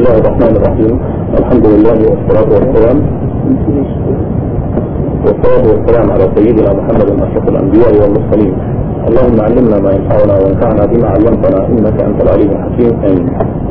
الله الرحمن الرحيم. الحمد لله والصلاة والسلام على سيدنا محمد أشرف الأنبياء والمرسلين. اللهم علمنا ما ينفعنا وانفعنا بما علمتنا إنك أنت العليم الحكيم. آمين.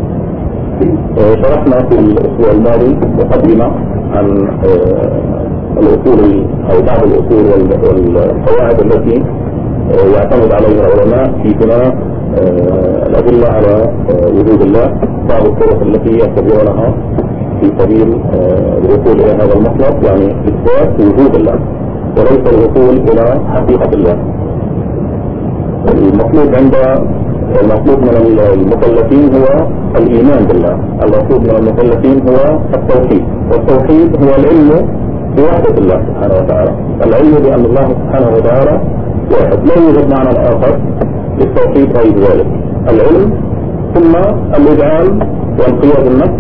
شرحنا في الأسبوع الماضي مقدمة عن الأصول أو بعض الأصول والقواعد التي يعتمد عليها العلماء في بناء الأدلة على وجود الله، بعض الطرق التي يتبعونها في سبيل الوصول إلى هذا المطلب، يعني إثبات وجود الله وليس الوصول إلى حقيقة الله. المطلوب من المكلفين هو الإيمان بالله، المطلوب من المكلفين هو التوحيد، والتوحيد هو العلم بوحدة الله سبحانه وتعالى، العلم بأن الله سبحانه وتعالى واحد، لا يوجد معنى آخر للتوحيد غير ذلك، العلم ثم الإذعان وانقياد النفس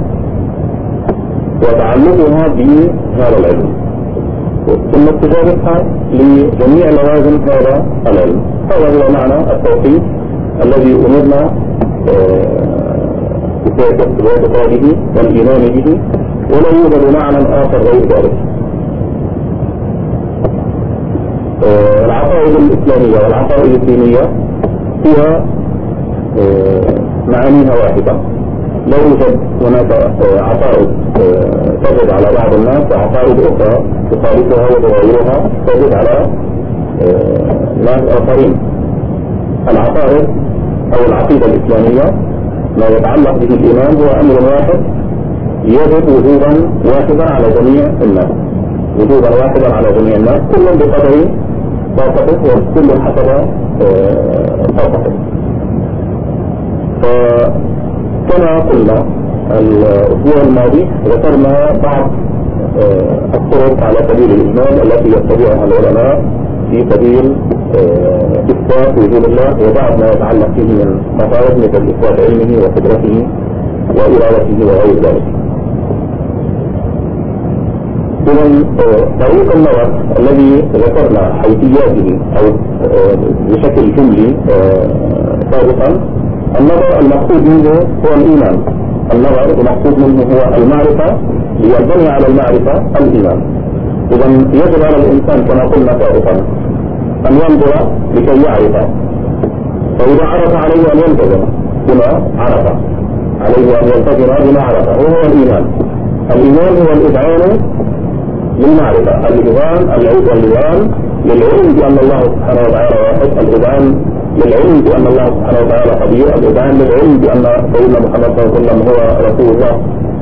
وتعلقها بهذا العلم، ثم استجابتها لجميع لوازم هذا العلم. هذا هو معنى التوحيد الذي أمرنا باعتقاده والإيمان به، ولا يوجد معنى آخر غير ذلك. العقائد الإسلامية والعقائد الدينية هي معانيها واحدة، لا يوجد هناك عقائد تجد على بعض الناس وعقائد أخرى تخالفها وتغيرها تجد على ناس آخرين. العقائد أو العقيدة الإسلامية ما يتعلق به الإيمان هو أمر واحد يجب وجوبا واحدا على جميع الناس، وجوبا واحدا على جميع الناس، كل بقدر طاقته وكل حسب طاقته. فكما قلنا الأسبوع الماضي ذكرنا بعض الطرق على سبيل الإجمال التي يتبعها العلماء في سبيل إثبات وجود الله، وبعض ما يتعلق فيه من مطالب مثل إثبات علمه وقدرته وإرادته وغير ذلك. إذن طريق النظر الذي ذكرنا حيثياته أو بشكل جملي سابقا، النظر المقصود منه هو الإيمان، النظر المقصود منه هو المعرفة، لينبني على المعرفة الإيمان. إذن يجب على الإنسان كما قلنا سابقا أن ينظر لكي يعرف، فإذا عرف عليه أن يلتزم بما عرف، عليه أن يلتزم بما عرف، وهو الإيمان. الإيمان هو الإذعان للمعرفة، الإذعان للعلم بأن الله سبحانه وتعالى واحد، الإذعان للعلم بأن الله سبحانه وتعالى قدير، الإذعان للعلم بأن سيدنا محمد صلى الله عليه وسلم هو رسول الله،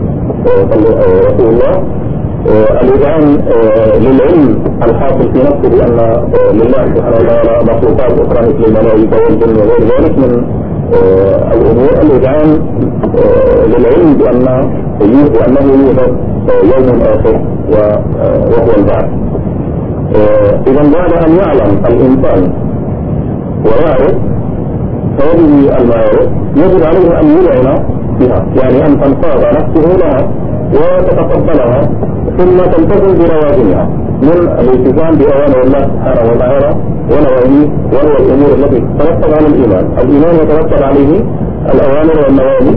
الإذعان للعلم الحاصل في نفسه بأن لله سبحانه وتعالى مخلوقات أخرى مثل الملائكة والجن وغير ذلك من الأمور، الإذعان للعلم بأنه يوجد يوم آخر وهو البعث. إذا بعد أن يعلم الإنسان ويعرف هذه المعارف يجب عليه أن يلعن بها، يعني أن تنقاد نفسه لها وتتقبلها ثم تلتزم بروازنها من الالتزام بأوامر الله سبحانه وتعالى ونواهيه، وهو الأمور التي تترتب على الإيمان. الإيمان يترتب عليه الأوامر والنواهي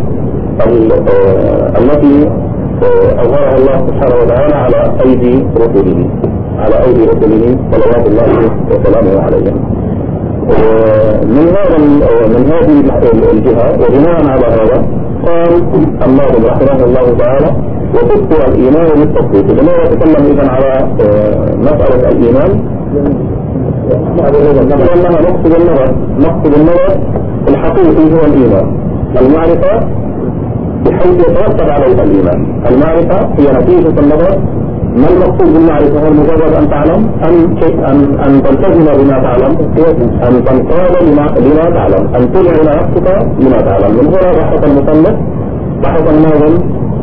التي أظهرها الله سبحانه وتعالى على أيدي رسله صلوات الله وسلامه عليهم. من هذه الجهة وبناء على هذا قال الناظم رحمه الله تعالى: وتذكر الإيمان بالتصديق. لماذا يتكلم إذن على مسألة الإيمان؟ لأننا نقصد النظر الحقيقي هو الإيمان، المعرفة بحيث يترتب عليها الإيمان. المعرفة هي نتيجة النظر. ما المقصود بالمعرفة؟ هو مجرد أن تعلم، أن تلتزم بما تعلم، أن تنقاد لما تعلم، أن تلعن نفسك بما تعلم. من هنا بحث المصنف، بحث الناظم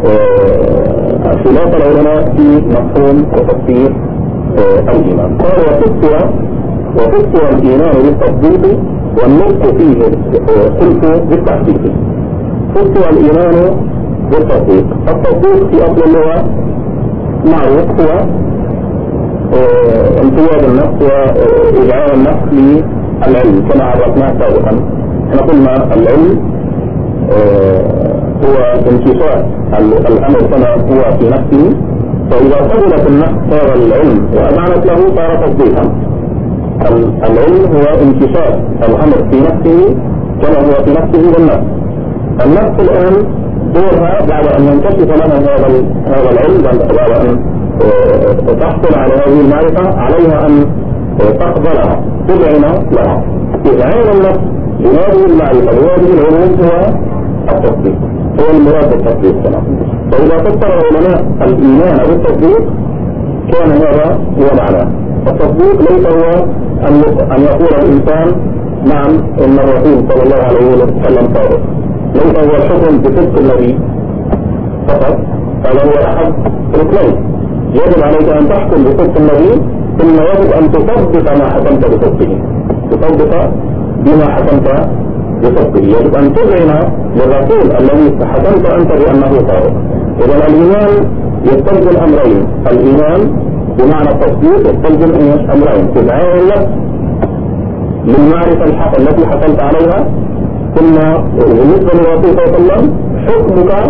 خلاف العلماء في مفهوم وتفسير الإيمان. قال: وفسر الإيمان بالتصديق والنطق فيه قلت بالتحقيق. فسر الإيمان بالتصديق. التصديق في أصل اللغة معروف هو انقياد النفس وإذعان النفس للعلم كما عرفناه سابقا. احنا قلنا العلم هو انكشاف الأمر كما هو في نفسه، فإذا قبلت النفس صار العلم وأمعنت له صار تصديقا. العلم هو انكشاف الأمر في نفسه كما هو في نفسه بالنفس. النفس الآن دورها بعد أن ينكشف لها هذا العلم، بعد أن تحصل على هذه المعرفة، عليها أن تقبلها تذعن لها. إذعان النفس لهذه المعرفة لهذه العلوم هو التصديق، هو المراد بالتصديق كما. فإذا فسر العلماء الإيمان بالتصديق كان هذا هو معناه. التصديق ليس هو أن يقول الإنسان نعم إن الرسول صلى الله عليه وسلم صادق، ليس هو الحكم بصدق النبي فقط، هذا هو أحد ركنين. يجب عليك أن تحكم بصدق النبي، ثم يجب أن تصدق ما حكمت بصدقه، تصدق بما حكمت بصدقه. يجب أن تذعن للرسول الذي حكمت أنت بأنه صادق. إذا الإيمان يستلزم أمرين، الإيمان بمعنى التصديق يستلزم أمرين: تذعن لك للمعرفة الحق التي حكمت عليها، ثم بالنسبة للرسول صلى الله عليه وسلم حكمك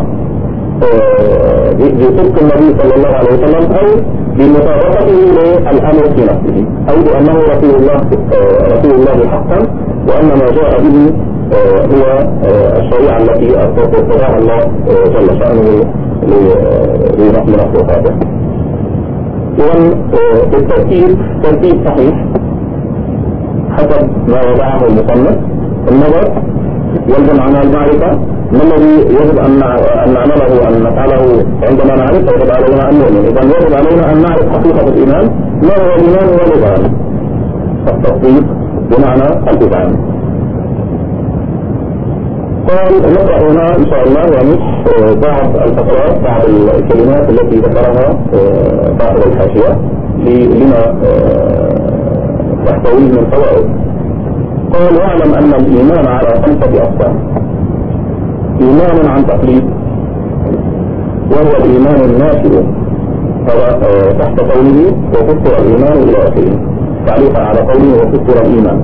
بصدق النبي صلى الله عليه وسلم أو بمطابقته للأمر في نفسه، أو بأنه رسول الله حقا، وأن ما جاء به هو الشريعة التي ارتضاها الله جل شأنه لنصر هذا. إذن الترتيب ترتيب صحيح حسب ما وضعه المصنف. النظر يلزم عنها المعرفة، ما الذي يجب أن نعمله أن نفعله عندما نعرف؟ يجب علينا أن نؤمن. إذا يجب علينا أن نعرف حقيقة الإيمان. ما هو الإيمان؟ هو الإذعان، التصديق بمعنى الإذعان. قال نقرأ هنا إن شاء الله بعض الفقرات، بعض الكلمات التي ذكرها صاحب الحاشية لما تحتويه من فوائد. قال: واعلم أن الإيمان على 5 أقسام: إيمان عن تقليد، وهو الإيمان الناشئ تحت قوله وفسر الإيمان إلى آخره، تعليقا على قوله وفسر الإيمان.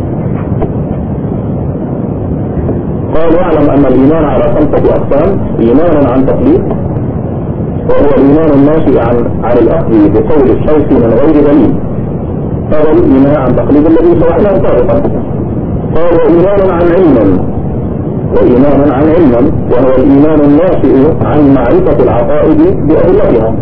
قال: واعلم أن الإيمان على 5 أقسام: إيمان عن تقليد، وهو الإيمان الناشئ عن الأخذ بقول الشيخ من غير دليل، هذا الإيمان عن تقليد الذي شرحناه سابقا. قال: وإيمان عن علم، وهو الإيمان الناشئ عن معرفة العقائد بأدلتها.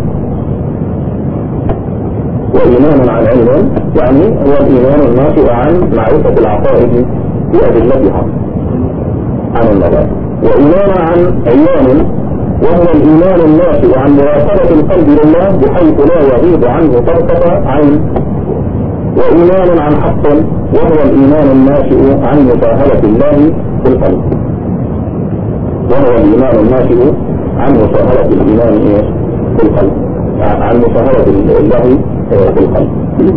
وإيمان عن علم يعني هو الإيمان الناشئ عن معرفة العقائد بأدلتها عن النظر. وإيمان عن عيان، وهو الإيمان الناشئ عن مراقبة القلب لله بحيث لا يغيب عنه طرفة عين. وإيمان عن حق، وهو الإيمان الناشئ عن مشاهدة الله بالقلب، وهو الإيمان الناشئ عن مشاهدة الإيمان بالقلب، عن مشاهدة الله بالقلب.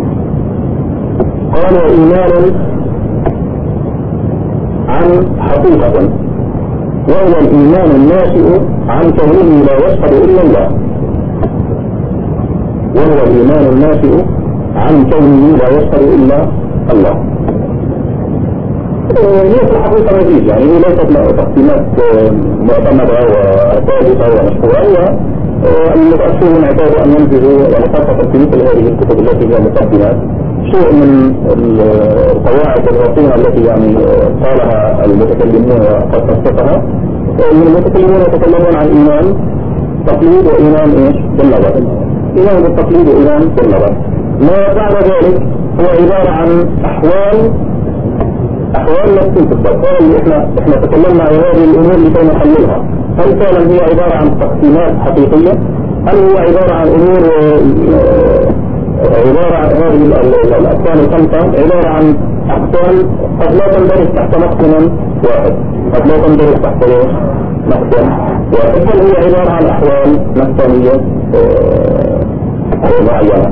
قال: وإيمان عن حقيقة، وهو الإيمان الناشئ عن كونه لا يشهد إلا الله، وهو الإيمان الناشئ عن كونه لا يشهد إلا الله. ليس الحقيقة نتيجة، يعني ليست تقسيمات معتمدة وثابتة ومشهورة، والمتأخرون اعتادوا أن ينتجوا وخاصة في مثل هذه الكتب التي هي مقدمات شيء من القواعد الرصينة التي يعني قالها المتكلمون وقد نصفها. المتكلمون يتكلمون عن إيمان تقليد وإيمان بالنظر، إيمان بالتقليد وإيمان بالنظر. ما بعد ذلك هو عبارة عن أحوال نفسية الضغط اللي احنا تكلمنا عن هذه الأمور لكي نحللها. هل فعلا هي عبارة عن تقسيمات حقيقية؟ هل هو عبارة عن أمور عبارة عن هذه الأقسام الخمسة عبارة عن أقسام قد لا تندرج تحت مقسم واحد، قد لا تندرج تحت مقسم واحد، بل هي عبارة عن أحوال نفسانية معينة.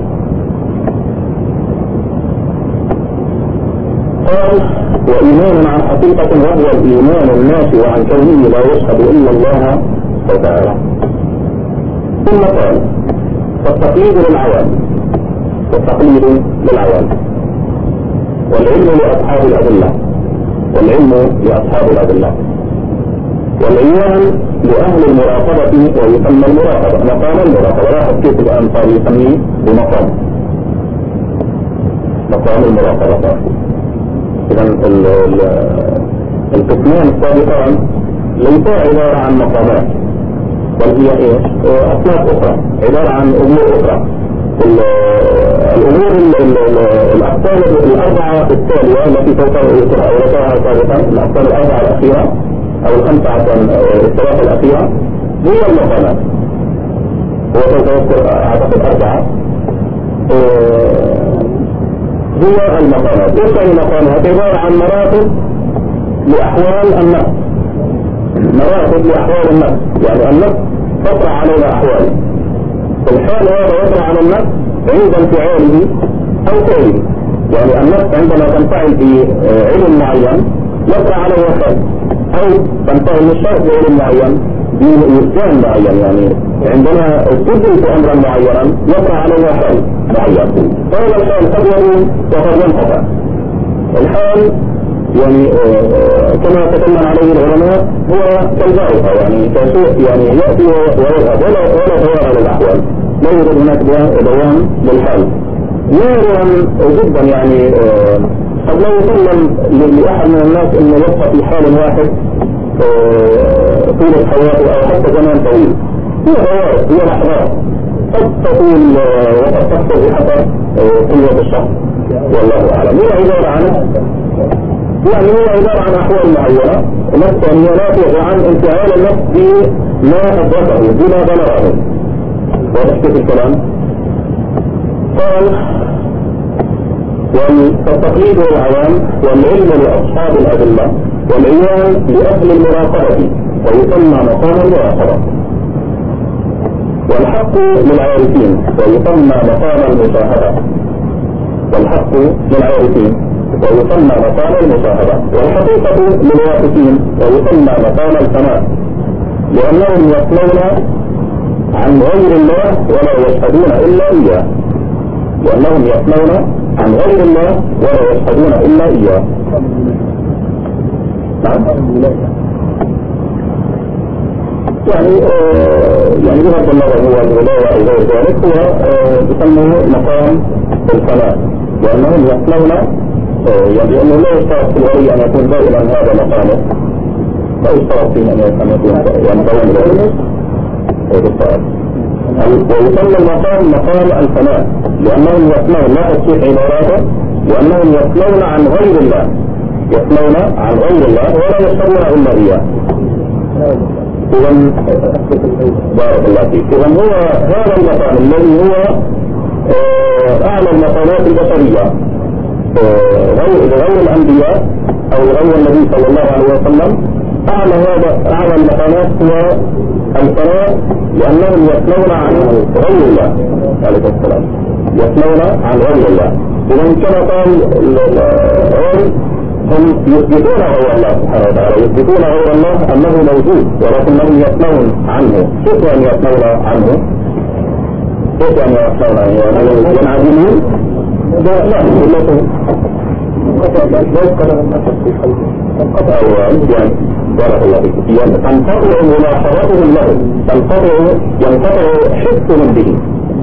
قال: وإيمان عن حقيقة، وهو الإيمان الناشئ عن كونه لا يشهد إلا الله تعالى. ثم قال: فالتقليد للعوام، والعلم لأصحاب الأدلة، والعيان لأهل المراقبة ويسمى المراقبة مقام المراقبة. لاحظ كيف الأنصار يسميه بمقام المراقبة. إذا القسمان السابقان ليس عبارة عن مقامات، بل هي أصناف أخرى عبارة عن أمور أخرى. الأمور الأقسام الأربعة التالية التي سوف أذكرها سابقا، الأقسام الأربعة الأخيرة أو الثلاثة الأخيرة هي المقامات. هو سوف يذكر أعتقد أربعة هي المقامات. ايش يعني المقامات؟ عبارة عن مراتب لأحوال النفس، مراتب لأحوال النفس، يعني النفس تطرح عليها أحوال. الحال هذا يطرح على النفس عند انفعاله أو فعله، يعني النفس عندما تنفعل في علم معين يطرح عليها حال، أو تنفعل من الشرط بعلم معين بإسلام معين، يعني عندما تدرك أمرا معينا يطرح عليها حال معين. فهذا الحال قد يكون وقد ينقطع. الحال يعني كما تكلم عليه العلماء هو كالبارقة، يعني كسوء يعني يأتي ويذهب ولا تغير الأحوال، لا يوجد هناك دوام للحال. نادرا جدا يعني قد لا يسلم لأحد من الناس أنه يبقى في حال واحد طول حياته أو حتى زمان طويل. هي غوارب، هي لحظات قد تطول وقد تقصر بحسب قوة الشخص، والله أعلم. هي عبارة عن أحوال معينة نفس هي ناتجة عن انفعال النفس بما أدركه بما بلغه. واضح كيف الكلام؟ قال والتقليد والعوام والعلم لأصحاب الأدلة والعيان لأهل المراقبة ويسمى مقام المراقبة، والحق للعارفين ويسمى مقام المشاهدة، والحق للعارفين ويسمى مقام المشاهدة، والحقيقة للواقفين ويسمى مقام الفناء، لأنهم يفنون عن غير الله ولا يشهدون إلا إياه، لأنهم يفنون عن غير الله ولا يشهدون إلا إياه. يعني بغض النظر هو الولاية أو غير ذلك هو يسمى مقام الفناء، لأنهم يفنون، يعني لأنه لا يشترط في الولي أن يكون دائما هذا مقامه، لا يشترط فيه أن يكون يعني دائما ذلك. ويسمى المقام مقام الفناء لأنهم يفنون، لا تصحيح عباراته، لأنهم يفنون عن غير الله، يفنون عن غير الله ولا يشهدون إلا إياه. إذن بارك الله فيك. إذن هو هذا المقام الذي هو أعلى المقامات البشرية غير الأنبياء أو غير النبي صلى الله عليه وسلم. أعلى المقامات هو الفناء لأنهم يفنون عن غير الله عليه السلام، يفنون عن غير الله. إذن كما قال هم يثبتون غير الله سبحانه وتعالى، يثبتون غير الله أنه موجود ولكنهم يفنون عنه. كيف يعني يفنون عنه؟ كيف يعني يفنون عنه؟ يعني ينعزلون؟ لا يعني بارك الله فيك. تنقطع ملاحظتهم له، ينقطع حسهم به،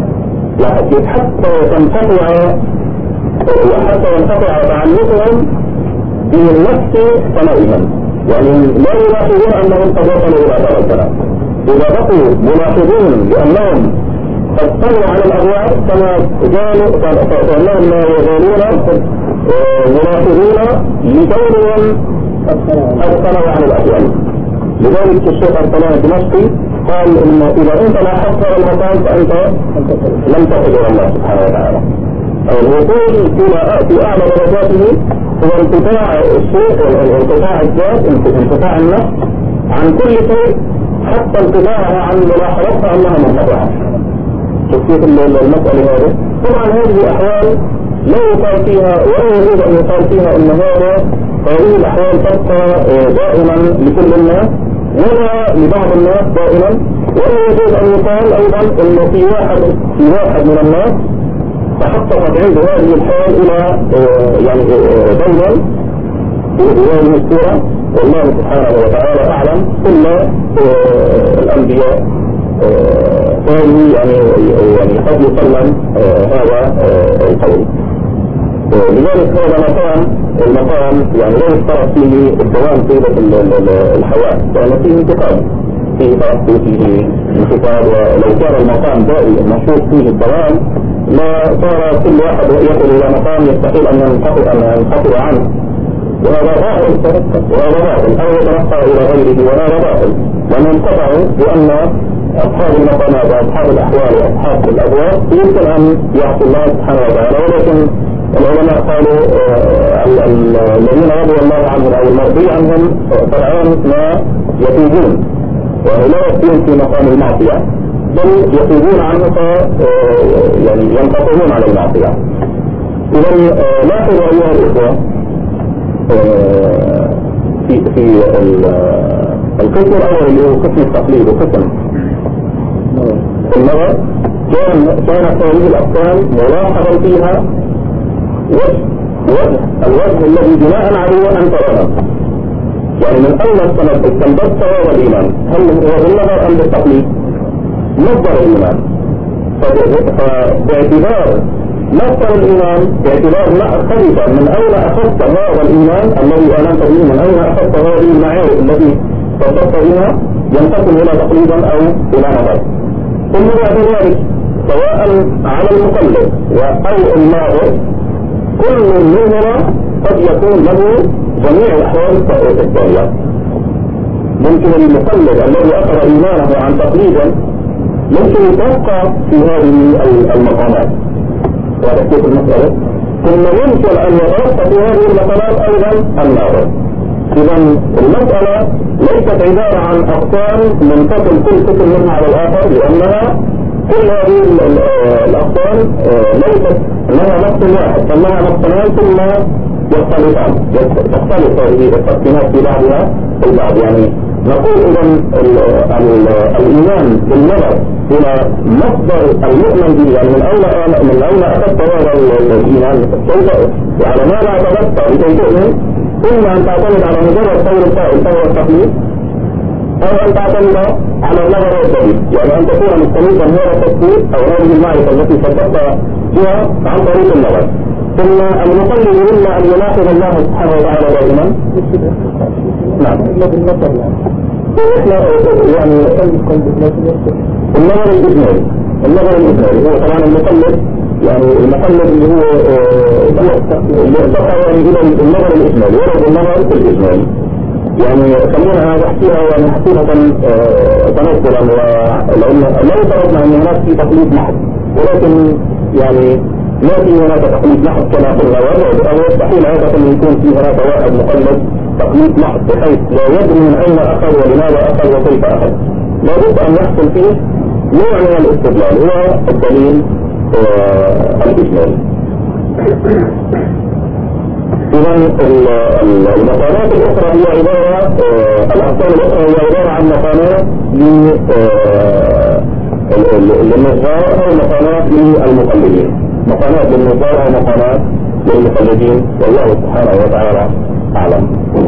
حتى ينقطع تعلقهم بالنفس فنائهم، يعني لا يلاحظون أنهم قد وصلوا إلى هذا الكلام. إذا بقوا ملاحظين لأنهم قد طلعوا على الأبواب كما قالوا فإنهم لا يزالون ملاحظين لكونهم قد طلعوا على الأبواب. لذلك الشيخ السلام الدمشقي قال إنه إذا أنت لاحظت هذا المكان فأنت لم تصل إلى الله سبحانه وتعالى. الوصول في أعلى درجاته هو انقطاع الشيء، انقطاع الذات، انقطاع النفس عن كل شيء حتى انقطاعها عن ملاحظتها أنها منقطعة. شوف كيف المسألة هذه. طبعا هذه أحوال لا يقال فيها ولا يجوز أن يقال فيها أن هذه الأحوال تبقى دائما لكل الناس ولا لبعض الناس دائما، ولا يجوز أن يقال أيضا أن في واحد من الناس تحققت عنده هذه الحال إلى يعني دولة بهذه الصورة والله سبحانه وتعالى أعلم. ثم الأنبياء قالوا يعني قد يسلم هذا القول. لذلك هذا المقام يعني لا يشترط فيه الدوام طيلة الحياة، لأن فيه انتقال، فيه ترقي، فيه انتقال. ولو كان المقام دائما المشروط فيه الدوام لا صار كل واحد يصل إلى مقام يستحيل أن ينقطع عنه، وهذا باطل. وهذا باطل أو يتنقى إلى غيره، وهذا باطل، لأنهم انقطعوا بأن أصحاب المقامات وأصحاب الأحوال وأصحاب الأبواب يمكن أن يعصوا الله سبحانه وتعالى. ولكن العلماء قالوا الذين رضي الله عنهم أو المرضي عنهم فرعون ما يتوبون، ولا يكون في مقام المعصية، بل يتوبون عنه يعني ينقطعون على المعصية. إذا لاحظوا أيها الإخوة في القسم الأول اللي هو قسم التقليد وقسم النظر، كانت هذه الأقسام ملاحظا فيها الوجه الذي بناء عليه أنت رغم، يعني من أين استنبطت هذا الإيمان؟ هل هو بالنظر أم بالتقليد؟ مصدر الإيمان. فباعتبار مصدر الإيمان، باعتبار مأخذك من أين أخذت هذا الإيمان الذي آمنت به، من أين أخذت هذه المعارف التي صدقت بها، ينتقل إلى تقليدا أو إلى نظر. ثم بعد ذلك سواء على المقلد أو الناظر كل منهما قد يكون له جميع الأحوال التالية. ممكن المقلد الذي أخذ إيمانه عن تقليدا ممكن يتوقع في هذه المقامات، وهذا كيف المسألة. ثم يمكن أن يتوقع في هذه المقامات أيضا الناظر. إذا المسألة ليست عبارة عن أقسام منفصل كل قسم منها على الآخر، لأنها كل هذه الأقسام ليست لها نقص واحد، فلها نقصان ثم يختلفان، تختلف هذه التقسيمات في بعضها البعض. يعني نقول إذا الإيمان بالنظر إلى مصدر المؤمن به، يعني من أين أخذت هذا الإيمان، كيف وعلى ماذا اعتمدت لكي تؤمن؟ إما أن تعتمد على مجرد قول القائل فهو التقليد، أو أن تعتمد على النظر والدليل، يعني أن تكون مستميتا هذا التفسير أو هذه المعرفة التي صدقت بها عن طريق النظر. ثم المقلد إما أن يلاحظ الله سبحانه وتعالى دائما. نعم. يعني النظر الإجمالي، هو طبعا المقلد، يعني المقلد اللي هو يعني النظر الإجمالي ورد النظر الإجمالي، يعني خلينا نحكيها يعني حقيقة تنزلا، ولأن لا يتردنا أن هناك في تقليد محض، ولكن يعني لا في هناك تقليد محض كما قلنا، وهو يستحيل عادة أن يكون في هناك واحد مقلد تقليد محض بحيث لا يدري من أين أخذ ولماذا أخذ وكيف أخذ. لابد أن يحصل فيه نوع من الاستدلال، هو الدليل الإجمالي. إذا المقامات الأخرى هي عبارة، الأقسام الأخرى هي عبارة عن مقامات للنظار أو مقامات للمقلدين، مقامات للنظار أو مقامات للمقلدين، والله سبحانه وتعالى أعلم.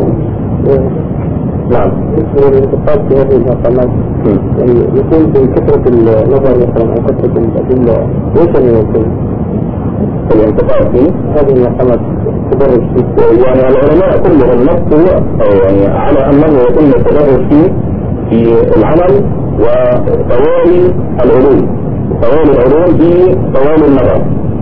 نعم. الانتقاد في هذه المقامات يعني يكون بكثرة النظر مثلا أو كثرة الأدلة، ليس من يكون الانتقاد في هذه المقامات تدرج فيه. يعني العلماء كلهم نصوا يعني على أنه يتم التدرج فيه في العمل وطوال العلوم، طوال العلوم بطوال النظر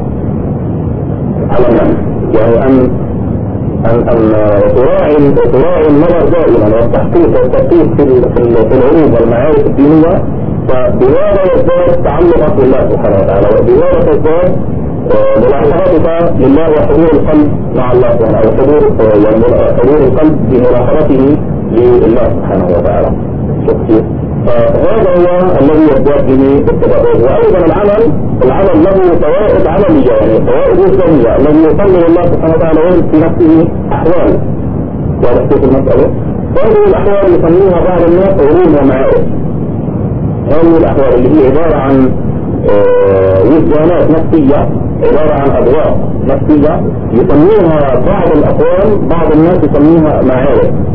على الناس، يعني أن تراعي النظر دائما والتحقيق والتدقيق في العلوم والمعارف الدينية، فبهذا يزداد تعلقك بالله سبحانه وتعالى، وبهذا تزداد ملاحظتك لله وحضور القلب مع الله سبحانه، أو حضور القلب بملاحظته لله سبحانه وتعالى. فهذا هو الذي يزداد به التدرج. وأيضا العمل له فوائد عملية، يعني فوائد وجدانية، الذي يصلي الله سبحانه وتعالى ويجد في نفسه أحوال، وهذا في المسألة. هذه الأحوال يسميها بعض الناس علوم ومعارف. هذه الأحوال اللي هي عبارة عن وجدانات نفسية، عبارة عن أبواب نفسية، يسميها بعض الأقوام، بعض الناس يسميها معارف.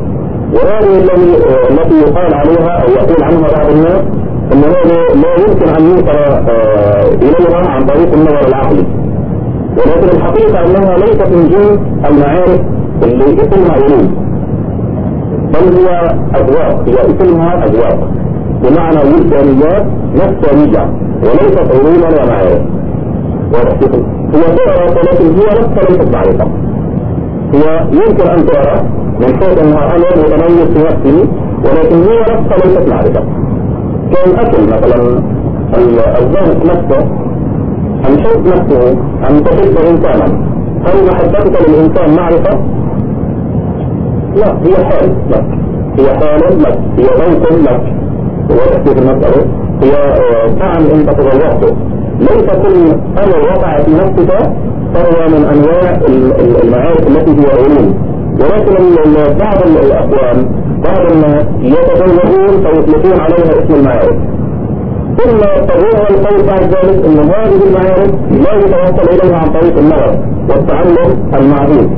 وهذه التي يقال عليها أو يقول عنها بعض الناس أن هذا لا يمكن أن يوصل إليها عن طريق النظر العقلي، ولكن الحقيقة أنها ليست من جنس المعارف اللي اسمها علوم، بل هي أذواق، هي اسمها أذواق بمعنى وجدانيات نفسانية وليست علوما ومعارف. هي تعرف ولكن هي نفسها ليست معرفة. هي يمكن أن تعرف من حيث أنها أمر متميز في نفسه، ولكن هي نفسها ليست معرفة. كالأكل مثلا، الذوق نفسه، أن تحب نفسه، أن تحب إنسانا، هل محبتك للإنسان معرفة؟ لا، هي حال لك، هي حال لك، هي ذوق لك. وتحكي في المسألة هي طعم أنت تذوقته، ليس كل أمر وقع في نفسك فهو من أنواع المعارف التي هي علوم. ولكن بعض الأقوام، بعض الناس يتجاوزون فيطلقون عليها اسم المعارف، ثم تظهر القول بعد ذلك أن هذه المعارف لا يتوصل إليها عن طريق النظر والتعلم المعهود.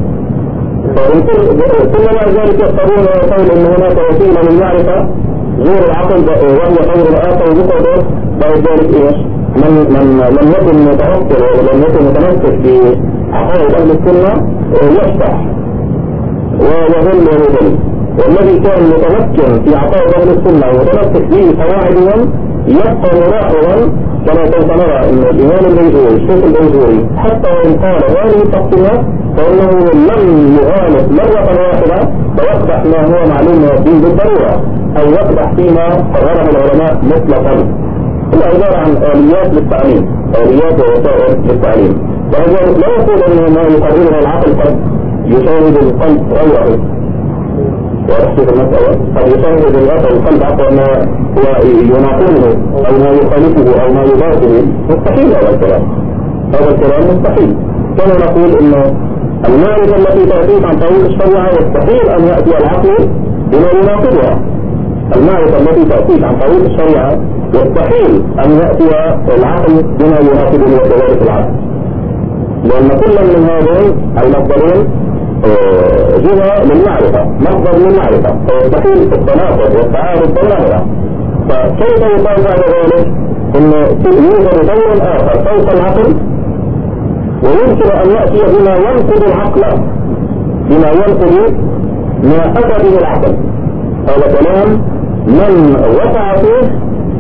ثم بعد ذلك يضطرون يقول أن هناك وسيلة للمعرفة غير العقل وهي غير الآخر وبقدر بعد ذلك إيش؟ من لم يكن متوصل ولم يكن متمسك بعقائد أهل السنة يفتح ويظل ويظل، والذي كان متمكن في عقائد أهل السنة ومتمسك في قواعدهم يبقى ملاحظا. كما سوف نرى أن الإمام البيجوري الشيخ البيجوري حتى وإن قال هذه التقسيمات فإنه لم يغالط مرة واحدة فيقدح ما هو معلوم من الدين بالضرورة أو يقدح فيما قرره العلماء مطلقا. هي عبارة عن آليات للتعليم، آليات ووسائل للتعليم، ولذلك لا يقول أن ما يقرره العقل قد يشاهد القلب غيره. ويحكي في المسألة قد يشاهد القلب عقل ما يناقضه أو ما يخالفه أو ما يضاده، مستحيل هذا الكلام، هذا الكلام مستحيل. كما نقول أن المعرفة التي تأتيك عن طريق الشريعة يستحيل أن يأتي العقل بما يناقضها. المعرفة التي تأتيك عن طريق الشريعة يستحيل أن يأتي العقل بما يناقضه وكذلك العقل، لأن كل من هذين المصدرين جهة للمعرفة، مصدر للمعرفة، فيستحيل التناقض والتعارض بينهما. فكيف يقال بعد ذلك أن يوجد دور آخر فوق العقل ويمكن أن يأتي بما ينقض العقل، بما ينقض ما أتى به العقل؟ هذا كلام من وقع فيه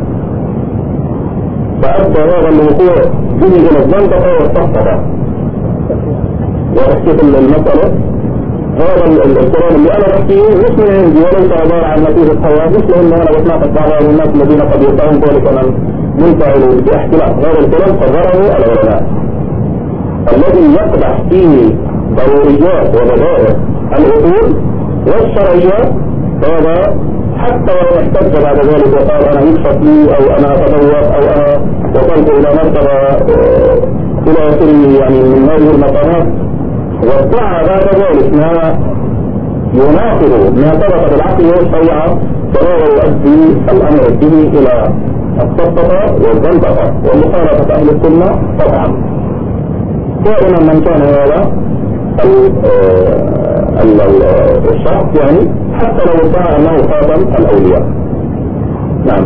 فأدى هذا الوقوع به إلى الزندقة والسقطة. وأحكي المسألة هذا الكلام اللي أنا بحكيه مش من عندي وليس عبارة عن نتيجة حياة، مش لأن أنا بتناقض بعض الناس الذين قد يقعون ذلك من منفعل باحتلاف. هذا الكلام قرره العلماء الذي يقدح فيه ضروريات وبدائع الأصول والشرعيات، هذا حتى لو احتج بعد ذلك وقال أنا يكشف لي أو أنا أتذوق أو أنا وصلت إلى مرتبة إلى آخره يعني من هذه المقامات، وادعى بعد ذلك ما يناقض ما ثبت بالعقل والشريعة، فهو يؤدي الأمر به إلى السقطة والزندقة ومخالفة أهل السنة طبعا. دائما من كان هذا الشخص يعني حتى لو ادعى أنه خاتم الأولياء. نعم.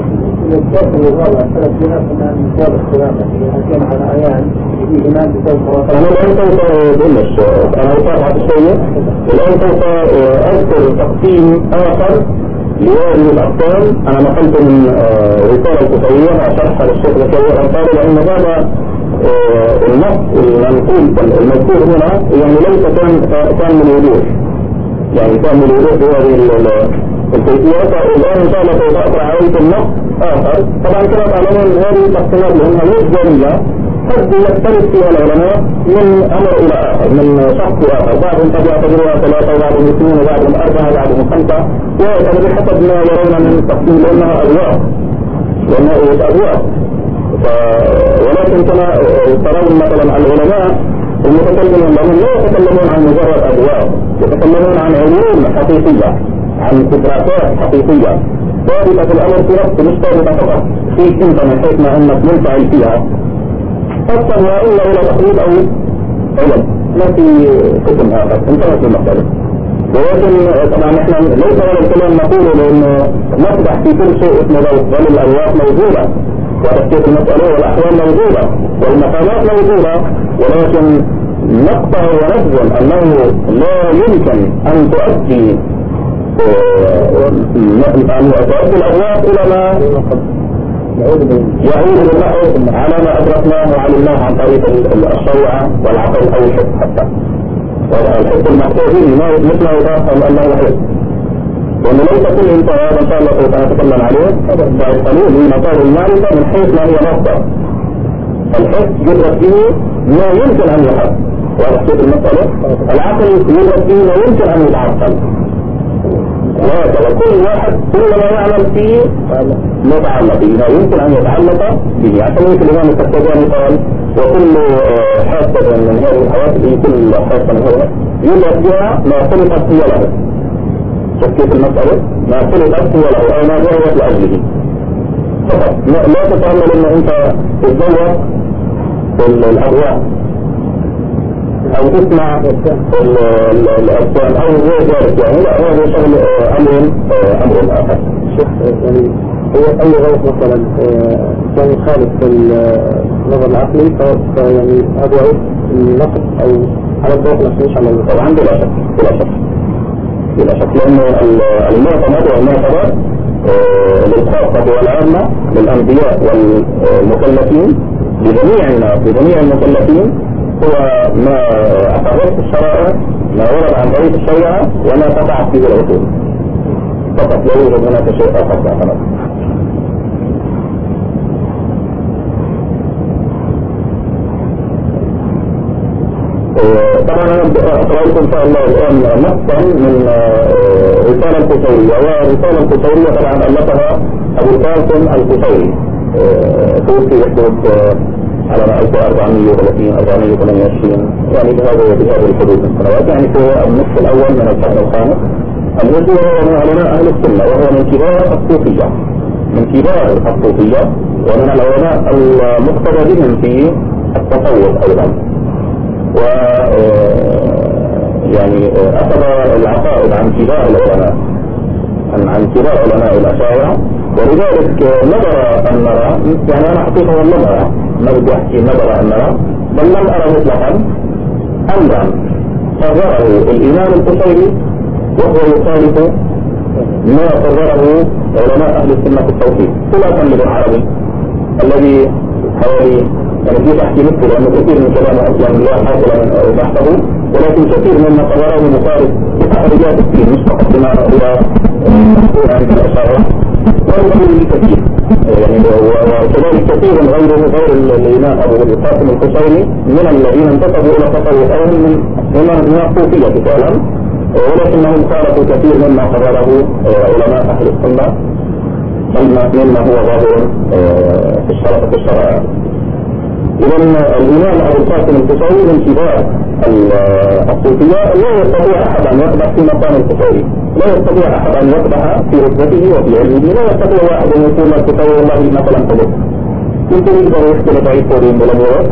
أنا الآن سوف أقولش أنا أتابع شوية، الآن سوف أذكر تقسيم آخر لهذه الأقسام. أنا نقلت من رسالة كتابية مع شرح للشيخ زكريا الأنصاري، لأن هذا النص المنقول المذكور هنا يعني ليس كان من الوضوح، يعني كان من الوضوح بهذه الكيفيات. الآن إن شاء الله سوف أقرأ عليكم النص آخر. طبعا كما تعلمون هذه التقسيمات لأنها وجدانية قد يختلف فيها العلماء من أمر إلى آخر، من شخص آخر، بعضهم قد يعتبرها ثلاثة وبعضهم اثنين وبعضهم أربعة وبعضهم خمسة، وهذا بحسب ما يرون من التقسيم لأنها أذواق، لأنها أذواق. ولكن كما ترون مثلا العلماء المتكلمون لهم لا يتكلمون عن مجرد أذواق، يتكلمون عن علوم حقيقية، عن إدراكات حقيقية ثابتة في الأمر في نفسه، مش ثابتة فقط فيك أنت من حيث ما أنك منفعل فيها فقط وإلا إلى تقليد أو علم. ما في قسم آخر، انتهت المسألة. ولكن طبعا احنا ليس هذا الكلام نقوله لانه نقدح في كل شيء اسمه ذوق، بل الأذواق موجودة وتفكير المسألة والأحوال موجودة والمقامات موجودة، ولكن نقطع ونجزم أنه لا يمكن أن تؤدي الأذواق إلى ما يعود بالنحو على ما أدركناه وعلمناه عن طريق الشريعة والعقل أو الحب حتى. والحب المقصود مثل ما يتوقع أنه حب، وأنه ليس كل إنسان هذا إن شاء الله سوف نتكلم عليه بعد قليل من مطار المعرفة من حيث ما هي مصدر. الحب يدرك به ما يمكن أن يحب، وهذا كيف المسألة. العقل يدرك به ما يمكن أن يتعقل، وهكذا كل واحد كل ما يعمل فيه متعلق به ما يمكن أن يتعلق به. عشان هيك الإمام السكتاني قال وكل حاسة من هذه الحواسب كل حاسة من هذا يدرك بها ما خلقت هي له. كيف المسألة ما خلقت هي له أو ما جرت لأجله فقط. لا تتعمل أن أنت تتذوق الأضواء أو تسمع الأرسال أو غير ذلك، يعني لا هذا شغل أمر آخر. يعني هو أي غير مثلا كان يخالف في النظر العقلي فيعني هذا يعود النقد أو على الضوء نفسه على الوقت. طبعا بلا شك بلا شك لأنه المعتمد والمعتبر للخاصة والعامة للأنبياء والمكلفين بجميع الناس بجميع المكلفين هو ما أقررت الشرائع ما ورد عن طريق الشريعة وما قطعت فيه العقول فقط، لا يوجد هناك شيء آخر فقط. طبعا أنا أقرأ لكم إن شاء الله الآن نصا من رسالة القصيرية، ورسالة القصيرية طبعا ألفها أبو القاسم القصيري توفي يحدث على ما 1430 1428 يعني بهذا الحدود من السنوات، يعني في النصف الأول من القرن الخامس الذي هو من علماء أهل السنة وهو من كبار الصوفية ومن العلماء المقتدى بهم في التصوف أيضا، و يعني أخذ العقائد عن كبار العلماء عن كبار علماء الأشاعرة، ولذلك نظر أن نرى يعني أنا حقيقة لم أرى ما بدي أحكي نظر أن نرى بل لم أرى مطلقا أمرا قرره الإمام القصيري وهو يخالف ما قرره علماء أهل السنة في التوحيد خلافا لابن عربي الذي حوالي يعني في تحكي مثل لأنه كثير من كلامه أصلا لا حاصل بحثه، ولكن كثير مما قرره مخالف بتحريات الدين مش فقط بما هو عند الأشاعرة وغيره كثير يعني، وكذلك كثير غير الإمام أبو القاسم القصيري من الذين انتسبوا إلى التصوف أو من الصوفية فعلا، ولكنهم خالفوا كثير مما قرره علماء أهل السنة مما هو ظاهر في الشرائع. إذا الإمام أبو القاسم القصيري من كبار الصوفية لا يستطيع أحد أن يقدح في مقام القصيري، لا يستطيع أحد أن يقدح في رتبته وفي علمه، لا يستطيع واحد أن يقول القصيري والله مثلا قلت يمكن يقدر يحكي لبعيد فورين ولم يرد،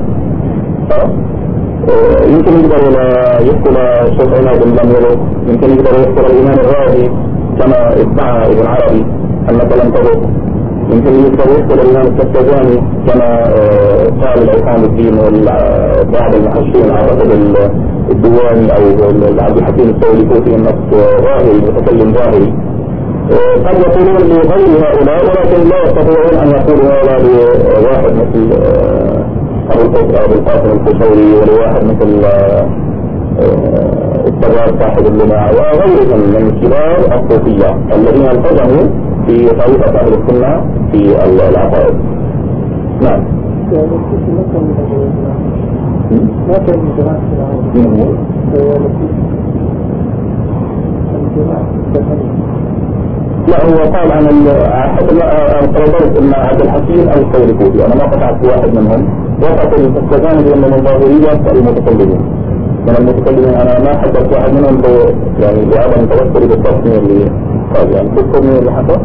يمكن يقدر يحكي لشيخ عناد لم يرد، يمكن يقدر يحكي للإمام الرازي كما ادعى ابن عربي أنك لم ترد، يمكن يحكي للإمام السكتجاني كما قال العصام الدين وبعض المحشين اعتقد الديواني او عبد الحكيم التوليفوتي انك ظاهري متكلم ظاهري، قد يقولون لغير هؤلاء ولكن لا يستطيعون ان يقولوا هؤلاء لواحد مثل ابو القاسم القصيري ولواحد مثل السراج صاحب اللماع وغيرهم من كبار الصوفية الذين التزموا في طريقة أهل السنة في العقائد. نعم. لا هو قال عن القرارات ان عبد الحكيم القيركوتي انا ما قطعت واحد منهم، وقت التزامن بان الظاهرية المتكلمين من المتكلمين انا ما حدثت واحد منهم يعني بعدم توصلي بالتصميم اللي قال يعني تذكرني اللي حصل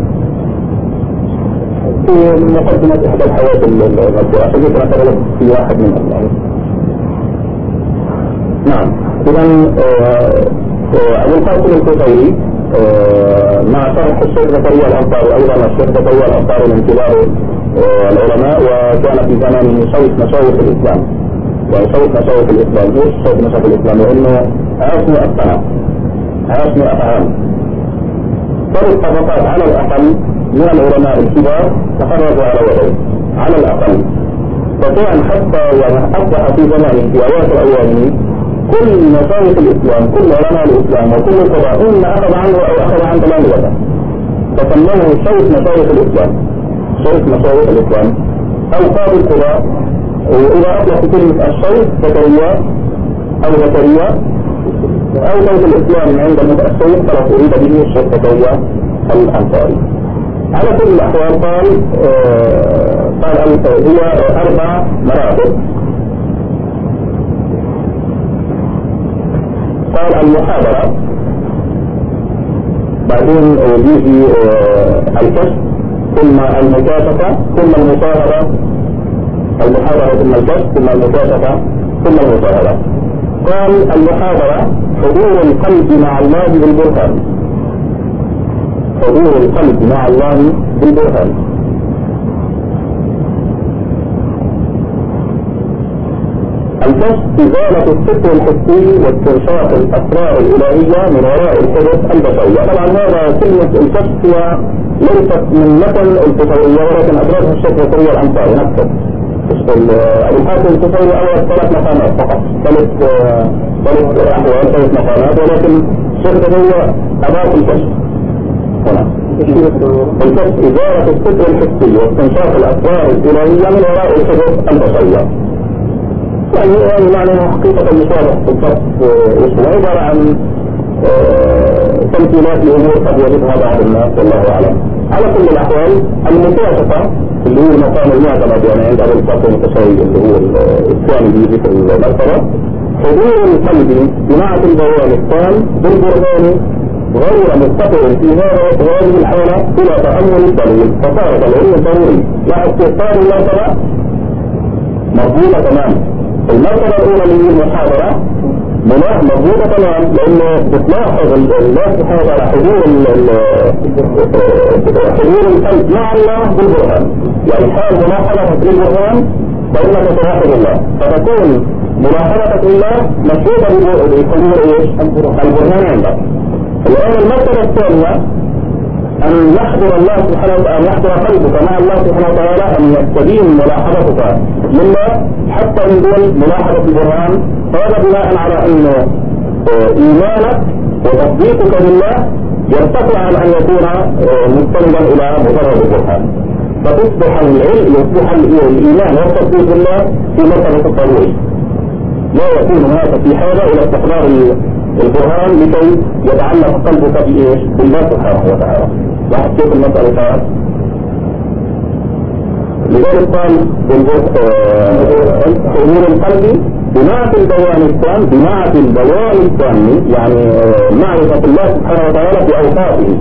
في مقدمة احدى الحياة المذكورة حديث انا تغلب في واحد منهم يعني. نعم اذا أبو القاسم القصيري مع شرح الشيخ زكريا الأنصاري، أيضا الشيخ زكريا الأنصاري من كبار العلماء، وكان في زمانه شيخ مشايخ الإسلام، يعني شيخ مشايخ الإسلام. إيش شيخ مشايخ الإسلام؟ لأنه عاش 100 سنة، عاش 100 عام. ثلاث طبقات على الأقل من العلماء الكبار تخرجوا على يديه على الأقل، فكان حتى يعني أصبح في زمانه في أواخر أيامه كل مشايخ الإسلام، كل علماء الإسلام وكل القضاء إما أخذ عنه أو أخذ عن تلامذته، فسموه شيخ مشايخ الإسلام، شيخ مشايخ الإسلام أو قاضي القضاء. وإذا أطلق كلمة الشيخ زكريا أو زكريا أو شيخ الإسلام عند المتأخرين فلا أريد به الشيخ زكريا الأنصاري. على كل الأحوال قال هي 4 مراتب. قال المحاضرة، بعدين يجي الكشف، ثم المكاشفة، ثم المشاهدة. المحاضرة ثم الكشف ثم المكاشفة ثم المشاهدة. قال المحاضرة حضور القلب مع الله بالبرهان، حضور القلب مع الله بالبرهان. الكشف إزالة الفكر الحسي واستنشاق الأسرار الإلهية من وراء الحدث البشرية. طبعا هذا كلمة الكشف هي ليست من مثل الفطرية، ولكن أدرجها الشيخ زكريا الأنصاري نفسه. أبو القاسم الفطري أول 3 مقامات فقط، 3 أحوال 3 مقامات، ولكن الشيخ زكريا أضاف الكشف هنا. الكشف إزالة الفكر الحسي واستنشاق الأسرار الإلهية من وراء الحدث البشرية. يعني معنى حقيقة المشابه بالضبط هو عبارة عن تمثيلات لأمور قد يجدها بعض الناس والله أعلم. على كل الأحوال المكاشفة اللي هو المقام المعتمد يعني عند أبو القاسم القصيري اللي هو الثاني في ذكر المرتبة، حضور القلب بمعنى البيان التام بالبرهان غير مستقر في هذه الحالة إلى تأمل الدليل، فصار العلم الضروري لا استثار المرتبة مربوطة تماما. المرتبة الأولى اللي هي المحاضرة مضبوطة تمام، لأنه بتلاحظ الله سبحانه وتعالى حضور القلب مع الله بالبرهان، يعني حال ملاحظة بالبرهان فإنك تلاحظ الله، فتكون ملاحظتك لله مشروطة بحضور إيش؟ البرهان عندك. الآن المرتبة الثانية أن يحضر الله سبحانه وتعالى، أن يحضر قلبك مع الله سبحانه وتعالى، أن يستدين ملاحظتك لله حتى من دون ملاحظة البرهان. هذا بناء على أن إيمانك وتصديقك بالله يرتفع عن أن يكون مستندا إلى مجرد البرهان، فتصبح العلم يصبح الإيمان والتصديق بالله في مرتبة الضروري، لا يكون هناك في حاجة إلى استحضار البرهان لكي يتعلق قلبك بالله سبحانه وتعالى. لاحظ كيف المسألة كانت. لذلك قال حضور القلب بناء البيان التام، بناء البيان التام يعني معرفة الله سبحانه وتعالى بأوصافه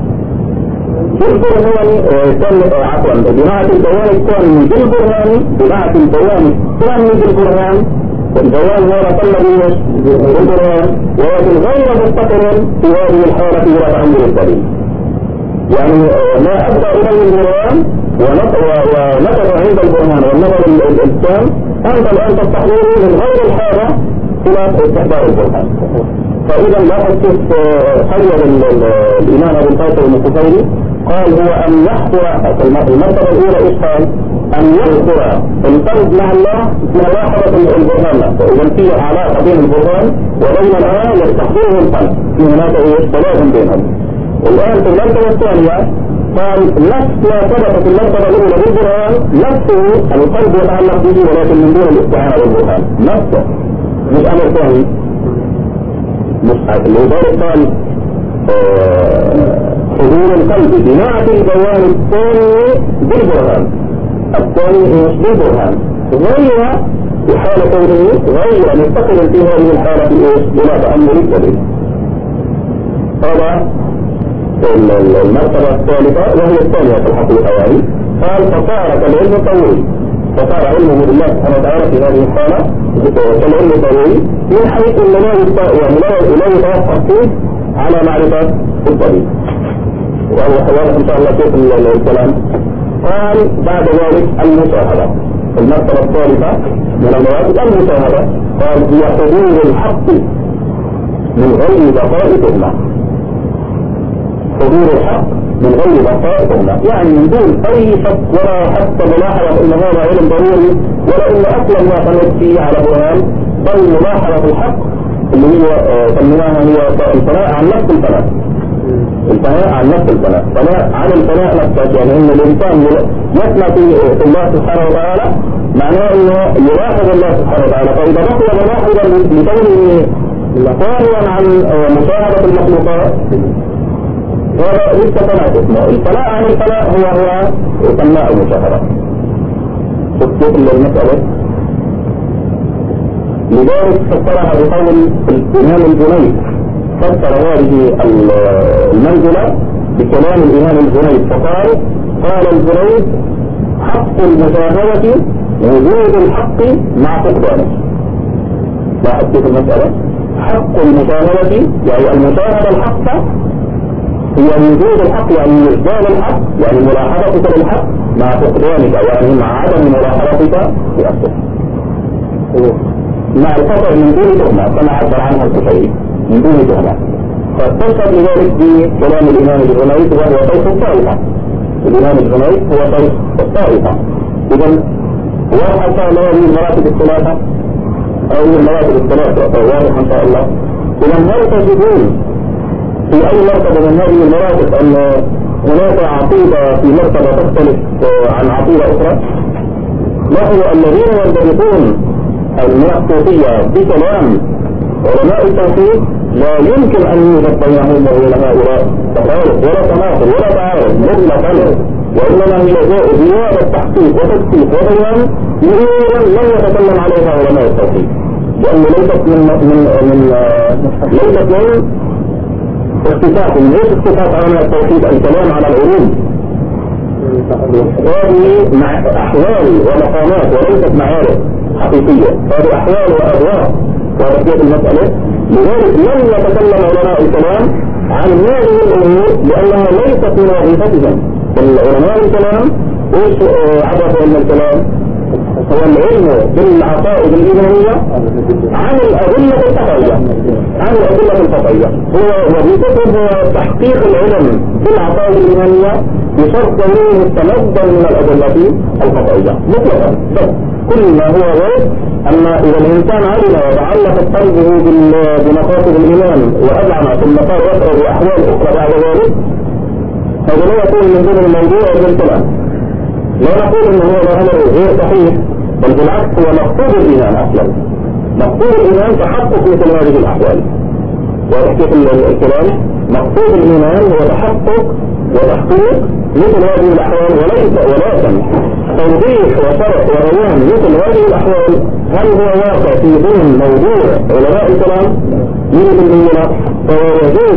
بالبرهان عفوا بناء البيان التام بالبرهان، بناء البيان التام بالبرهان. البيان هو طلب بالبرهان، ولكن غير مستقر في هذه الحالة إلى تأمل الدليل. يعني ما أبدأ إليه البرهان ونظر عند البرهان والنظر الإنسان، أنت الآن تستحضره من غير الحاجة إلى استحضار البرهان. فإذا لاحظ كيف خير الإمام أبو القاسم القصيري، قال هو أن يحضر المرتبة الأولى إيش قال؟ أن يحضر القلب مع الله ملاحظة البرهان نفسه. إذا في علاقة بين البرهان وبين الآن يستحضره القلب، في هناك تلازم بينهم. الآن في المرتبة الثانية قال نفس ما ثبت في المرتبة الأولى بالبرهان نفسه القلب يتعلق به، ولكن من دون الاستعانة بالبرهان نفسه، مش أمر ثاني. لذلك قال حضور القلب بناء البيان الثاني بالبرهان، الثاني مش بالبرهان، غير في حالة كونه غير مستقل في هذه الحالة إلى تأمل الدليل. هذا المرتبة الثالثة وهي الثانية في الحقيقة يعني. قال فصار كالعلم الضروري، فصار علمه بالله سبحانه وتعالى في هذه الحالة كالعلم الضروري من حيث أنه لا يتوقف فيه على معرفة الطبيب. وهو حوالي إن شاء الله كيف الكلام. قال بعد ذلك المشاهدة، المرتبة الثالثة من المراتب المشاهدة. قال هي حضور الحق من غير بقاء تهمة. حضور الحق من غير بقاء تهمة، يعني من دون أي شك ولا حتى ملاحظة أن هذا علم ضروري ولا أن أصلا ما قمت فيه على برهان، بل ملاحظة الحق اللي هي سميناها هي الفناء عن نفس الفناء. الفناء عن نفس الفناء، فناء عن الفناء نفسه، يعني ان الانسان يسمع في الله سبحانه وتعالى معناه انه يلاحظ الله سبحانه وتعالى. فاذا بقي ملاحظا لكونه ثانيا عن مشاهدة المخلوقات هذا ليس فناء اسمه. الفناء عن الفناء هو فناء المشاهدة. شوف المسألة. لذلك فسرها بقول الإمام الجنيد، فسر هذه المنزلة بكلام الإمام الجنيد فقال: قال الجنيد: حق المشاهدة وجود الحق مع فقدانه. لاحظ كيف المسألة؟ حق المشاهدة يعني المشاهدة الحق هي وجود الحق، يعني وجدان الحق، يعني ملاحظتك للحق مع فقدانك، يعني مع عدم ملاحظتك لأسفل مع الخطأ من دون تهمة كما عبر عنها الكشيري من دون تهمة. فاستنصت لذلك بكلام الإمام الجنيد وهو شيخ الطائفة. الإمام الجنيد هو شيخ الطائفة. إذا واضح إن شاء الله هذه المراتب الثلاثة أو المراتب الثلاثة واضح إن شاء الله. إذا هل تجدون في أي مرتبة من هذه المراتب أن هناك عقيدة في مرتبة تختلف عن عقيدة أخرى؟ لاحظوا الذين ينطبقون المنطقية بكلام علماء التوحيد لا يمكن أن يوجد بينهم وبين هؤلاء تفاوت ولا تناقض ولا تعارض مطلقا، وإنما هي زيادة تحقيق وتدقيق وبيان مهورا لم يتكلم عليها علماء التوحيد، لأنه ليست من اختصاص ليس اختصاص علماء التوحيد الكلام على العلوم. هذه مع أحوال ومقامات وليست معارف حقيقية، هذه أحوال وأذواق وهذه المسألة. لذلك لم يتكلم علماء الكلام عن هذه الأمور لأنها ليست من وظيفتهم. العلماء الكلام ايش عرفوا من الكلام؟ هو العلم بالعقائد الإيمانية عن الأدلة القطعية، عن الأدلة القطعية. هو وظيفتهم هو تحقيق العلم بالعقائد الإيمانية بشرط كونه مستمدا من الأدلة القطعية مطلقا. كل ما هو غير أن إذا الإنسان علم وتعلق قلبه بمقاصد الإيمان وأذعن ثم صار يسأل بأحوال أخرى بعد ذلك، هذا لا يكون من ضمن الموضوع بالكلام. لا نقول أنه هو أمر غير صحيح، بل بالعكس هو مقصود الإيمان أصلا. مقصود الإيمان تحقق مثل هذه الأحوال. وتحقيق الكلام مقصود الإيمان هو تحقق وتحقيق مثل هذه الأحوال، ولكن توضيح وشرح وبيان مثل هذه الأحوال هل هو واقع في ضمن موضوع علماء الكلام؟ يمكن مننا فيجوز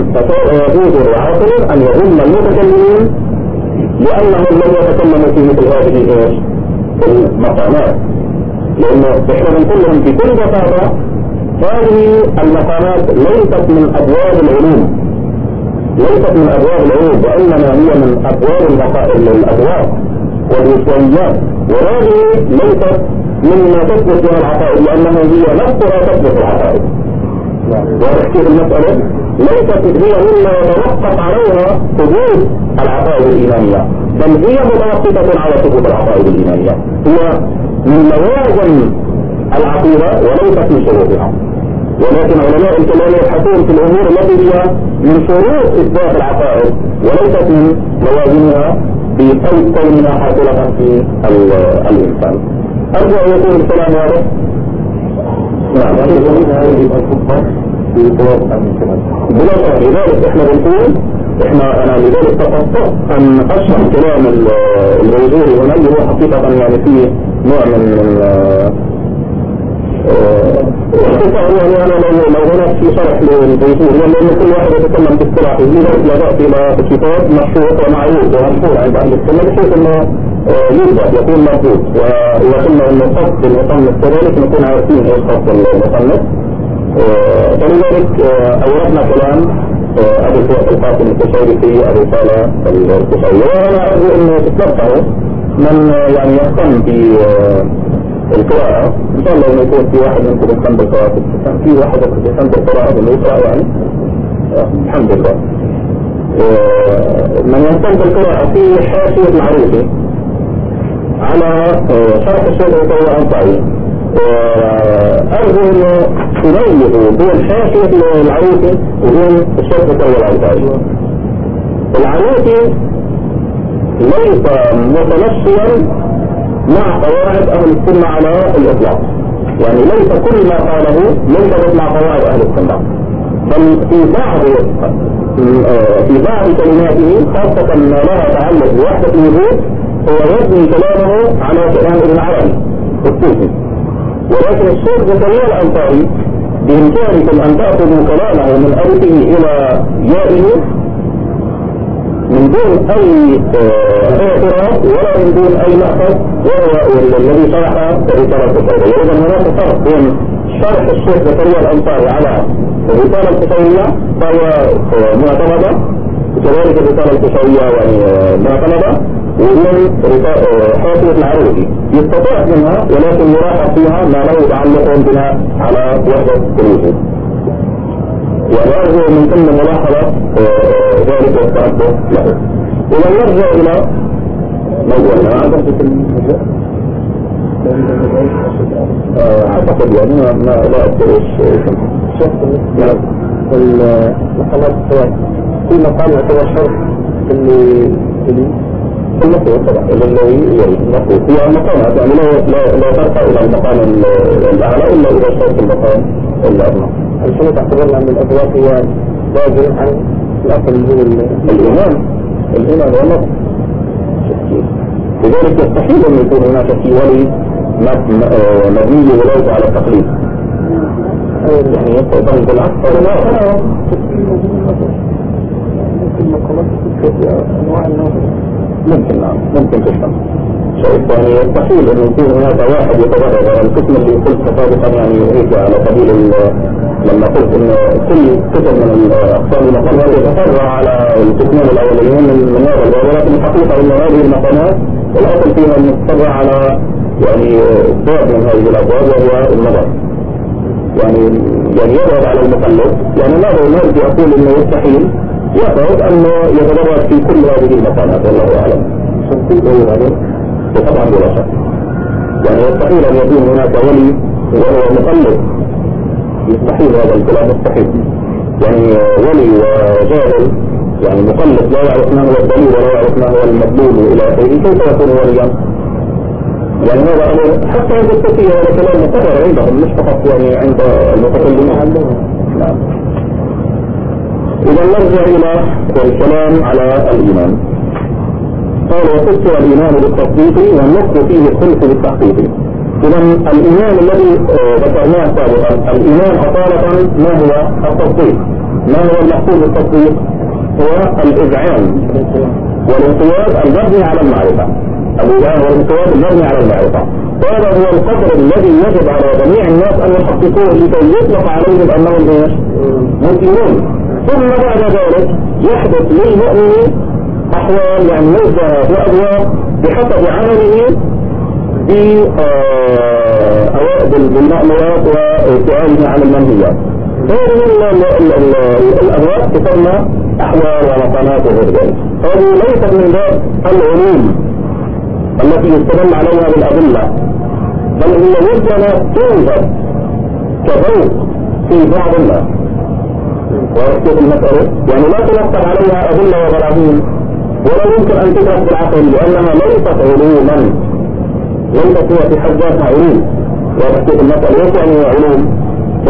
العاقل أن يضم المتكلمين لأنهم لم يتكلموا في مثل هذه المقامات، لأنه بحرم كلهم في كل بساطة هذه المقامات ليست من أبواب العلوم، ليست من أبواب العلوم، وإنما هي من أبواب الأبواب والوصوليات، وهذه ليست مما تثبت بها العقائد لأنها هي نفسها تثبت العقائد. وتحقيق المسألة ليست هي مما يتوقف عليها ثبوت العقائد الإيمانية، بل هي متوقفة على ثبوت العقائد الإيمانية، هي من لوازم العقيدة وليست من شروطها. ولكن علماء الكلام يبحثون في الأمور التي هي من شروط إثبات العقائد وليست من لوازمها بكونها حاصلة في الإنسان. أرجو أن يكون الكلام واضح. نعم. بلا شك لذلك احنا بنقول انا لذلك تخصصت ان اشرح كلام البيجوري هنا اللي هو حقيقة يعني فيه نوع من يعني انا لو هناك في شرح للبيجوري لان كل واحد يتكلم باصطلاحه لذلك لجأت الى كتاب مشهور ومعروف ومشهور عند اهل السنة بحيث انه يبدأ يكون مربوط. وإذا قلنا أن قصد المصنف كذلك نكون عارفين إيش قصد المصنف. فلذلك أوردنا كلام أبو القاسم القشيري في الرسالة القشيرية، وأنا أرجو أنه تتلقوا من يعني يهتم في القراءة. إن شاء الله أنه يكون في واحد منكم يهتم بالقراءة، في واحد يهتم بالقراءة أنه يقرأ يعني الحمد لله. من يهتم بالقراءة في حاشية العروضي على شرح الشيخ الأنصاري، أرجو أن تميزوا بين حاشية العروضي وبين الشيخ الأنصاري. العروضي ليس متمشيا مع قواعد أهل السنة على الإطلاق، يعني ليس كل ما قاله منضبط مع قواعد أهل السنة، بل في بعض كلماته خاصة ما لها تعلق بوحدة الوجود هو يبني كلامه على كلام ابن عربي الصوفي. ولكن الشيخ زكريا الأنصاري بإمكانكم أن تأخذوا كلامه من ألفه إلى يائه من دون أي اعتراض ولا من دون أي مأخذ، وهو الذي شرح الرسالة القشيرية. إذا هناك فرق بين شرح الشيخ زكريا الأنصاري على الرسالة القشيرية فهو معتمدة، وكذلك الرسالة القشيرية يعني معتمدة، ومن حاشية العروضي يستطيع منها ولكن يراحة فيها ما له تعلق بنا على وحدة الوجود. يعني أرجو من ثم ملاحظة ذلك والتنبه له. إذا نرجع إلى موضوعنا أعتقد يعني ما لا أذكر إيش المقامات في مقام يعتبر شرط اللي المفروض طبعا اللي المفروض هي المقامات، يعني لا ترقى إلى المقام الأعلى إلا إذا شرط المقام الأدنى. السنة تعتبر أن الأبواب هي باجر عن الأصل اللي هو الإيمان والنص. لذلك يستحيل أن يكون هناك في ولي مبني ولايته على التقليد، يعني يستطيع بالعكس ممكن نعم ممكن تفهم شيء ثاني. يستحيل أن يكون هناك واحد يتبرر على القسم اللي قلت سابقا، يعني هيك على سبيل لما قلت ان كل قسم من الاقسام المقامات يتفرع على القسمين الاولين من هذا الباب، ولكن الحقيقه ان هذه المقامات الاصل فيها ان تتفرع على يعني باب من هذه الابواب وهو النظر، يعني يرد على المقلد. يعني ماذا نرجو اقول انه يستحيل يفرض انه يتدرج في كل هذه المقامات والله اعلم. وطبعا بلا شك يعني يستحيل ان يكون هناك ولي وهو مقلد، يستحيل هذا الكلام مستحيل. يعني ولي وجاهل يعني مقلد لا يعرف ما هو الدليل ولا يعرف ما هو المدلول الى اخره، كيف يكون وليا؟ يعني هذا امر حتى عند الصوفية هذا كلام مقرر عندهم مش فقط يعني عند المتكلمين. نعم. اذا نرجع الى الكلام على الايمان. قال وقلت الإيمان بالتصديق والنطق فيه الخلف بالتحقيق. إذا الإيمان الذي ذكرناه سابقا، الإيمان أصالة ما هو التصديق؟ ما هو المقصود بالتصديق؟ هو الإذعان والانقياد المبني على المعرفة. الإذعان والانقياد المبني على المعرفة، وهذا هو القدر الذي يجب على جميع الناس أن يحققوه لكي يطلق عليهم أنهم إيش؟ مسلمون. ثم بعد ذلك يحدث للمؤمن أحوال يعني موجهة وأدوار بحسب عمله بالمأمورات وابتعاده عن المنهيات. هذه الأدوار تسمى أحوال ومقامات وغير ذلك. هذه ليست من باب العلوم التي يستدل عليها بالأدلة، بل هي وجهة توجد كذوق في بعض الناس. وكيف المسألة؟ يعني لا تنطق عليها أدلة وبراهين ولا يمكن أن تدرس بالعقل، لأنها ليست علوما، ليست هي في حد ذاتها علوم. وكيف المسألة ايش يعني علوم؟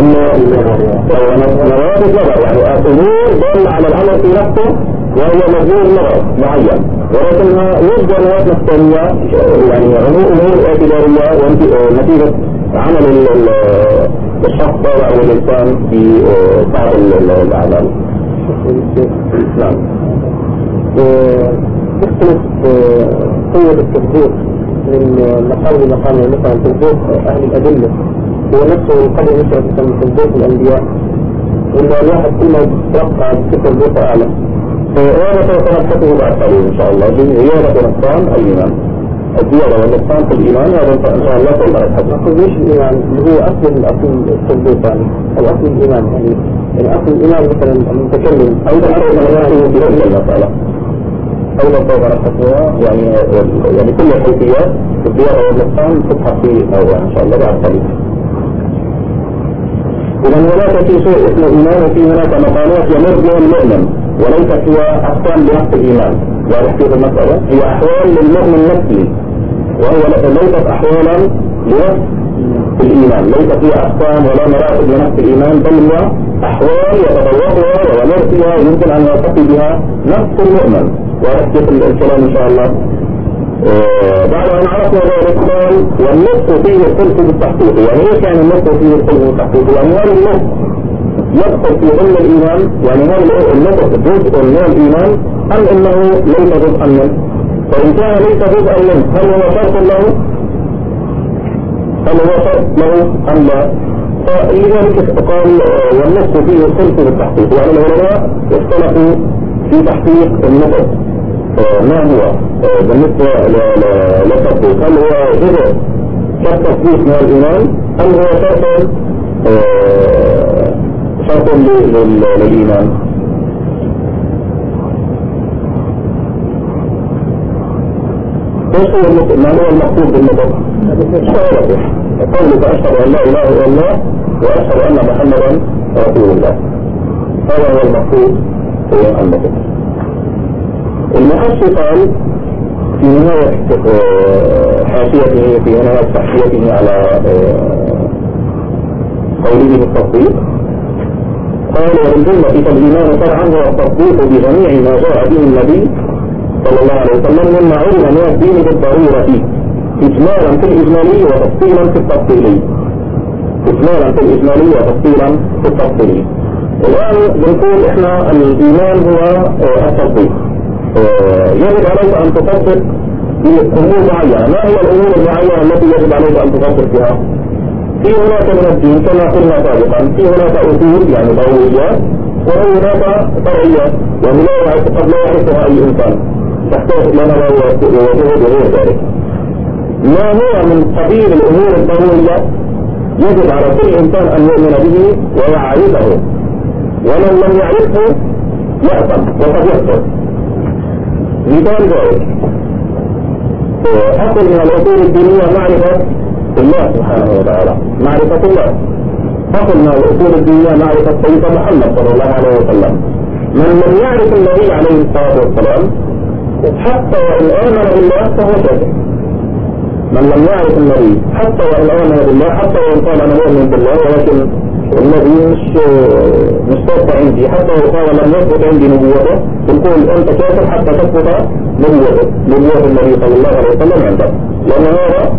نوابغ نظر، يعني أمور دل على الأمر في نفسه وهي مجموع نظر معين، ولكنها يوجد نوابغ نفسانية يعني أمور اعتبارية ونتيجة عمل الشخص أو الإنسان في بعض الأعمال. نعم. تختلف قوة التصديق من مقام لمقام، مثلا تصديق أهل الأدلة هو نفسه قبل مثل تصديق الأنبياء، ولا الواحد كل ما يتوقع بتصديق أعلى. هذا سوف نبحثه بعد قليل إن شاء الله. زيادة ونقصان الإيمان، الزيادة والنقصان في الإيمان، هذا إن شاء الله سوف نبحثه. أقول ليش الإيمان اللي هو أصل التصديق يعني، أو أصل الإيمان يعني أصل الإيمان مثلا المتكلم أيضا سوف نبحثه بهذه المسألة، أيضا سوف نبحثها يعني كل الحيثيات الزيادة والنقصان تبحث في موضوع إن شاء الله بعد قليل. إذا هناك في شيء اسمه إيمان، وفي هناك مقامات يمر بها المؤمن وليست هي أحكام بنفس الإيمان. واضح كيف المسألة؟ هي أحوال للمؤمن نفسه، وهي ليست أحوالا لنفس الإيمان، ليست هي أحكام ولا مراتب لنفس الإيمان، بل هي أحوال يتطوقها ويمر فيها يمكن أن يرتقي بها نفس المؤمن. واضح كيف الكلام إن شاء الله؟ بعد أن عرفنا ذلك قال والنص فيه الخلق بالتحقيق. يعني إيه كان النص فيه الخلق بالتحقيق؟ يعني هذا النص يدخل في ضمن الإيمان، يعني هذا النص جزء من الإيمان أم إنه ليس جزءا منه؟ فإن كان ليس جزءا منه هل هو شرط له؟ هل هو شرط له أم لا؟ فلذلك قال والنص فيه الخلق بالتحقيق. يعني العلماء اختلفوا في تحقيق النص ما هو بالنسبة للتصديق، هل هو جزء كالتصديق من الإيمان أم هو شرط للإيمان؟ ما هو المقصود بالنطق؟ قولك أشهد أن لا إله إلا الله وأشهد أن محمدا رسول الله، هذا هو المقصود في النطق. المحشي قال في نهاية حاشيته، في نهاية تحشيته على قوله بالتصديق، قال وبالجملة فالإيمان شرعا هو التصديق بجميع ما جاء به النبي صلى الله عليه وسلم مما علم من الدين بالضرورة، إجمالا في الإجمالي وتفصيلا في التفصيلي، إجمالا في الإجمالي وتفصيلا في التفصيلي. الآن بنقول إحنا الإيمان هو التصديق. يجب عليك أن تصدق بأمور معينة. ما هي الأمور المعينة التي يجب عليك أن تصدق بها؟ في هناك من الدين كما قلنا سابقا، في هناك أصول يعني ضروريات، وهناك فرعيات يعني قد لا يحسها أي إنسان، تحتاج لنا وجهد وغير ذلك. ما هو من قبيل الأمور الضرورية يجب على كل إنسان أن يؤمن به ويعرفه، ومن لم يعرفه يأثم وقد يكفر. مثال ذلك أصل من الأصول الدينية معرفة الله سبحانه وتعالى، معرفة الله. أصل من الأصول الدينية معرفة سيدنا محمد صلى الله عليه وسلم. من لم يعرف النبي عليه الصلاة والسلام حتى وإن آمن بالله فهو كافر. من لم يعرف النبي حتى وإن آمن بالله، حتى وإن قال أنا مؤمن بالله ولكن النبي مش ثابت عندي، حتى لو قال لم يثبت عندي نبوته تقول أنت كافر حتى تثبت نبوة النبي صلى الله عليه وسلم عندك، لأن هذا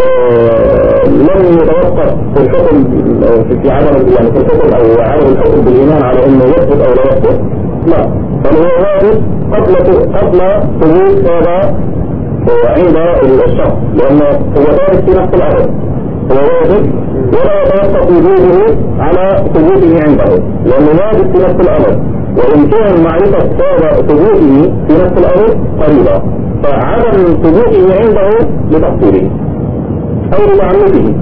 لم يتوقف في الحكم في عدم يعني في الحكم أو عدم الحكم بالإيمان على إنه يثبت أو لا يثبت، لا، بل هو واجب قبل ثبوت هذا عند الشخص، لأنه هو ثابت في نفس الأرض، هو واجب ولا يتوقف وجوده على ثبوته عنده، لأنه واجب في نفس الأمر، وإن كان معرفة ثبوته في نفس الأمر قريبة، فعدم ثبوته عنده لتقصيره أو لتعنته.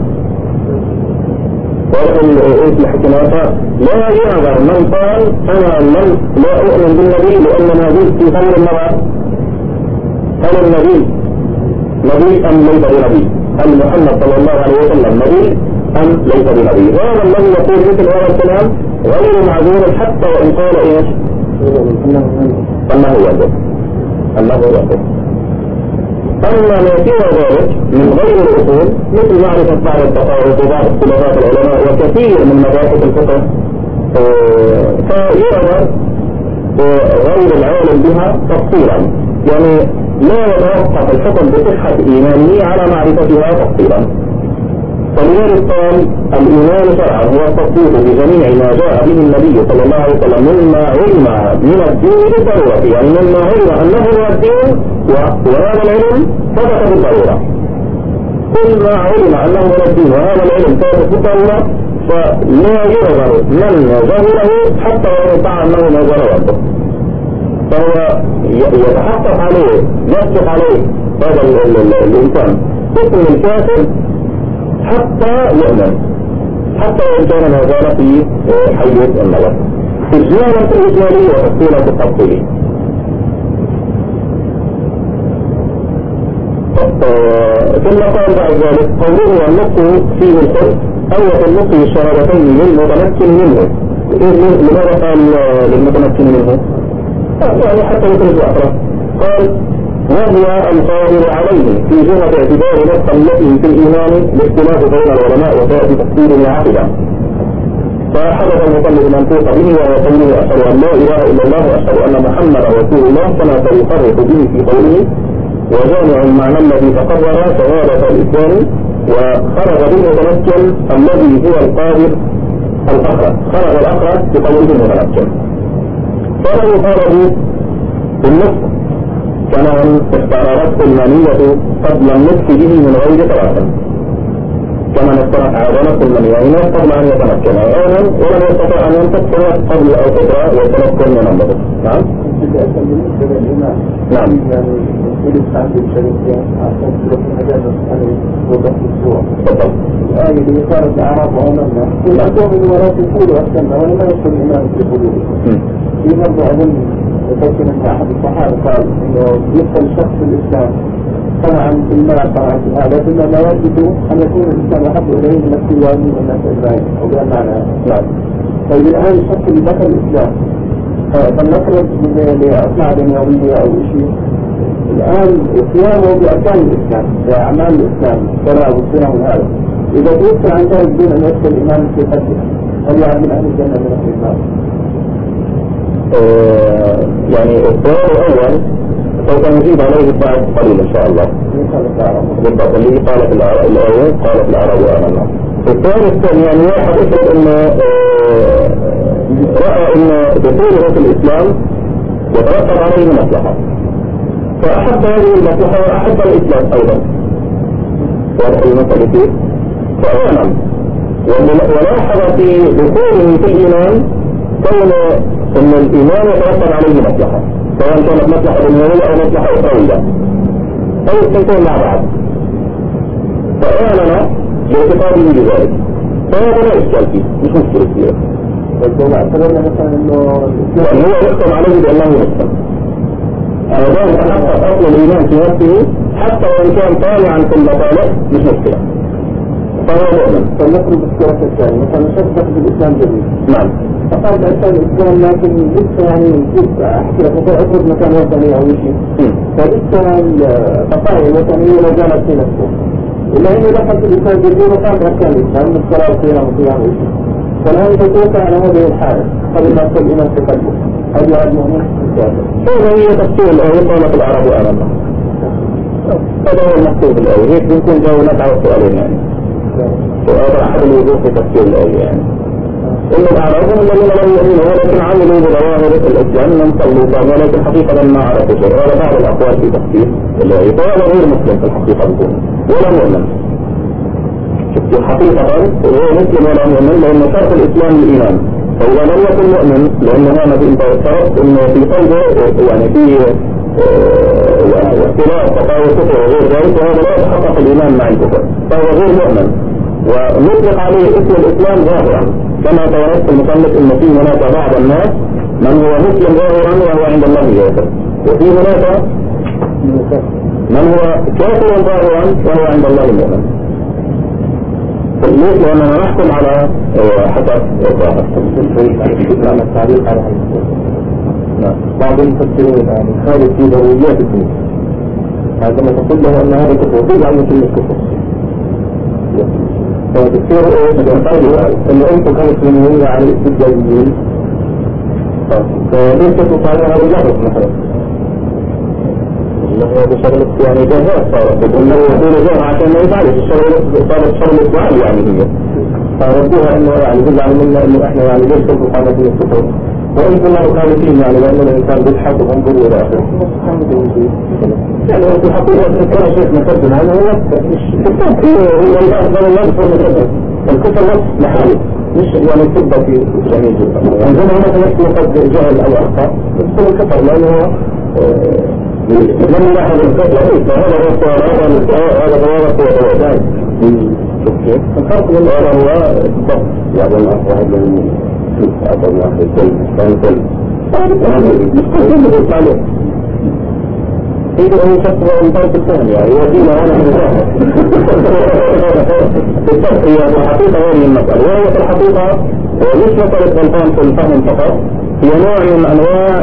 الحكمات لا يعذر من قال أنا لا أؤمن بالنبي لأن ما زلت في خير النظر، هل النبي نبي أم ليس بنبي؟ هل محمد صلى الله عليه وسلم نبي أم ليس بنبي؟ هذا الذي يقول مثل هذا الكلام غير معذور حتى وإن قال إيش؟ أنه يجب، أنه يجب. أما ما سوى ذلك من غير الأصول مثل معرفة بعض التقاعد وبعض اختلافات العلماء وكثير من مباحث الفقه فيعذر غير العالم بها تفصيلا، يعني لا يتوقف الحكم بصحة إيمانه على معرفتها تفصيلا. فلذلك قال الإيمان شرعا هو التصديق بجميع ما جاء به النبي صلى الله عليه وسلم مما علم من الدين بالضرورة، يعني مما علم أنه هو الدين وهذا العلم ثبت بالضرورة. كل ما علم أنه من الدين وهذا العلم ثبت بالضرورة فلا يعذر من جهله حتى ويطاع أنه ما جرى، فهو يتحقق عليه يصدق عليه هذا الإنسان اسم الكافر حتى يؤمن، حتى وإن كان ما زال في حيز النظر، إجمالا في الإجمالي وتفصيلا في التفصيلي. ثم قال بعد ذلك قوله النص فيه الحر أو في النص الشهادتين للمتمكن منه. لماذا قال للمتمكن منه؟ يعني حتى يخرج أخرى. قال وهو القادر عليه في جهة اعتبار نص التي في الإيمان باختلاف بين العلماء وسيأتي تفصيله عقبا. فحدث المصنف المنطوق به وهو قوله أشهد أن لا إله إلا الله وأشهد أن محمدا رسول الله كما سيصرح به في قوله وجامع المعنى الذي تقرر شهادة الإسلام وخرج بالمتمكن الذي هو القادر الأخرى، خرج الأخرى بقوله المتمكن. فلا يخرج بالنص كما استعرضت المانية قبل النصف به من غير ثلاثة، كما نستطيع عادلة المانية قبل أن يتمكن أولا ولم يستطيع أن ينتقل قبل أو فترة ويتمكن من النصف. نعم نعم الآية اللي قالت الأعراب وأمرنا كل من وراء الفول وأسلمنا ولما يدخل الإيمان في قلوبهم. في برضه أظن يفكر أن أحد الصحابة قال إنه يدخل شخص الإسلام طبعا في المال طبعا في هذا ثم لا يجب أن يكون الإسلام أحب إليه من نفسه ومن الناس إبراهيم وبيان معنى. نعم. طيب الآن الشخص اللي دخل الإسلام فلنخرج لأصنع دنيوية أو شيء الآن قيامه بأركان الإسلام بأعمال الإسلام صلاة والصيام وهذا إذا توفى عن ذلك دون أن يدخل الإيمان في قلبه هل يعد من أهل الجنة من أهل النار؟ يعني السؤال الأول سوف نجيب عليه بعد قليل إن شاء الله. بالضبط اللي قالت الآية قالت العرب وآمنا. السؤال الثاني يعني واحد افرض أنه رأى أن دخوله في الإسلام يترتب عليه مصلحة فأحب هذه المصلحة وأحب الإسلام أيضا واضح المسألة فيه فآمن ولاحظ في دخوله في الإيمان كون أن الإيمان يترتب عليه مصلحة سواء كانت مصلحة دنيوية أو مصلحة أخروية أو الثنتين مع بعض فآمن باعتقاده بذلك فهذا لا إشكال فيه مش مشكلة فيه لو اعتبرنا مثلا انه يعني هو يحكم عليه بأنه مسلم هذا تحقق أصل الإيمان في نفسه حتى وإن كان طالعا في المطالب مش مشكلة فهو مؤمن. فلنقرب السيرة الثانية مثلا شخص في الإسلام جديد نعم فقال بأسان الإسلام لكن لسه يعني أحكي لك مثلا أفرض مكان وطني أو شيء فلسه البقايا الوطنية لا زالت في نفسه إلا إنه دخل في الإسلام جديد وقام بأركان الإسلام من الصلاة والصيام والصيام وشيء فالآن يتوقع على هذه الحالة قبل ما يدخل الإيمان في قلبه هل يعد مؤمن؟ هذا هي تفسير الآية قالت العرب وآمنا هذا هو المقصود الآية هيك بنكون جاوبنا على السؤالين يعني وهذا أحد الوجوه في تفسير الآية يعني إن الأعراب هم الذين لم يؤمنوا ولكن عملوا بظواهر الإسلام من صلوا ولكن حقيقة ما عرفوا شيء هذا بعض الأقوال في تفسير الآية فهذا غير مسلم في الحقيقة بيكون ولا مؤمن حقيقة هو مسلم ولا مؤمن لأن شرط الإسلام الإيمان فإذا لم يكن مؤمن لأن هذا انت افترضت أنه في قلبه يعني في اختلاف تقاوى كفر وغير ذلك وهذا لا يتحقق الإيمان مع الكفر فهو غير مؤمن ونطلق عليه اسم الإسلام ظاهرا كما تورثت المصنف أن في هناك بعض الناس من هو مسلم ظاهرا وهو عند الله كافر وفي هناك من هو كافر ظاهرا وهو عند الله مؤمن ليش؟ لأننا نحكم على حسب الظاهر نعم التعليق على بعض المفسرين يعني خالد في ضروريات الدين عندما تقول له أن هذا كفر تجعل من كل كفر فالدكتور أن أنتم كمسلمين على الاستبداليين فليس تطالع هذا الجهد مثلا هذا شغلة يعني جهاز صارت بدون يقول جهاز عشان ما يفعلش الشغلة صارت شغلة سؤال يعني هي فردوها انه يعني جزء منا انه احنا يعني ليش كنتوا قامتين الكفر وانتم مخالفين يعني لان الانسان بيضحك وانظر الى اخره. يعني في الحقيقه كان شيخ مقدم عنه هو الافضل النص والمقدم الكفر نص محالي مش يعني تبقى في جميع جدا. عندما هناك نفس قد جهل او اخطا يكون الكفر لانه لم يلاحظ الكفر هذا هو الضوابط الفرق بين هو الضبط يعني الافراد من هذا الواحد كان كل إذا هو شخص انطلق الثاني يعني يودينا وانا بالضبط هي الحقيقة هذه المسألة وهي في الحقيقة مش مسألة غلطان في الفهم فقط هي نوع من أنواع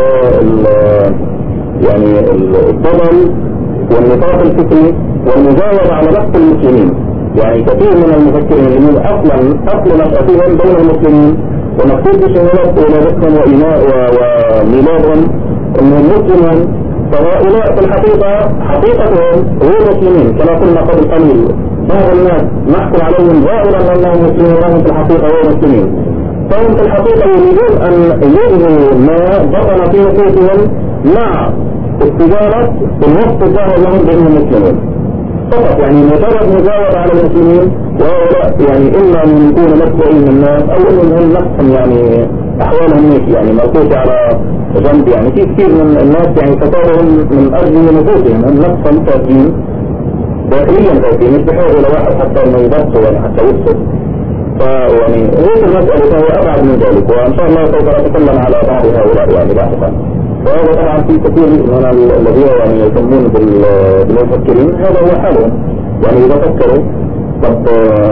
يعني الضلال والنطاق الفكري والمجاورة على نفس المسلمين. يعني كثير من المفكرين اللي أصل نشأتهم بين المسلمين ونقصد بشهادة ولادتهم وميلادهم أنهم مسلمون فهؤلاء في الحقيقة حقيقتهم غير مسلمين كما قلنا قبل قليل. بعض الناس نحكم عليهم ظاهرا أنهم مسلمين وهم في الحقيقة غير مسلمين. فهم في الحقيقة يريدون أن يلغوا ما بطن في نفوسهم مع استجابة الوصف الظاهر لهم بأنهم مسلمون فقط. يعني مجرد مجاورة على المسلمين وهؤلاء يعني إما أن يكونوا مسؤولين من الناس أو أنهم نفسهم يعني أحوالهم ماشي يعني مركوشة على جنب. يعني في كثير من الناس يعني تطورهم من أجل نفوسهم هم نفسهم فاسدين داخليا فاسدين مش بحاجة إلى واحد حتى أنه يبصوا يعني حتى يفسد. فيعني هذه المسألة فهي أبعد من ذلك وإن شاء الله سوف أتكلم على بعض هؤلاء يعني لاحقا. وهذا طبعا في كثير من الذين يعني يسمون بالمفكرين هذا هو حالهم. يعني إذا فكروا طب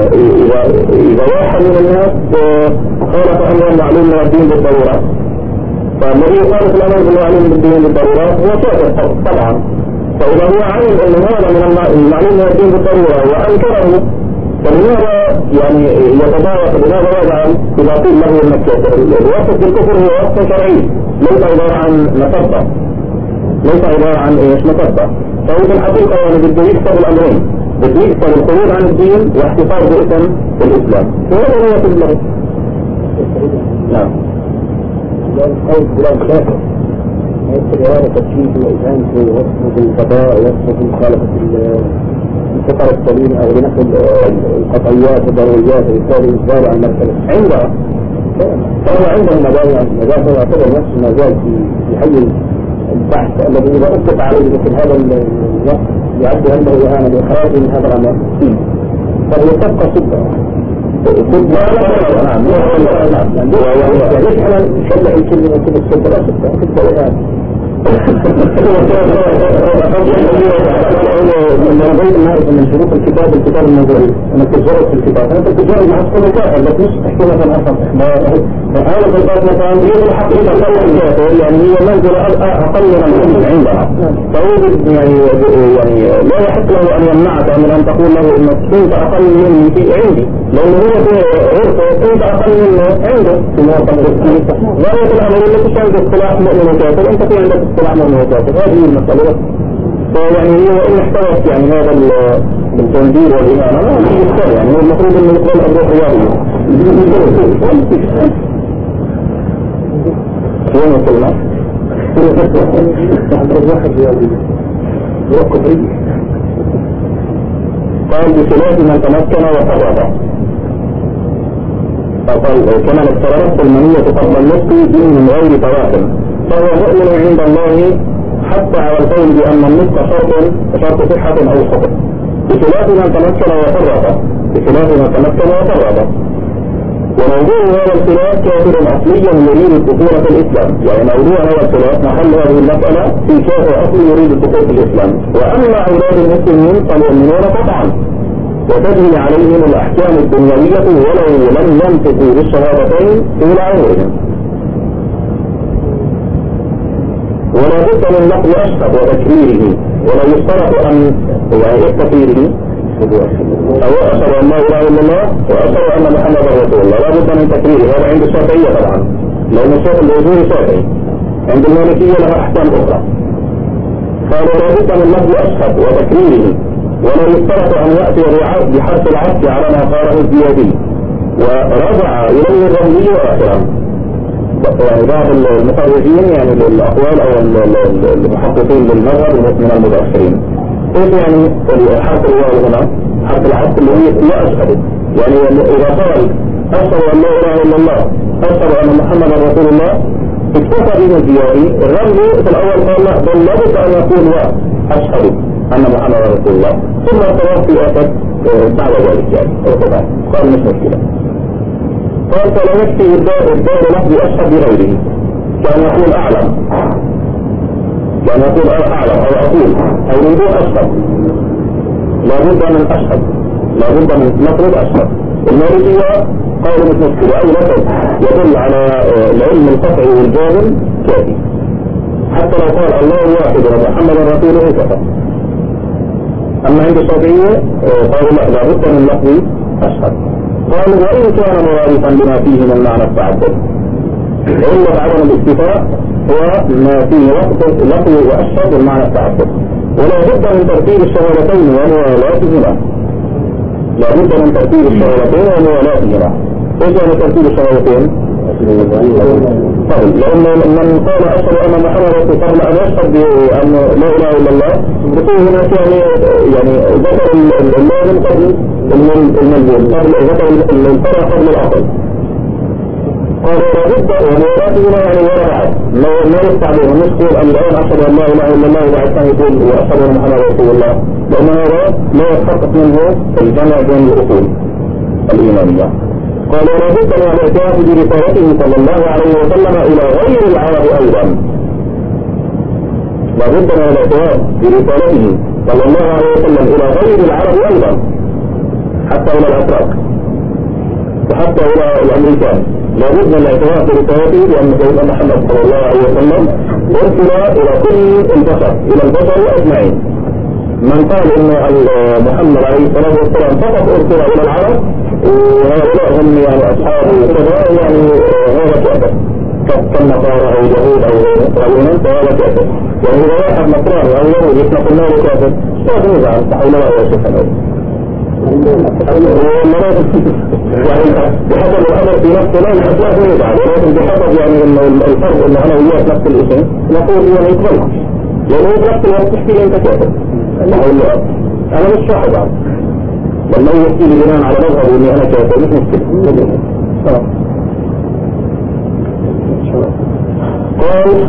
إذا واحد من الناس خالف أمر معلوم من الدين بالضرورة فالذي يخالف الأمر بالمعلوم بالدين بالضرورة هو كافر طبعا. فإذا هو علم أن هذا من المعلوم من الدين بالضرورة وأنكره فلماذا يعني يتضايق بماذا يجعل إذا قيل له أنك كافر؟ الوصف بالكفر هو وصف شرعي ليس عبارة عن مصدة ليس عبارة عن ايش مصدة. فهو في الحقيقة يعني بده يكسب الأمرين بده يكسب الخروج عن الدين واحتفاظ باسم الإسلام وهذا هو في الله. نعم قول فلان كافر يمكن إرادة تشكيك الإنسان في وصفه بالقضاء وصفه بالمخالفة الفطر السليم أو لنحو القطعيات والضروريات الإنسان عن المرتبة عندها فهو عنده مجال يعتبر نفسه مجال في حي البحث الذي إذا أطلق عليه مثل هذا الوقت يعد عنده إهانة لإخراجه من هذا العمل فهي تبقى ليش احنا نشلح الكلمة كل السبة لا سبة إهانة من شروط الكتاب النظري أنا تجرب في الكتاب أنا تجرب مع السنة كافر بس مش تحكي مثلا أصلا هذا الكتاب مثلا هي الحقيقة يعني هي منزلة أقل من عندها فوجد يعني لا يحق له أن يمنعك من أن تقول له إنك كنت أقل مني في عندي لأنه هو في عرفه كنت أقل منه عنده في موقع لا يقول الأمر التي كانت اصطلاح مؤمن وكافر أنت في عندك اصطلاح مؤمن وكافر هذه المسألة. فيعني هو إن احتوت يعني هذا التنبير والإهانة ما في إشكال يعني هو المفروض أن يقبل الأمر الرياضي. وين وصلنا؟ قال بخلاف من تمكن وفرط فقال كما افترضت المنية قبل النطق دين من غير تواصل فهو مؤمن عند الله حتى على القول بأن النطق شرط صحة أو خطأ بخلاف من تمكن وفرط وموضوع هذا الخلاف كافر أصليا يريد الدخول في الإسلام. يعني موضوع هذا الخلاف محل هذه المسألة في كافر أصلي يريد الدخول في الإسلام. وأما أولاد المسلمين فالمؤمنون قطعا وتجري عليهم الأحكام الدنيوية ولو لم ينطقوا بالشهادتين طول عمرهم ولا بد من نقل أشهد وتكريره ولا يشترط أن تكريره أو أشهد أن لا إله إلا الله وأشهد أن محمدا رسول الله لا بد من تكريره. هذا عند الشافعية طبعا لأن الشيخ الوزيري شافعي. عند المالكية لها أحكام أخرى قال ولا بد من نقل أشهد وتكريره ولا يشترط أن يأتي بحرف العطف على ما قاله الزيادي ورجع إليه الرمزي آخرا. يعني بعض المخرجين يعني للأقوال أو المحققين للمذهب من المتأخرين كيف يعني حرف الواو هنا حرف العطف اللي هي لا أشهد يعني إذا قال أشهد أن لا إله إلا الله أشهد أن محمدا رسول الله اكتفى به الزيادي الرمل في الأول قال لا بل لابد أن يقول أشهد أن محمدا رسول الله ثم توفي أكد بعد ذلك يعني قال مش مشكلة قال فلا يكفي الدار لفظ أشهد بغيره كان يقول أعلم كان يقول أعلم أو أقول أو من دون أشهد لابد من أشهد لابد من نفرض أشهد المالكية قالوا مش مشكلة أي لفظ يدل على العلم القطعي والجازم كافي حتى لو قال الله واحد ومحمد رسوله كفى أما عند الشافعية قالوا لا لابد من لفظ أشهد قالوا وإن كان مرادفا بما فيه من معنى التعدد علة عدم الاكتفاء هو ما فيه لفظ وأشهد المعنى التعدد ولا بد من ترتيب الشهادتين وموالاتهما لا بد من ترتيب الشهادتين وموالاتهما ايش يعني ترتيب الشهادتين؟ طيب لأن من قال أشهد أن محمد رسول الله أن يشهد بأن لا إله إلا الله يكون هناك يعني ذكر اللازم قبل الملزوم قبل ذكر الفرع قبل الأصل قال لابد وموالاتهما يعني ولا بعد ما يستعمل الناس يقول الآن أشهد أن لا إله إلا الله وبعد ثاني يقول وأشهد أن محمد رسول الله لأن هذا لا يتحقق منه الجمع بين الأصول الإيمانية قال لابد من الاعتراف برسالته صلى الله عليه وسلم إلى غير العرب أيضا لابد من الاعتراف برسالته صلى الله عليه وسلم إلى غير العرب أيضا حتى إلى الأتراك وحتى إلى الأمريكان لابد من الاعتراف برسالته لأن سيدنا محمد صلى الله عليه وسلم أرسل إلى كل البشر إلى البشر أجمعين من قال إن محمد عليه الصلاة والسلام فقط أرسل إلى العرب وهؤلاء هم يعني أصحاب كذا يعني هذا كافر كالنصارى أو اليهود أو غيرهم فهذا كافر يعني إذا واحد نصراني أو يهود يسمى الله كافر لا يزعل تحول الله وشفنا يعني بحسب الأمر في نفسه لا يحسن يزعل ولكن بحسب يعني إن الفرق إن أنا وياك نفس الاسم نقول هو ما يقبلها يعني هو بنفس الوقت تحكي لي أنت كافر أنا مش صاحب عنه لما يحكي لي بناء على مذهب إني أنا كافر مش مشكلة قال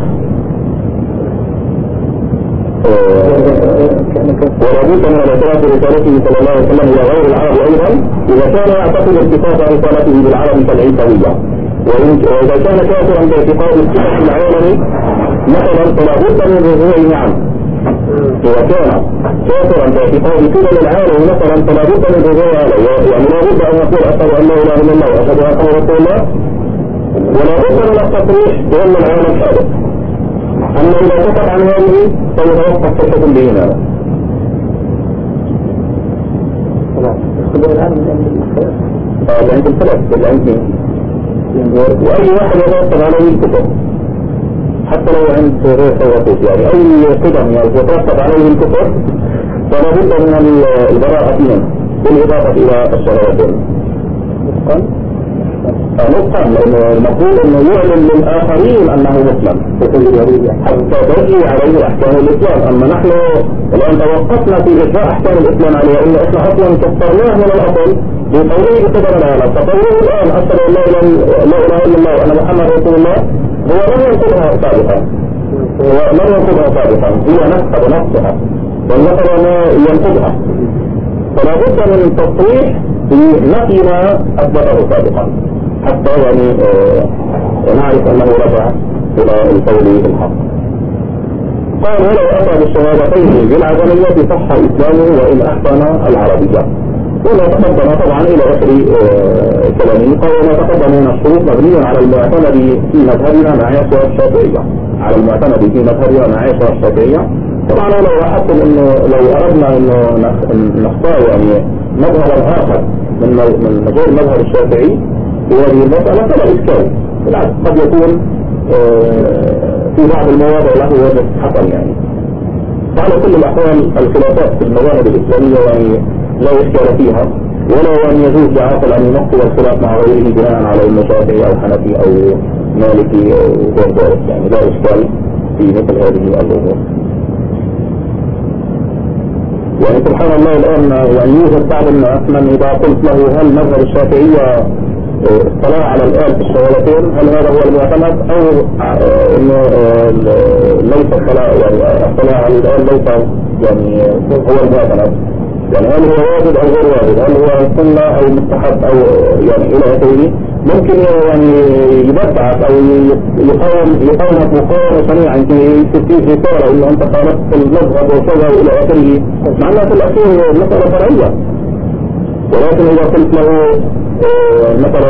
ولابد من الاعتراف برسالته صلى الله عليه وسلم إلى غير العرب أيضا إذا كان يعتقد ارتباط رسالته بالعرب كالعيسوية وإذا كان كافرا باعتقاد الصفة العالمي مثلا فلابد من رجوعه عنه إذا كان كافرا باعتقاد كل العالم مثلا فلابد من رجوعه عليه يعني لابد أن يقول أشهد أن لا إله إلا الله وأشهد أن محمدا رسول الله ولابد من التصريح بأن العالم حادث أما إذا سكت عن هذه فيتوقف صفة الإيمان عند الثلاث الأنبياء وأي واحد يتوقف عليه الكفر حتى لو عند غير توقف يعني أي قدم يتوقف عليه الكفر فلا بد من البراءة منه بالإضافة إلى الشهادتين نطقا لأنه المفروض أنه يعلن للآخرين أنه مسلم حتى تجري عليه أحكام الإسلام أما نحن الآن توقفنا في إجراء أحكام الإسلام عليه إن إحنا أصلا كفرناه من الأصل بقوله بقدر العالم فقوله الآن أشهد أن لا إله إلا الله وأن محمد رسول الله هو لم ينقضها سابقا هي نفسها والنصر ما ينقضها فلا بد من التصريح بنفي ما أثبته سابقا حتى يعني نعرف أنه رجع إلى القول الحق قال ولو أتى بالشهادتين بالعجمية صح إسلامه وإن أحسن العربية ولا تقدم طبعا إلى آخر كلامه قال ولا تقدم من الشروط مبنيا على المعتمد في مذهبنا مع عائشة الشافعية على المعتمد في مذهبنا مع عائشة الشافعية طبعا لو لاحظتم انه لو اردنا انه نختار يعني مذهبا اخر من غير المذهب الشافعي في هذه المسألة فلا إشكال بالعكس قد يكون في بعض المواضع له وجه حسن يعني فعلى كل الأحوال الخلافات في المذاهب الإسلامية يعني لا إشكال فيها ولا أن يجوز لعاقل أن ينقل الخلاف مع غيره بناء على أنه شافعي أو حنفي مالكي وغير ذلك، يعني لا إشكال في مثل هذه الأمور. يعني سبحان الله الآن يعني يوجد بعض الناس من إذا قلت له هل مذهب الشافعية الصلاة على الآن في الشهادتين هل هذا هو المعتمد أو إنه ليس الصلاة، يعني الصلاة على الآن ليس يعني هو المعتمد، يعني هل هو واجب أو غير واجب، هل هو سنة أو مستحب أو يعني إلى آخره. ممكن يعني يبدعك أو يقاومك مقاومة شنيعة في رسالة إنه أنت خالفت المذهب وكذا وإلى آخره، مع أنها في الأخير مسألة فرعية. ولكن إذا قلت له مثلا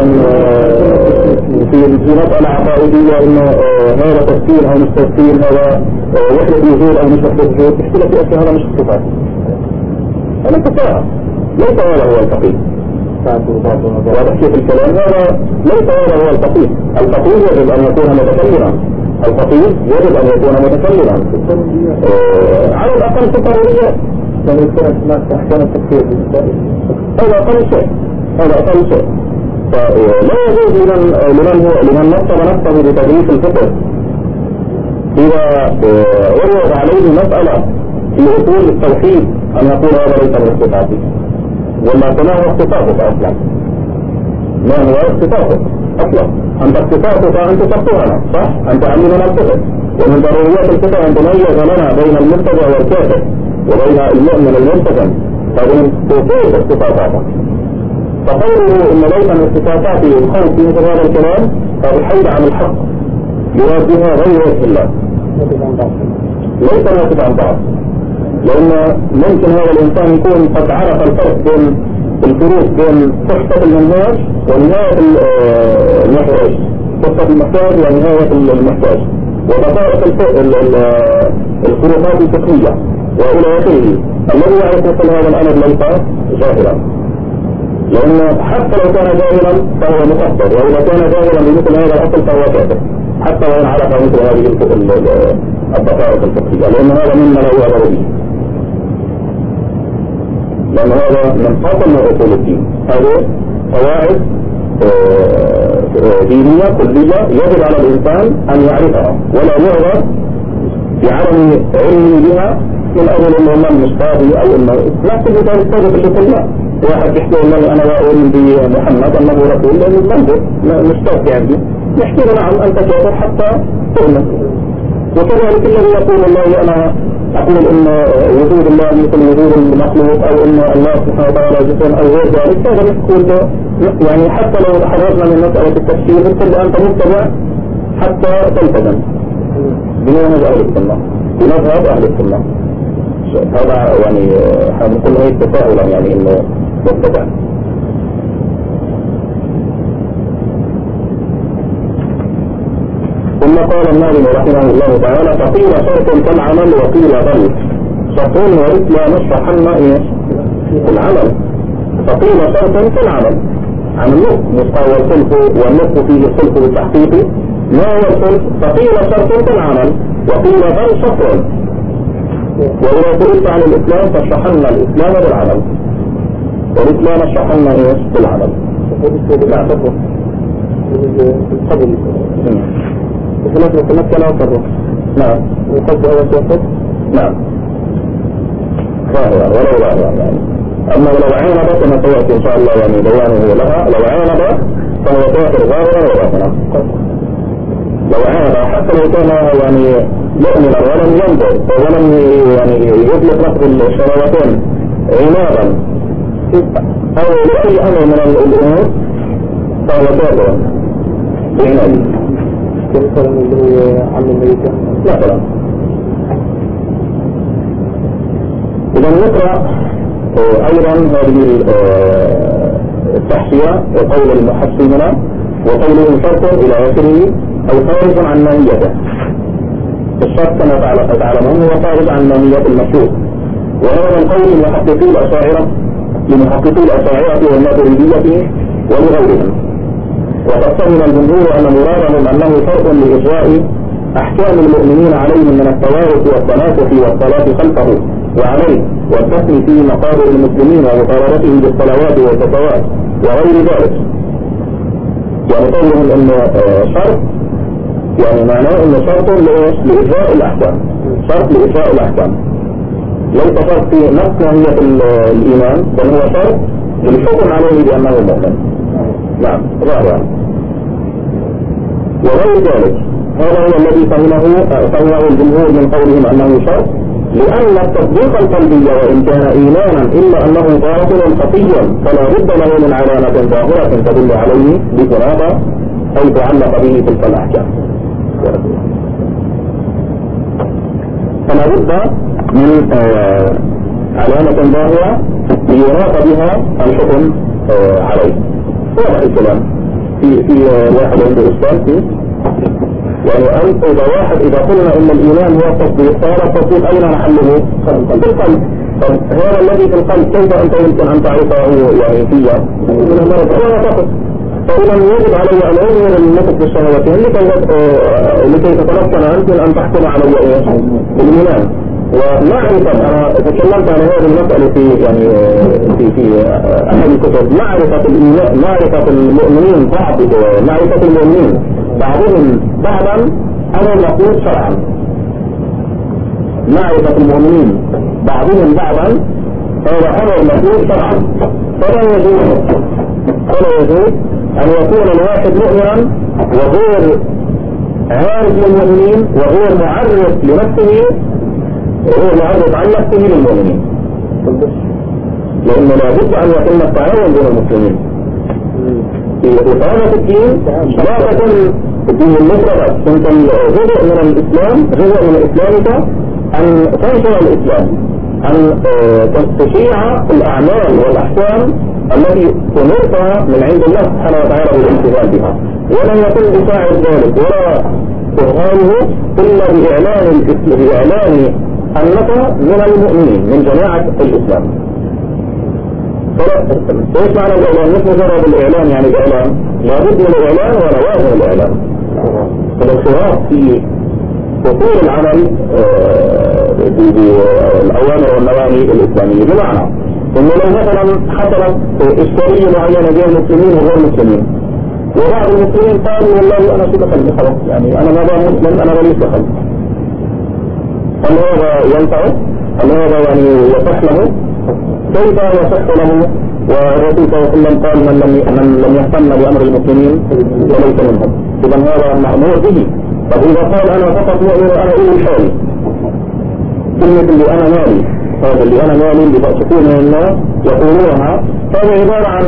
في مسألة عقائدية إنه هذا تفسير أو مش تفسير، هذا وحدة وجود أو مش وحدة وجود، تحكي لك هذا مش صفات، هذا كفاءة، ليس هذا هو الفقيه. واضح كيف الكلام؟ هذا ليس هذا هو الفقيه. الفقيه يجب أن يكون متكلما، الفقيه يجب أن يكون متكلما على الأقل في الضروريات. أحكام التفسير هذا أقل شيء، هذا أقل شيء. فلا يجوز لمن نصب نفسه بتدريس الفقه إذا ورد عليه مسألة في أصول التوحيد أن يقول هذا ليس من اختصاصي، ولا ما هو اختصاصك أصلا؟ ما هو اختصاصك أصلا؟ أنت اختصاصك أن تفقهنا، صح؟ أنت علمنا الفقه، ومن ضروريات الفقه أن تميز لنا بين المبتدع والكافر وبين المؤمن الملتزم، فإن توصيل اختصاصاتك. فقوله إن ليس من اختصاصاتي الخوف في مثل هذا الكلام فبالحيد عن الحق يراد بها غير وجه الله، ليس ناتج عن بعض. لأن ممكن هذا الإنسان يكون قد عرف الفرق بين الفروق بين صحة المنهاج ونهاية المحتاج، صحة المحتاج ونهاية المحتاج، ودقائق الفروقات الفقهية وإلى آخره. الذي يعرف مثل هذا الأمر ليس جاهلا، لأن حتى لو كان جاهلا فهو مقصر، وإذا كان جاهلا بمثل هذا الأصل فهو كافر، حتى وإن عرف مثل هذه الدقائق الفقهية، لأن هذا مما لا يعبر به، لأن هذا من أصل من أصول الدين. هذه قواعد دينية كلية يجب على الإنسان أن يعرفها ولا يعرف بعدم علمه بها من أجل أنه من مصطفى أو أنه نفس المثال السابق اللي قلنا، واحد يحكي والله أنا لا أؤمن بمحمد أنه رسول لأنه منظر مصطفى عندي، يحكي له نعم أنت كافر حتى تؤمن. وكذلك الذي يقول الله أنا أقول إن وجود الله مثل وجود المخلوق أو إن الله سبحانه وتعالى جسم أو غير ذلك، هذا يقول يعني حتى لو حرصنا من مسألة التفسير يقول أنت متبع حتى تلتزم بمنهج أهل السنة، بمذهب أهل السنة. هذا يعني حنقول هيك تفاؤلا يعني إنه متبع. ثم قال الناظم رحمه الله تعالى فقيل شرط كالعمل وقيل بل شرطون ورث لا نشرحن العمل. فقيل شرط كالعمل عن النص مستوى الخلف والنص فيه الخلف بالتحقيق. ما هو الخلف؟ فقيل شرط كالعمل وقيل بل شرط. وإذا سئلت عن الإسلام فشرحن الإسلام بالعمل، والإسلام شرحن بالعمل. لا تفضل بخلاف التمكن لا تفضل. نعم وقصد هذا الشيء. نعم ظاهرا ولو ظاهرا يعني. أما لو عينب كما سيأتي إن شاء الله يعني بيانه لها، لو عينب فهو كافر ظاهرا وباطنا. لو عينب حتى لو كان يعني مؤمنا ولم ينظر ولم يعني يطلق نفس الشهوتين عنابا أو لأي أمر من الأمور فهو كافر عنابا مثلا اللي عن الميتة مثلا. إذا نقرأ أيضا هذه التحشية وقول المحسنين وقولهم شرط إلى آخره أو خارج عن ماهيته. الشرط كما تعلمون هو خارج عن ماهية المشروط، وهذا من قول محققي الأشاعرة لمحققي الأشاعرة والماتريدية ولغيرهم. وقد فهم الجمهور أن مرادهم أنه شرط لإجراء أحكام المؤمنين عليهم من التوارث والتناسخ والصلاة خلفه وعليه والدفن في مقابر المسلمين ومطالبتهم بالصلوات والزكوات وغير ذلك. يعني قولهم أن شرط يعني معناه انه شرط لإجراء الأحكام، شرط لإجراء الأحكام، ليس شرط في نفس ماهية الإيمان، بل هو شرط للحكم عليه بأنه مؤمن. نعم. رابعا وغير ذلك، هذا هو الذي فهمه الجمهور من قولهم أنه شرط، لأن التصديق القلبي وإن كان إيمانا إلا أنه باطل خفيا، فلا بد له من علامة ظاهرة تدل عليه بجنابة أو تعلق به تلك الأحكام. فلا بد من علامة ظاهرة يراق بها الحكم عليه. واضح الكلام. في واحد عنده إشكال فيه، يعني أنت إذا قلنا إن الإيمان هو التصديق، فهذا التصديق أين محله؟ في القلب. هذا الذي في القلب كيف أنت يمكن أن تعرفه يعني فيها؟ هو فقط. فإذا يجب علي أن أظهر النطق بالشهادتين لكي تتمكن أنت أن تحكم علي الإيمان. ومعرفة، أنا تكلمت عن هذه المسألة في يعني في أحد الكتب، معرفة المؤمنين معرفة المؤمنين بعضهم بعضا أمر مطلوب شرعا. معرفة المؤمنين بعضهم بعضا هذا أمر مطلوب شرعا، فلا يجوز أن يكون الواحد مؤمنا وغير عارف للمؤمنين وغير معرف لنفسه، غير معرف عن نفسه للمؤمنين، لأنه لا بد أن يتم التعاون بين المسلمين. في إقامة الدين لا تكون الدين المفرد، أنت جزء من الإسلام، جزء من إسلامك أن تنشر الإسلام، أن تشيع الأعمال والأحكام التي تمرتها من عند الله سبحانه وتعالى بالامتثال بها، ولن يكون يساعد ذلك ولا إظهاره إلا بإعلان أنك من المؤمنين من جماعة الإسلام. ايش معنى الإعلان؟ مش مجرد الإعلان يعني الإعلان، لابد من الإعلان ولوازم الإعلان. فالاختلاف في وصول العمل بالأوامر والنواهي الإسلامية، بمعنى إنه لو مثلا حصلت إشكالية معينة بين المسلمين وغير المسلمين، وبعض المسلمين قالوا والله أنا شو دخل خلاص، يعني أنا ما دام مسلم أنا ماليش دخل، هل هذا ينفع؟ هل هذا يعني يصح له؟ كيف يصح له؟ والرسول صلى الله عليه وسلم قال من لم يهتم بأمر المسلمين فليس منهم. إذا هذا مأمور به. طب إذا قال أنا فقط مؤمن وأنا إلي حالي، كلمة اللي أنا مالي، هذا اللي أنا مالي اللي بأشكون من الناس يقولونها، هذا عبارة عن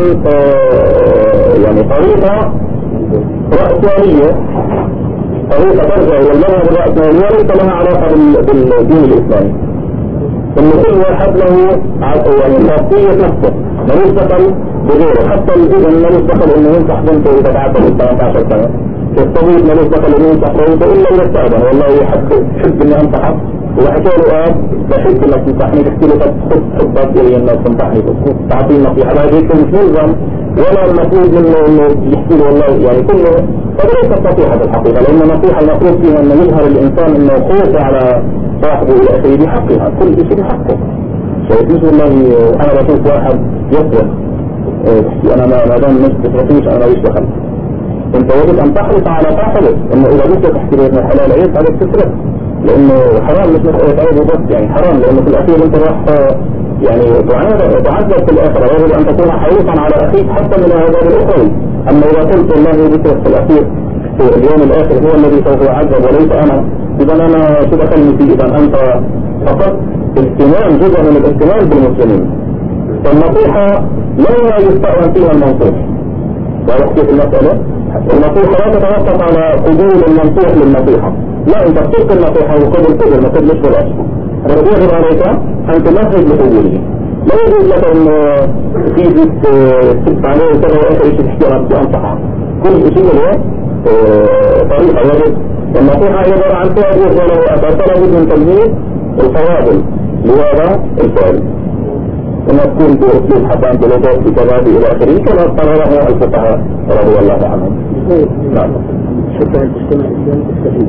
يعني طريقة رأسمالية، طريقة ترجع إلى المذهب الرأسمالي وليس لها علاقة بالدين الإسلامي. إن كل واحد له يعني خاصية نفسه، ملوش دخل بغيره، حتى الإذن ملوش دخل إنه ينصح بنته إذا تعدى 18 سنة، الطبيب ملوش دخل إنه ينصح بنته إلا إذا استأذن، والله يحب إني أنصحك، وحكى له بحب إنك تنصحني، تحكي له خد إلي إنك تنصحني تعطيني نصيحة، هذا هيك مش ملزم ولا المفروض منه إنه يحكي له والله يعني كله، هذا ليست نصيحة الحقيقة، لأن النصيحة المفروض فيها إنه يظهر الإنسان إنه خوف على صاحبه إلى آخره بحقها، كل شيء بحقه. فيجوز والله أنا بشوف واحد يصرخ أنا ما دام مش بتركيش أنا ماليش دخل، أنت يجب أن تحرص على صاحبك إنه إذا بدك تحكي له إنه حلال عيب هذا بتسرق، لأنه حرام مش مسألة عيب وبس، يعني حرام لأنه في الأخير أنت راح يعني تعذب في الآخرة. يجب أن تكون حريصا على أخيك حتى من العذاب الأخروي. أما إذا قلت الله ذكرك في الأخير في اليوم الآخر هو الذي سوف يعذب وليس أنا، إذا أنا شو دخلني فيه؟ إذا أنت فقط اهتمام جزء من الاهتمام بالمسلمين. فالنصيحة لا يستأذن فيها المنصوح. واضح كيف المسألة؟ النصيحة لا تتوقف على قبول المنصوح للنصيحة، لا أنت تلقي النصيحة وقبل ما تبلش بلاش، يجب عليك أن تمهد لقبوله. لا يجوز لك أن تيجي تكتب عليه وكذا وآخر شيء تحكي أنا بدي أنصحك. كل شيء له طريقة. يجب النصيحة عبارة عن فعل وله أثر من تمهيد الفواضل لهذا الفعل، إنها تكون بأسلوب حسن بلغات بكذا إلى آخره كما قرره الفقهاء رضي الله عنهم. نعم. شكرا الاجتماع الإسلامي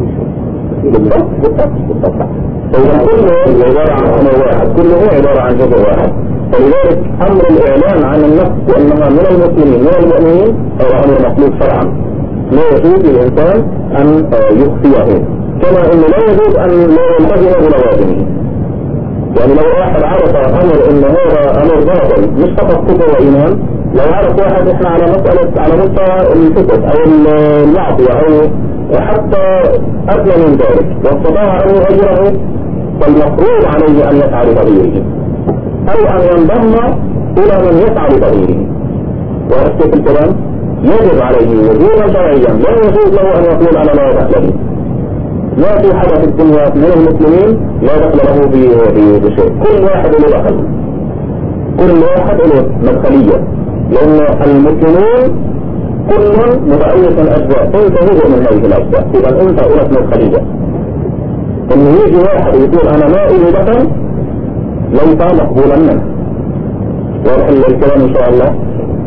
بالضبط. فإذا كله عبارة عن أمر واحد، كله عبارة عن جزء واحد. فلذلك أمر الإعلان عن النفس بأنها من المسلمين من المؤمنين هو أمر مطلوب شرعا. لا يجوز للإنسان أن يخفيه، كما أنه لا يجوز أن لا يلتزم بلوازمه. يعني لو واحد عرف أمر إن هذا أمر باطل مش فقط كفر وإيمان، لو عرف واحد إحنا على مستوى الفسق أو المعصية أو حتى أدنى من ذلك واستطاع أن يغيره، فالمفروض عليه أن يسعى لتغييره أو أن ينضم إلى من يسعى لتغييره. وأسكت الكلام يجب عليه وجوبا شرعيا، لا يجوز له أن يقول أنا لا دخل لي، ما في حدا في الدنيا من المسلمين لا دخل له بشيء، كل واحد له دخل، كل واحد له مدخلية، لأن المسلمين كلهم متأيس أجزاء، أنت جزء من هذه الأجزاء، إذا أنت لك مدخلية. إن يجي واحد يقول أنا ما إلي دخل ليس مقبولا منه. واضح الكلام إن شاء الله.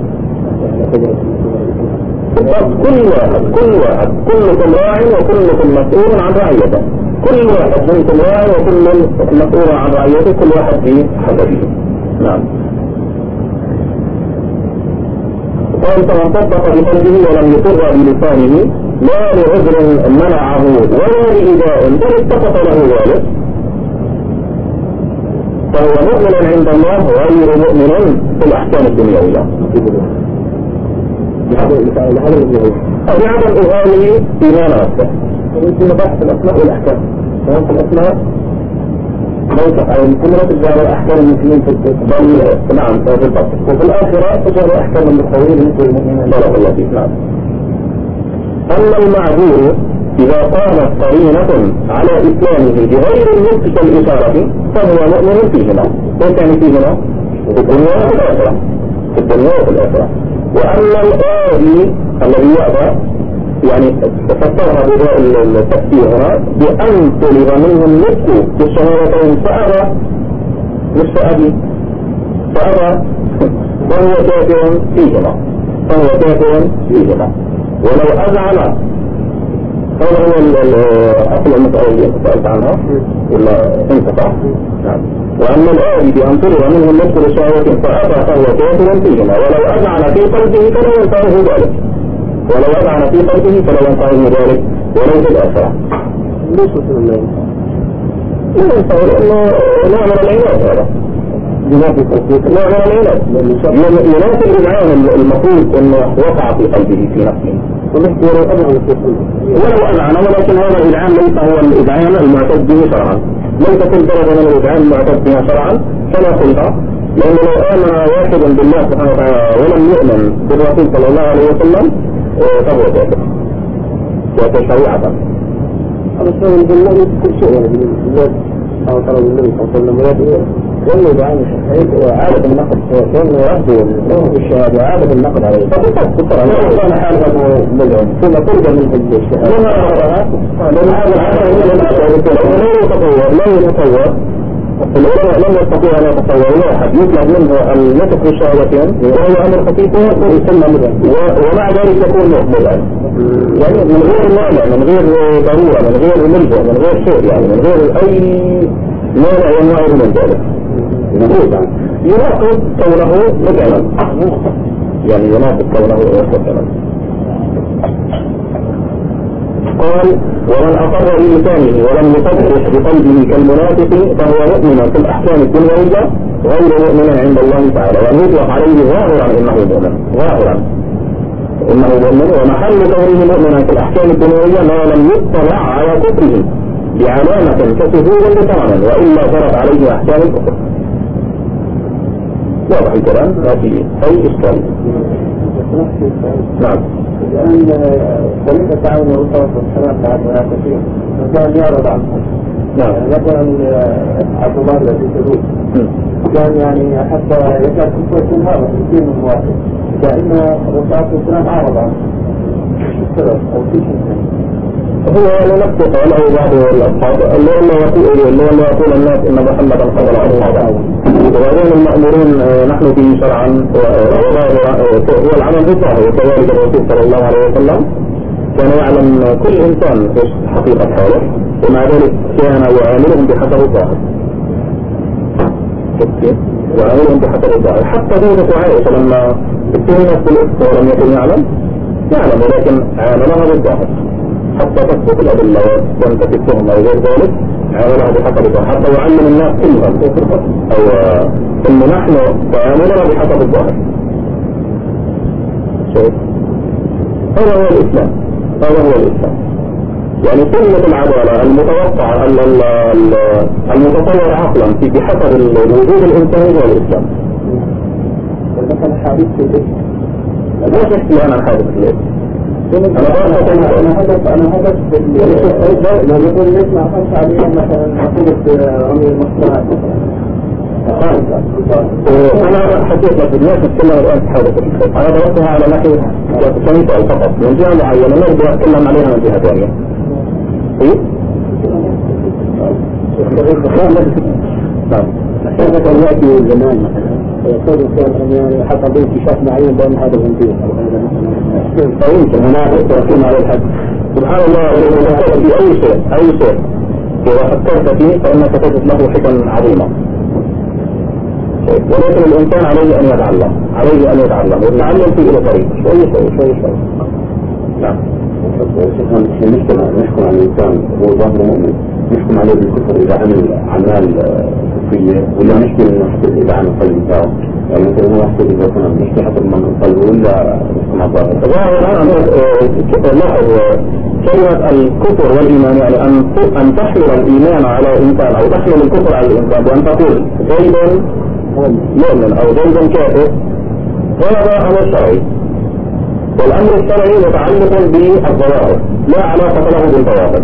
كل واحد كلكم راع وكلكم مسؤول عن رعيته، كل واحد منكم راع وكل مسؤول عن رعيته، كل واحد في حسبه. نعم. قال فمن صدق بقلبه ولم يقر بلسانه لا لعذر منعه ولا لإيذاء بل اتفق له ذلك فهو مؤمن عند الله غير مؤمن في الأحكام الدنيوية. بعدم إظهاره إيمان نفسه. يمكن بحث الأسماء والأحكام. في الأسماء ليس كلها تجعل أحكام المسلمين في الدنيا. نعم بالضبط. وفي الآخرة تجعل أحكام المخوين مثل المؤمنين. بارك الله فيك. نعم. أما المعذور إذا قامت قرينة على إسلامه بغير النطق كالإشارة فهو مؤمن فيهما. ايش يعني فيهما؟ في الدنيا وفي الآخرة. في الدنيا وفي الآخرة. وأما الآبي الذي يأبى يعني فسرها بضاء التفسير هنا بأن طلب منه النطق بالشهادتين فأبى مش فأبي فأبى فهو كافر فيهما ولو أذعن هذا هو أصل المسألة اللي سألت عنها ولا انت صح؟ نعم. وأما الآبي بأن طلب منه النطق بالشهادتين فأبى فهو كافر فيهما ولو أذعن في قلبه فلا ينفعه ذلك وليس الآخرة. ليس في الله نوع من العناد هذا يناسب الإذعان المفروض أنه وقع في قلبه في نفسه ولو أذعن ولكن هذا الإذعان ليس هو الإذعان المعتد به شرعا، ليس كل درجة من الإذعان المعتد بها شرعا كما قلت، لأنه لو آمن واحد بالله سبحانه وتعالى ولم يؤمن بالرسول صلى الله عليه وسلم فهو كافر شريعة. هذا الشيء بالله كل شيء يعني بالذات أو ترى بالله صلى الله عليه وسلم كله بعين الشهيد وعادة النقد كله يهدي الشهادة وعادة النقد عليه فبالضبط كان حالة ملعون ثم ترجع من الشهادة لأن هذا لا يتطور لم يستطيع أن يتصور واحد يطلب منه النطق بالشهادتين وهو أمر خفيف ومع ذلك يكون مقبلا يعني من غير مانع من غير ضرورة من غير ملجأ من غير شيء يعني من غير أي مانع يمنعه من ذلك يناقض كونه مدعما يعني يناقض كونه مدعما. قال ومن أقر بلسانه ولم يصدق بقلبه كالمنافق فهو مؤمن في الأحكام الدنيوية غير مؤمن عند الله تعالى، وأن يطلق عليه ظاهرا إنه مؤمن ومحل كونه مؤمنا في الأحكام الدنيوية ما لم يطلع على كفره بعلامة كسهول بطعنا وإلا جرت عليه أحكام الكفر. واضح الكلام ما في أي إشكال. نعم. لأن طريقة تعاون الرسول والسلام بعدها كثير وكان يعرض عنه. نعم. مثلا عبد الله الذي تقول كان يعني حتى يكاد يكون هذا كثير من واحد لأن الرسول والسلام عرض عنه السبب أو في شيء هو نفسه قال أو بعض الأصحاب اللي هو يقول الناس إن محمدا قبل أصحابه وبعدين المأمورين نحن به شرعا هو العمل بالظاهر وكذلك الرسول صلى الله عليه وسلم كان يعلم كل إنسان ايش حقيقة حاله ومع ذلك كان يعاملهم بحسب الظاهر حتى زوجة عائشة لما اتهمت بالإفك ولم يكن يعلم ولكن عاملها بالظاهر حتى تثبت الأدلة وتنتفي التهم أو غير ذلك عملها بحسب الظاهر حتى يعلم الناس كلهم أو إن نحن تعاملنا بحسب الظاهر. هذا هو الإسلام، هذا هو الإسلام. يعني كلمة العدالة المتوقع المتصور عقلا في بحسب الوجود الإنساني هو الإسلام. مثلا حادث الإسلام لا تحكي عن حادث الإسلام. أنا هدف لو يقول نسمع خمس عليها مثلا عقوبة أمير المصلحات أنا حكيت لك الناس تتكلم الآن في حادث الإسلام، أنا ضربتها على ناحية سنة أو فقط من جهة معينة نقدر نتكلم عليها من جهة ثانية. هذا كان يأتي زمان مثلا يقول يعني حتى بانكشاف معين بين هذا الانتين فيمكن هناك تركيم على الحد. سبحان الله في أي شيء إذا فكرت فيه فإنك تجد له حكم عظيمة. ولكن الإنسان عليه أن يتعلم والتعلم فيه إلى طريق شوي. نعم. نحكم على الإنسان هو ظاهر مؤمن، نحكم عليه بالكفر إذا عمل أعمال كفرية، ولا نحكي إنه حسب إذا عمل قلب بتاعه، يعني مثلا هو حسب إذا كنا نحكي حسب من قلب ولا نحكم على الظاهر. لاحظ كلمة الكفر والإيمان يعني أن تحمل الإيمان على إنسان أو تحمل الكفر على الإنسان وأن تقول زيد مؤمن أو زيد كافر، هذا أمر شرعي. والأمر الشرعي متعلق بالظواهر لا علاقة له بالبواطن.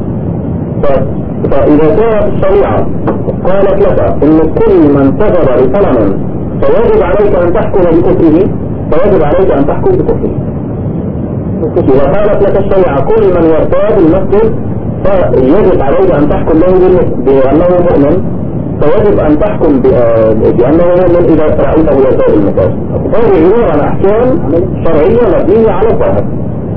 فإذا كانت الشريعة قالت لك إن كل من كفر بصنم فيجب عليك أن تحكم بكفره، فيجب عليك أن تحكم بكفره. إذا قالت لك الشريعة كل من يرتاد المسجد فيجب عليك أن تحكم له بأنه مؤمن، فيجب أن تحكم بأنه مؤمن إذا رأيته يرتاد المسجد. هذه عبارة عن أحكام شرعية مبنية على الظاهر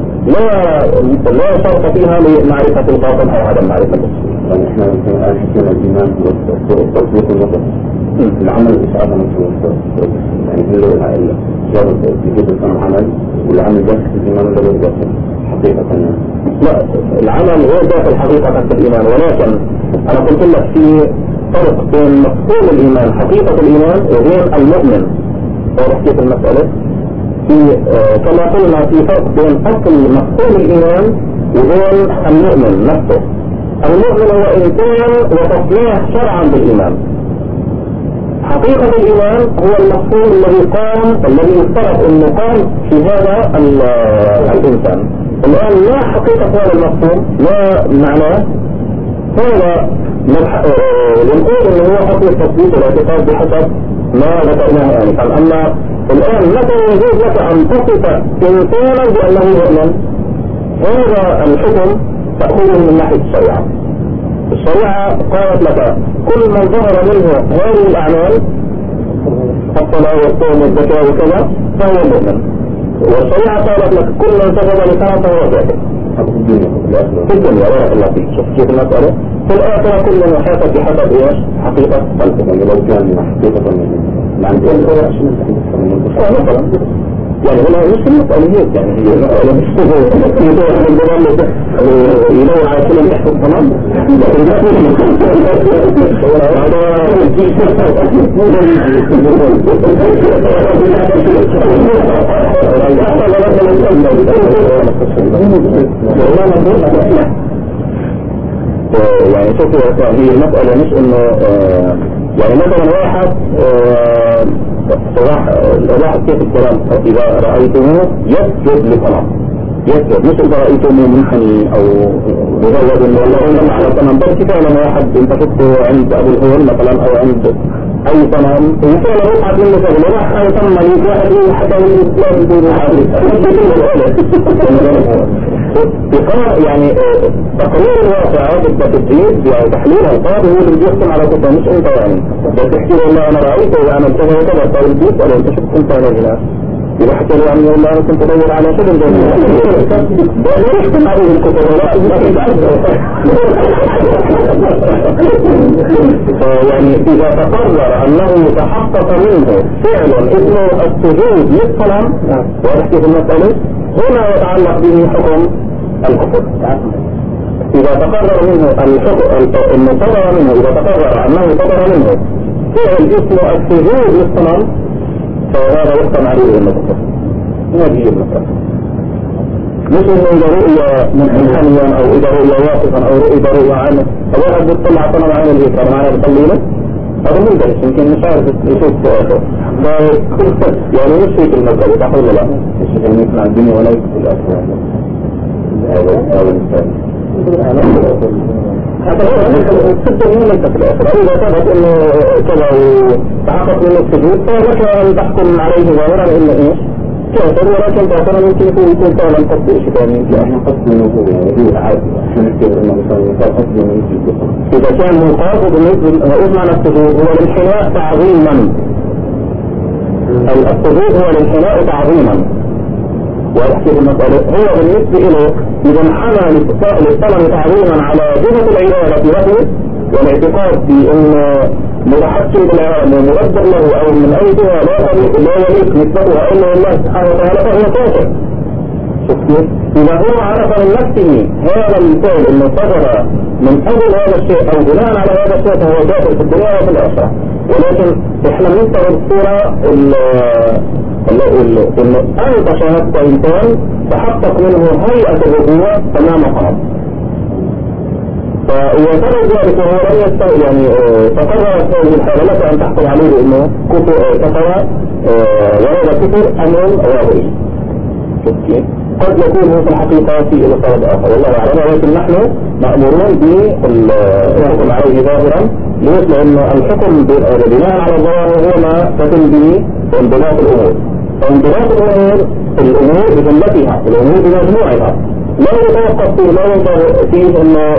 لا شرط فيها لمعرفة الباطن أو عدم معرفته. يعني احنا الآن حكينا الإيمان والتصديق النظر، العمل الإسعاد نفسه يعني هل العائلة جرد تجيب الإنسان عمل والعمل داخل الإيمان ولا غير داخل حقيقة؟ لا، العمل غير داخل حقيقة في الإيمان، ولكن أنا قلت لك في فرق بين مفهوم الإيمان حقيقة الإيمان وبين المؤمن. وحكيت المسألة في كما قلنا في فرق بين أصل مفهوم الإيمان وبين المؤمن نفسه. المؤمن هو إنسان وتصنيع شرعا بالإيمان. حقيقة الإيمان هو المفهوم الذي يفترض أنه قام في هذا الإنسان. الآن لا حقيقة هذا المفهوم لا معناه، هذا لنقول أنه هو حق التصديق والاعتقاد بحسب ما ذكرناه آنفا. أما الآن متى يجوز لك أن تصف إنسانا بأنه مؤمن؟ هذا الحكم تأخذه من ناحية الشريعة. الشريعة قالت لك كل من ظهر منه هذه الأعمال الصلاة والصوم والزكاة وكذا فهو مؤمن. والشريعة قالت لك كل من كذب لسانه فهو كافر. في الدنيا بارك الله فيك. شوف كيف المسألة في الآخرة كل من يحاسب بحسب إيش حقيقة قلبه. يعني لو كان حقيقة مثلا يعني هنا مش المسألة هيك، يعني هي مسألة مش يدور على كل يحكم تمام، لكن يعني شوف هي المسألة مش انه يعني مثلا واحد واحد كيف الكلام إذا رأيتموه يسجد لصنم، يسجد مش إذا رأيتموه منحني أو مجرد إنه والله على صنم، بس فعلا واحد أنت شفته عند أبو الهول مثلا أو عند أي صنم وفعلا وقعت منه شغله راح أي صنم واحد حتى الإسلام بدون حديث يعني تقرير الواقع بالتدريب يعني تحليل القاضي هو اللي بيحكم على كده مش انت، يعني بتحكي له والله انا رأيته وانا كذا وكذا طيب بيسأل انت شفت انت هنا يبقى حكي له يعني والله انا كنت ادور على شغل ده يحكم عليه الكتب يعني اذا تقرر انه تحقق منه فعلا اسمه السجود للصنم ويحكي في المسألة هنا يتعلق به حكم الكفر. إذا تقرر منه إنه صدر منه، إذا تقرر أنه صدر منه فعل اسمه السجود للصنم فهذا يحكم عليه إنه كفر. هذه المسألة. مش إنه إذا رؤية منحنيا أو إذا رؤية واقفا أو إذا رؤية عنه فواحد بيطلع صنم عين الإسلام معنا بيصلينا هذا مندرس يمكن مش عارف يشوف سؤاله. يعني مش هيك المسألة صح ولا لا؟ مش يعني يطلع الدنيا ولا يكتب الأسرع. هذا المثال. حتى هو السجن هو ليس في الآخر. إذا ثبت إنه كذا وتحقق منه السجود فلك أن تحكم عليه ظاهرا إنه إيش؟ كافر، ولكن كافرا يمكن يكون فعلا قصد إيش ثاني. احنا قصد إنه هو عادي. احنا نكتب إنه مثلا قصد إنه يجي. إذا كان مقاصد إيش معنى السجود؟ هو الانحناء تعظيما. السجود هو الانحناء تعظيما. وأحكي المسألة هو بالنسبة له إذا انحنى للصنم تعظيما على جهة العبادة له والاعتقاد بأن متحكم بالعالم ومقدر له أو من أي جهة لا يليق نسبتها إلا الله سبحانه وتعالى فهو كافر. إذا هو عرف من نفسه هذا الفعل أنه صدر من أجل هذا الشيء أو بناء على هذا الشيء فهو كافر في الدنيا وفي الآخرة. ولكن إحنا بننتظر الصورة إنه أنت شاهدت إنسان تحقق منه هيئة الربوع تمام قام. فإذا ذلك وهو لم يعني تقررت هذه الحالة لك أن تحصل عليه إنه كفر وهذا كفر أمر واضح. قد يكون هو في الحقيقة في إلى آخر والله أعلم، ولكن نحن مأمورون بالحكم عليه ظاهرا. ليش؟ لأن الحكم بناء على الظاهر هو ما تتم به انضباط الأمور. فانضباط الأمور بجملتها، الأمور بمجموعها، لا يتوقف فيه، لا ينظر فيه أنه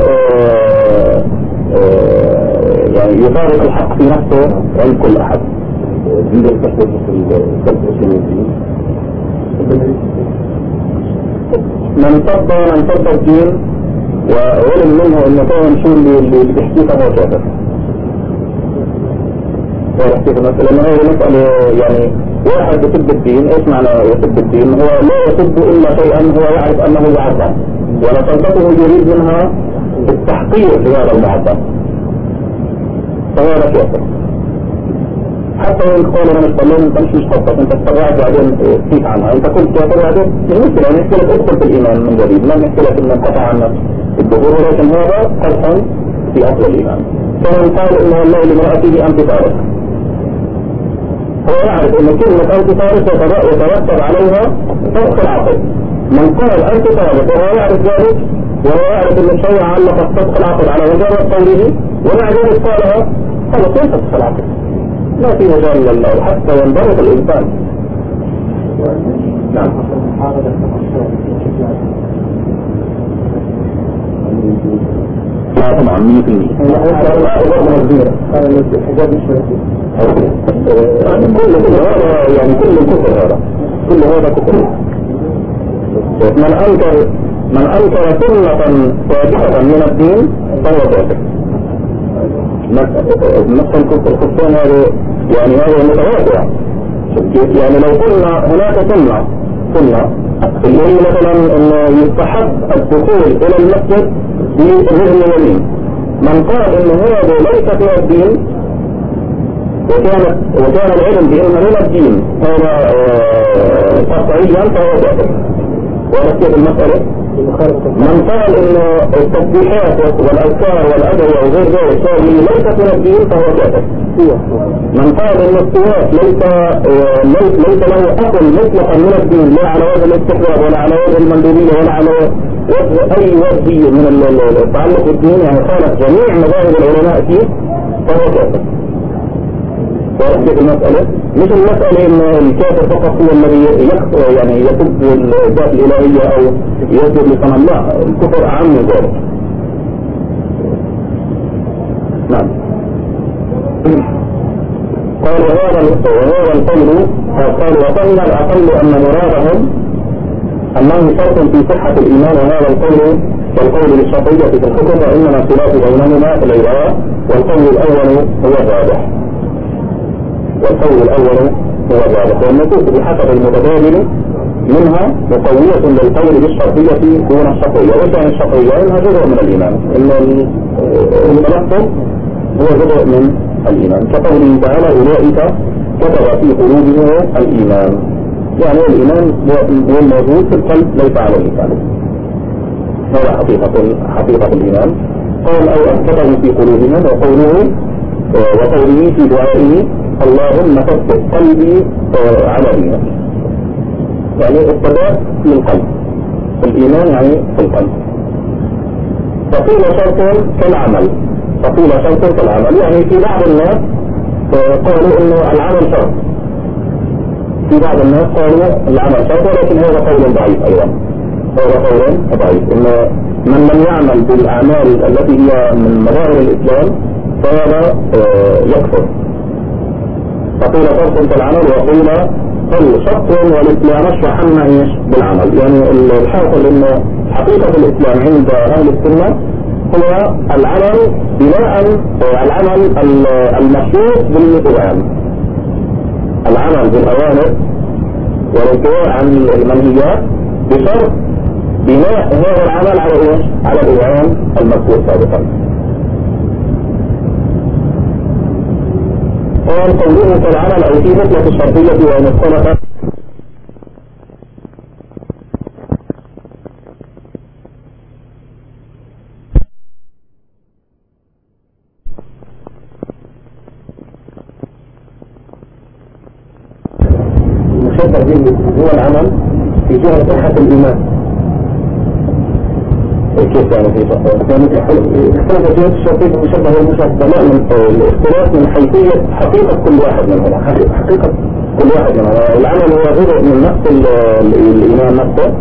يعني يفارق الحق في نفسه عند كل أحد. من صد الدين وعلم منه انه فهم شو اللي بيحكيه فهو كافر. لأن هذه مسألة يعني واحد يسب الدين، ايش معنى يسب الدين؟ هو لا يسب الا شيئا هو يعرف انه يعظم ولصدته يريد منها التحقيق لهذا المعظم فهذا كافر. حتى وإن قال أنا مش أنت مش خطط، أنت استرعت بعدين فيك عنها، أنت كنت كافر بعدين مش مشكلة، نحكي لك أدخل في الإيمان من جديد، ما نحكي لك إنه انقطع عنك الدخول، ولكن هذا قدحا في أصل الإيمان. فمن قال إنه الله لامرأته أنت طارق، هو يعرف إن كلمة أنت طارق يترتب عليها فسخ العقل. من قال أنت طارق وهو يعرف ذلك وهو يعرف إن الشيء علق فسخ العقل على مجرد قوله ومع ذلك قالها خلص كيف فسخ العقل؟ ما في مجال لله حتى ينضبط الإنسان. نعم. لا طبعا 100%. كل هذا يعني كل الكفر هذا، كل هذا كفر. من أنكر سنة ثابتة من الدين فهو كافر. نفس الكفران هذا يعني هذا متواضع. يعني لو قلنا هناك سنة اللي هي مثلا انه يستحب الدخول الى المسجد برجل اليمين، من قال انه هذا ليس في الدين وكان العلم بانه من الدين هذا قطعيا فهو كافر. وركز المسألة من قال انه التسبيحات والاذكار والادعية وغير ذلك هذه ليست من الدين فهو كافر. من قال ان السواك ليس له اصل مطلقا من الدين لا على وجه الاستحباب ولا على وجه المندوبية ولا على وجه اي وجه من التعلق بالدين، يعني خالف جميع مذاهب العلماء فيه فهو كافر. وركز المسألة مش المسألة ان الكافر فقط هو الذي يعني يسب الذات الالهية او يسب لصنم، لا، الكفر اعم من ذلك. نعم. قال وهذا القول قال وظن الأقل أن مرادهم أنه شرط في صحة الإيمان، وهذا القول كالقول للشرطية في الحكم وإنما خلاف بينهما في العبارة، والقول الأول هو الراجح. والنصوص بحسب المتبادل منها مقوية للقول بالشرطية دون الشرطية. وإيش يعني الشرطية؟ إنها جزء من الإيمان، إن التلفظ هو جزء من الإيمان، كقوله تعالى أولئك كتب في قلوبهم الإيمان، يعني الإيمان هو الموجود في القلب ليس على اللسان، هذا حقيقة الإيمان. قال أو كتبوا في قلوبهم، وقوله في دعائه اللهم ثبت قلبي على دينك، يعني الثبات في القلب، الإيمان يعني في القلب. فقيل شرط كالعمل، يعني في بعض الناس قالوا إنه العمل شرط، في بعض الناس قالوا العمل شرط، ولكن هذا قول ضعيف أيضا، إن من لم يعمل بالأعمال التي هي من مظاهر الإسلام فهذا يكفر. فقيل شرط كالعمل، وقيل شرط والإسلام اشرح عنا ايش بالعمل. يعني الحاصل إن حقيقة الإسلام عند أهل السنة هو العمل بناء العمل المشروط بالقرآن، العمل بالأوامر والانتهاء عن المنهيات بشرط بناء هذا العمل على ايش؟ على الإيمان المذكور سابقا. قوله كالعمل أو في مطلق الشرطية وإن اختلف المشبه به هو العمل في جهة صحة الإيمان. كيف يعني في اختلاف جهة الشرطية المشبه والمشبه؟ لا، الاختلاف من حيثية حقيقة كل واحد منهم، حقيقة كل واحد منهم. العمل هو جزء من نفس الإيمان نفسه،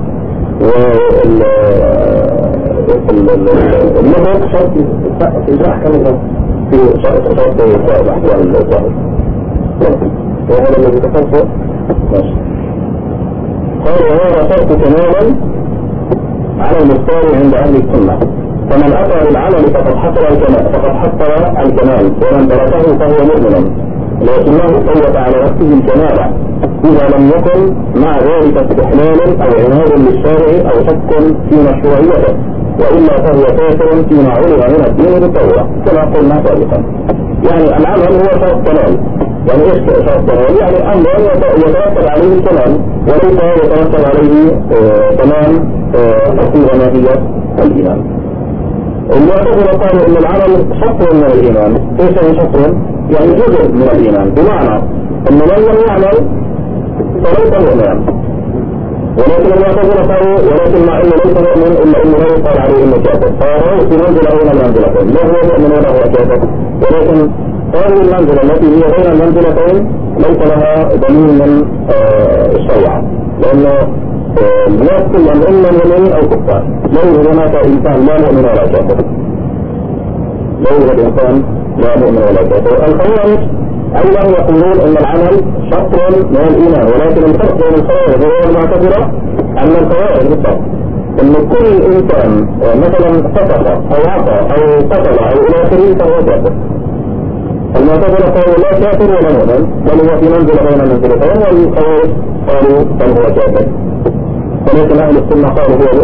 والنظر شرط في إجراء كلمة في شرط أحوال الظاهر، وهذا الذي تفرقه ماشي. قال وهذا شرط كمالا على المختار عند أهل السنة، فمن أتى بالعمل فقد حصل الكمال، ومن تركه فهو مؤمن، لكنه فوت على نفسه الكمال إذا لم يكن مع ذلك استحلال أو عناد للشارع أو شك في مشروعيته، وإلا فهو كافر فيما علم من الدين بالتوراة كما قلنا سابقا. يعني العمل هو شرط كمال. يعني ايش شرط كمال؟ يعني أمر يترتب عليه الكمال وليس يترتب عليه تمام حقوق ماهية الإيمان. المعتزلة قالوا إن العمل شطر من الإيمان. ايش يعني شطر؟ يعني جزء من الإيمان، بمعنى أن من لم يعمل فليس مؤمنا. ولكن المعتزلة قالوا ولكن مع أنه ليس مؤمن إلا أنه لا يقال عليه إنه كافر، فهو في منزلة بين المنزلتين، لا هو مؤمن ولا هو كافر. ولكن هذه المنزلة التي هي بين المنزلتين ليس لها دليل من الشريعة، لأنه الناس كلهم إما مؤمنين أو كفار، لا يوجد هناك إنسان لا مؤمن ولا كافر، لا يوجد إنسان لا مؤمن ولا كافر. الخوارج أيضا يقولون أن العمل شطر من الإيمان، ولكن الفرق بين الخوارج والمعتزلة أن الخوارج بالضبط أن كل إنسان مثلا فسق أو عصى أو قتل أو إلى آخره فهو كافر. المعتزلة قالوا لا كافر ولا مؤمن، بل هو في منزلة بين المنزلتين، والخوارج قالوا بل هو كافر. ولكن أهل السنة قالوا هو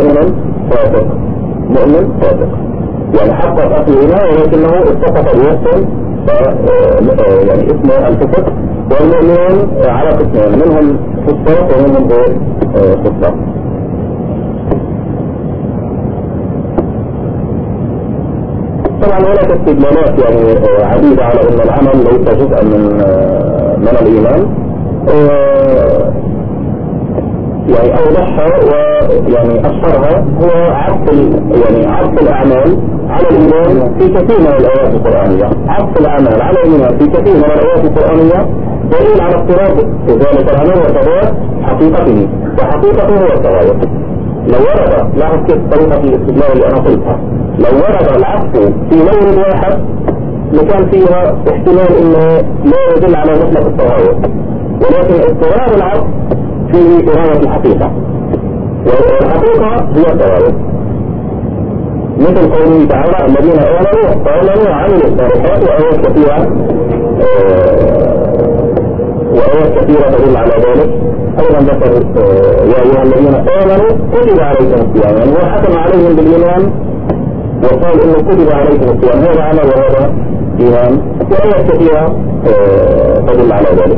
مؤمن فاسق، يعني حقق أصل الإيمان ولكنه اتفق بوصف يعني اسمه الفسق. والمؤمنون على قسمين، منهم فساق ومنهم غير فساق. طبعا هناك استدلالات يعني عديدة على أن العمل ليس جزءا من الإيمان، يعني أوضحها ويعني أشهرها هو عطف الأعمال على الإيمان في كثير من الآيات القرآنية. عطف الأعمال على الإيمان في كثير من الآيات القرآنية دليل على اضطراب ذلك العمل وثبات حقيقته، وحقيقته هو التغير. لو ورد، لاحظ كيف طريقة الاستدلال اللي أنا قلتها، لو ورد العطف في مورد واحد لكان فيها احتمال إنه لا يدل على مطلق التغير، ولكن اضطراب العطف فيه إرادة الحقيقة، والحقيقة هي التغير. مثل قوله تعالى الذين آمنوا وعملوا الصالحات، وآيات كثيرة وآيات كثيرة تدل على ذلك. أيضا ذكر يا أيها الذين آمنوا كتب عليكم الصيام، يعني هو حكم عليهم بالإيمان وقال إنه كتب عليكم الصيام، هذا عمل وهذا إيمان، وآيات كثيرة تدل على ذلك.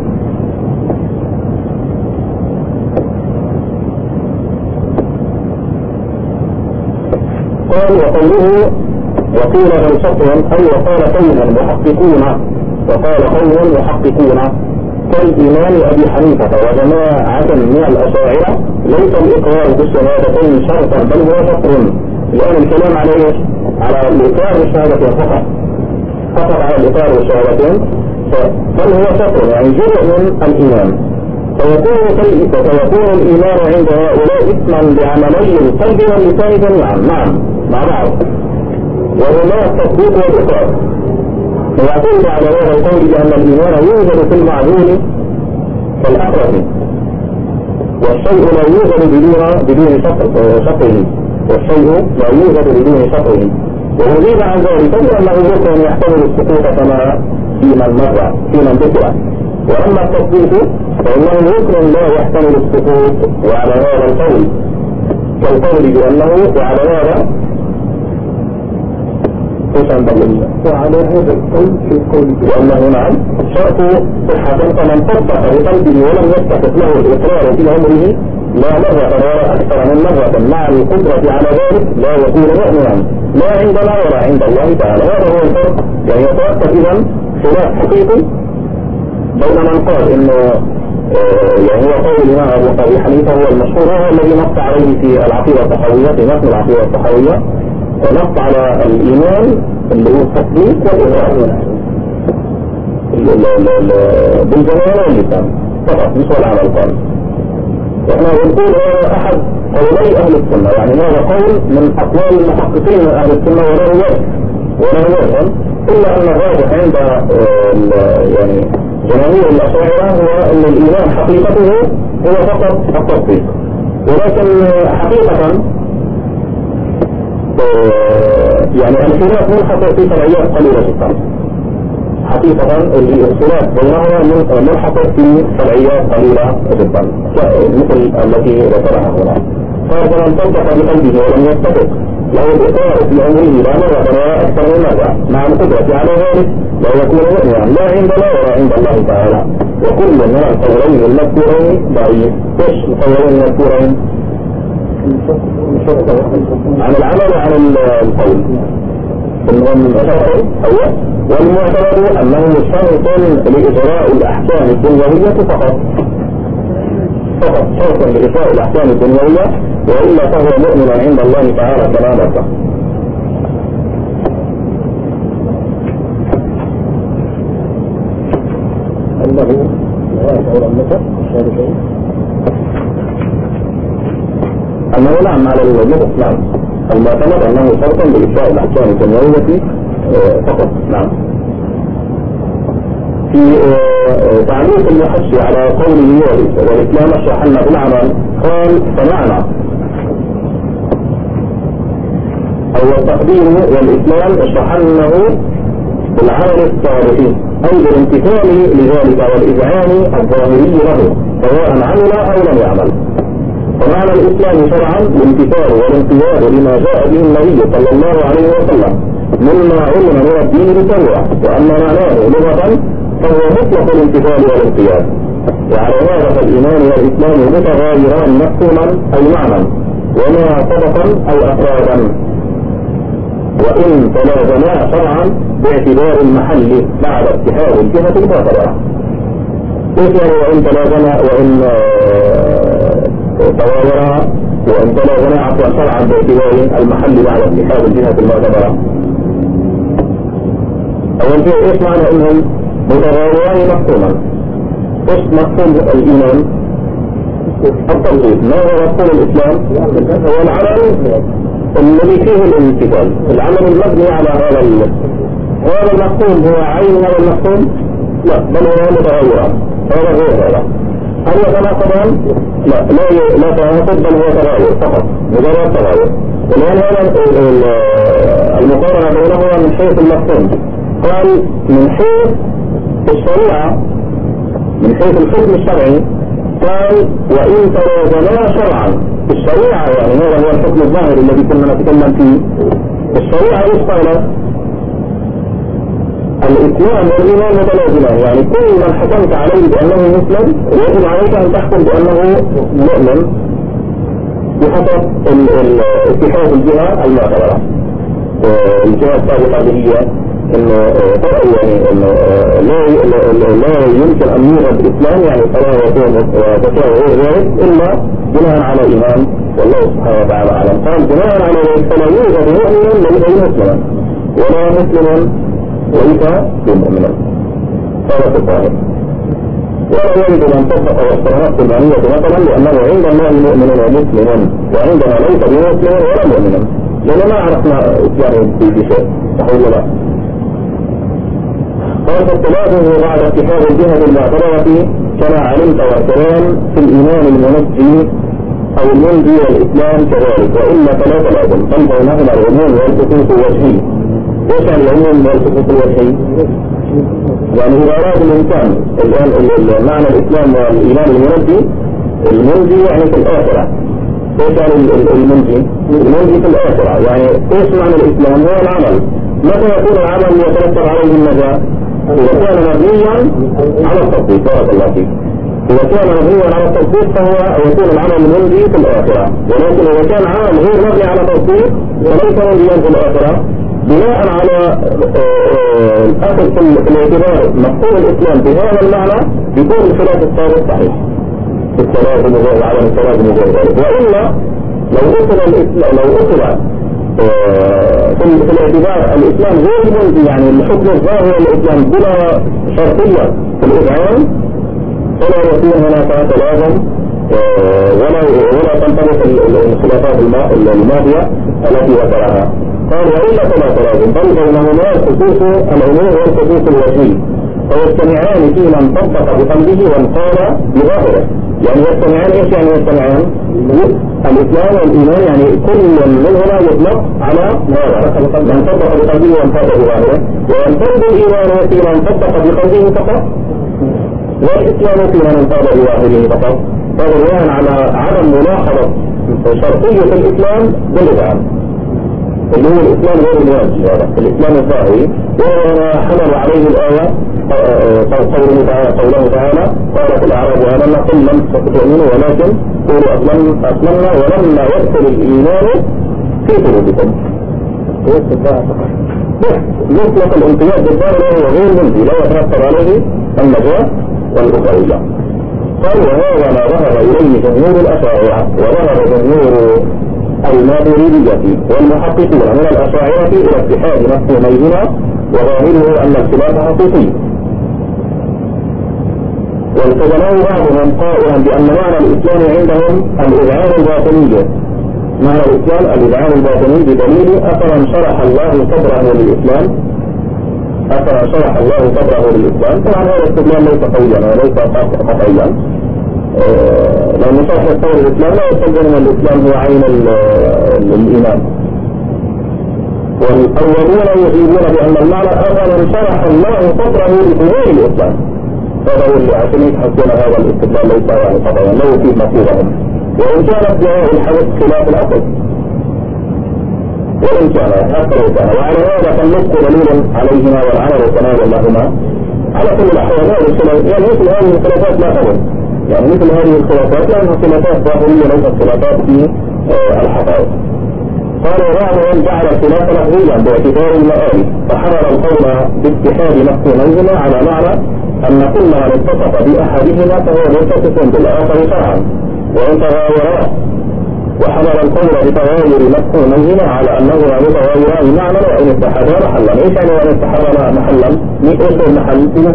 قال وقوله وقيل بل شطرا أي وقال قوم محققون، وقال قوم محققون كالإمام أبي حنيفة وجماعة من الأشاعرة ليس الإقرار بالشهادتين شرطا بل هو شطر، لأن الكلام على إيش؟ على الإقرار بالشهادتين فقط على الإقرار بالشهادتين، بل هو شطر يعني جزء من الإيمان. فيكون الإيمان عند هؤلاء اسما بعملي القلب واللسان جميعا مع بعض، وهما التصديق والإقرار. ويعتمد على هذا القول بأن الإيمان يوجد في المعدول كالأقرب، والشيء لا يوجد بدون شطره، والشيء لا يوجد بدون شطره. ويزيد عن ذلك بأنه ركن يحتمل السقوط كما في من ذكر، وأما التصديق فإنه ركن لا يحتمل السقوط. وعلى هذا القول كالقول بأنه وعلى هذا وعلى هذا القول في القول بأنه نعم شرط صحة فمن صدق بقلبه ولم يستحق له الإقرار في أمره لا مرة ولا أكثر من مرة مع القدرة على ذلك لا يكون مؤمنا لا عندنا ولا عند الله تعالى. هذا هو الفرق. يعني يتوقف إذا خلاف حقيقي بين من قال إنه يعني هو قول الإمام أبي حنيفة هو المشهور، هو الذي نص عليه في العقيدة الطحاوية، في متن العقيدة الطحاوية، ونص على الإيمان اللي هو التصديق والإقرار بالجنان واللسان فقط، مش العمل القلب. واحنا بنقول هذا أحد قولي أهل السنة، يعني هذا قول من أقوال المحققين من أهل السنة ولا وجه، إلا أن الراجح عند يعني جماهير الأشاعرة هو أن الإيمان حقيقته هو فقط التصديق، ولكن حقيقة يعني الخلاف منحصر في فرعيات قليلة جدا. حقيقة الخلاف بينهما منحصر في فرعيات قليلة جدا مثل التي ذكرها هنا. فمن صدق بقلبه ولم يتفق له الإقرار في أمره لا مرة ولا أكثر من مرة مع القدرة على ذلك لا يكون مؤمنا لا عندنا ولا عند الله تعالى. وكل من القولين المذكورين ضعيف. ايش القولين المذكورين؟ عن العمل وعن القول انهم شرط والمعتبر انه شرط لاجراء الاحكام الدنيويه فقط شرط لاجراء الاحكام الدنيويه، والا فهو مؤمن عند الله تعالى كما ذكر. انه أنه نعم على المذهب نعم المعتمد أنه شرط لإجراء الأحكام الدنيوية فقط. نعم. في تعليق المحشي على قوله والإسلام اشرحنا بالعمل قال فمعنى أو التقدير والإسلام اشرحنه بالعمل الصالح أي بالامتثال لذلك والإذعان الظاهري له سواء عمل أو لم يعمل. فمعنى الإسلام شرعا الامتثال والانقياد لما جاء به النبي صلى الله عليه وسلم مما علم من الدين بسرعة، وأما معناه لغة فهو مطلق الامتثال والانقياد. وعلى هذا فالإيمان والإسلام متغايران مفهوما أي معنى وما صدقا أو أفرادا، وإن تلازما شرعا باعتبار المحل بعد اتحاد الجهة الباطلة. كيف يعني وإن تلازما وإن تغايرا وإن تلازما عفوا شرعا باعتبار المحل بعد اتحاد الجهة الباطلة؟ أول شيء إيش معنى إنهم متغايران مفهوما؟ إيش مفهوم الإيمان؟ التوحيد. ما هو مفهوم الإسلام؟ هو العمل الذي فيه الامتثال، العمل المبني على هذا المفهوم هو عين هذا المفهوم؟ لا، بل هو متغيران. هذا غير هذا. هل يتناقضان؟ لا تناقض، بل هو تغير فقط، مجرد تغير. ولأن هذا المقارنة بينهما من حيث المفهوم. قال من حيث الشريعة من حيث الحكم الشرعي قال وإن توازنا شرعا في الشريعة، يعني هذا هو الحكم الظاهري الذي كنا نتكلم فيه. الشريعة ايش قالت؟ الإسلام والإيمان متلازمان، يعني كل من حكمت عليه بأنه مسلم يجب عليك أن تحكم بأنه مؤمن بحسب اتخاذ الجهة المعتبرة. الجهة السابقة اللي هي انه يعني انه لا يمكن ان يوجد الاسلام يعني صلاة وصوم وزكاة وغير ذلك الا بناء على ايمان، والله سبحانه وتعالى اعلم. قال بناء على ذلك فلا يوجد مؤمن ليس مسلما ولا مسلم ليس بمؤمنا. قال سبحانه ولا يجب ان تطبق والصلوات الإيمانية مثلا لانه عند الله مؤمن ومسلم وعندنا ليس بمسلم ولا مؤمنا، لأننا ما عرفنا إسلام في شيء صحيح ولا لا. قال فالتلازم بعد اتخاذ الجهة المعتبرة كما علمت والكلام في الإيمان المنجي أو المنجي والإسلام كذلك، وإلا فلا تلازم بل بينهما العموم والخصوص الوجهي. ايش يعني العموم والخصوص الوجهي؟ يعني إذا أراد الإنسان الآن معنى الإسلام والإيمان المنجي يعني في الآخرة. ايش يعني المنجي؟ المنجي في الآخرة، يعني ايش معنى الإسلام؟ هو العمل. متى يكون العمل يترتب عليه النجاة؟ إذا كان مبنيا على التصديق. بارك الله فيك. إذا كان مبنيا على التصديق فهو يكون العمل منجي في الآخرة، ولكن إذا كان عمل غير مبني على التصديق فليس منجيا في الآخرة. بناء على الأخذ في الاعتبار مفهوم الإسلام بهذا المعنى يكون الخلاف السابق صحيح في التلازم وعدم التلازم وغير ذلك. وإلا لو أخذ في الاعتبار الإسلام غير منجي، يعني الحكم الظاهر الإسلام بلا شرطية في الإذعان، فلا يكون هناك تلازم ولا تنطبق الخلافات الماضية التي ذكرها. قال وإلا فلا تلازم بل بينهما الخصوص العموم والخصوص الوجهي، فيجتمعان في من طبق بقلبه وانقال بظاهره. يعني يجتمعان ايش يعني يجتمعان؟ الإسلام والإيمان، يعني كل منهما يطلق على من طبق بقلبه وانقال بظاهره، وينفرد الإيمان في من طبق بقلبه فقط والإسلام في من انقال بظاهره فقط. هذا بناء على عدم ملاحظة شرطية الإسلام بالإذعان اللي هو الإسلام غير الواجب، هذا الإسلام الظاهري. وحمل عليه الآية قوله تعالى قالت الأعراب آمنا قل لم تؤمنوا ولكن قولوا أسلمنا ولما يدخل الإيمان في قلوبكم. مطلق الانقياد بالظاهر وهو غير منزي لا يترتب عليه النجاة والأخروية. قال وهذا ما ظهر إليه جمهور الأشاعرة وظهر جمهور الماتريدية والمحققون من الأشاعرة إلى اتحاد مفهوميهما، وظاهره أن الخلاف حقيقي. والتزموا بعضهم قائلا بأن معنى الإسلام عندهم الإذعان الباطني. معنى الإسلام الإذعان الباطني بدليل أثرا شرح الله صدره للإسلام. أثرا شرح الله صدره للإسلام. طبعا هذا الاستدلال ليس قويا وليس قطعيا، لأن شرح الصور الإسلام لا يستلزم أن الإسلام هو عين الإيمان. والأولون يجيبون بأن المعنى أثرا شرح الله صدره لقبول الإسلام. هذا هو اللي عشان يتحسن هذا الاستدلال ليس يعني قطعيا لا يفيد مفهومهم، وإن كانت جاء الحدث خلاف الأصل وإن كان أكثر كان. وعلى هذا فالنطق دليل عليهما والعمل تناول لهما على كل الأحوال. يعني مثل هذه الخلافات لا تضر، يعني مثل هذه الخلافات لأنها خلافات ظاهرية ليست خلافات في الحقائق. قال وبعضهم جعل الخلاف لفظيا باعتبار المآل، فحمل القول باتحاد مفهوميهما على معنى أن كل من اتصف بأحدهما فهو متصف بالآخر شرعا وإن تغايرا، وحمل القول بتغاير مفهوميهما على أنهما متغايران معنى وإن اتحدا محلا. ايش يعني وإن اتحدا محلا؟ ايش المحل؟ في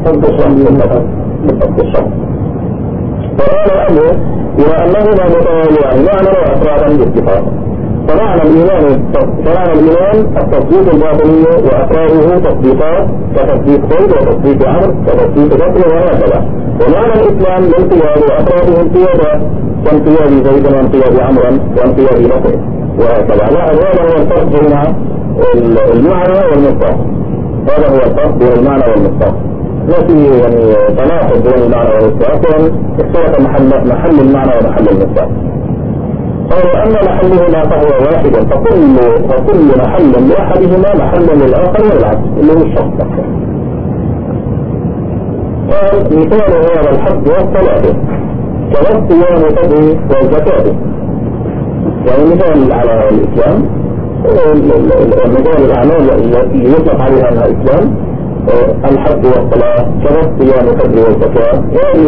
نفس الشخص. فقال الأمر إلى أنهما متغايران معنى وأفرادا باتفاق. فمعنى الإيمان التصديق الباطني وأفراده تصديقات كتصديق زيد وتصديق عمرو وتصديق بكر وهكذا. ومعنى الإسلام الانقياد وأفراده انقيادا كانقياد زيد وانقياد عمرو وانقياد بكر وهكذا. هذا هو الفرق بين المعنى والمصداق. هذا هو الفرق بين المعنى والمصداق. ما في يعني تناقض بين المعنى والمصداق، وأن اختلف محل المعنى ومحل المصداق. أما محلهما فهو واحد، فكل محل لأحدهما محل للآخر والعكس اللي هو الشخص. قال مثال هذا الحد والصلاة كالصيام والصدق والزكاة. يعني مثال على الإسلام، مثال الأعمال التي يطلق عليها أنها الإسلام الحد والصلاة كالصيام والصدق والزكاة.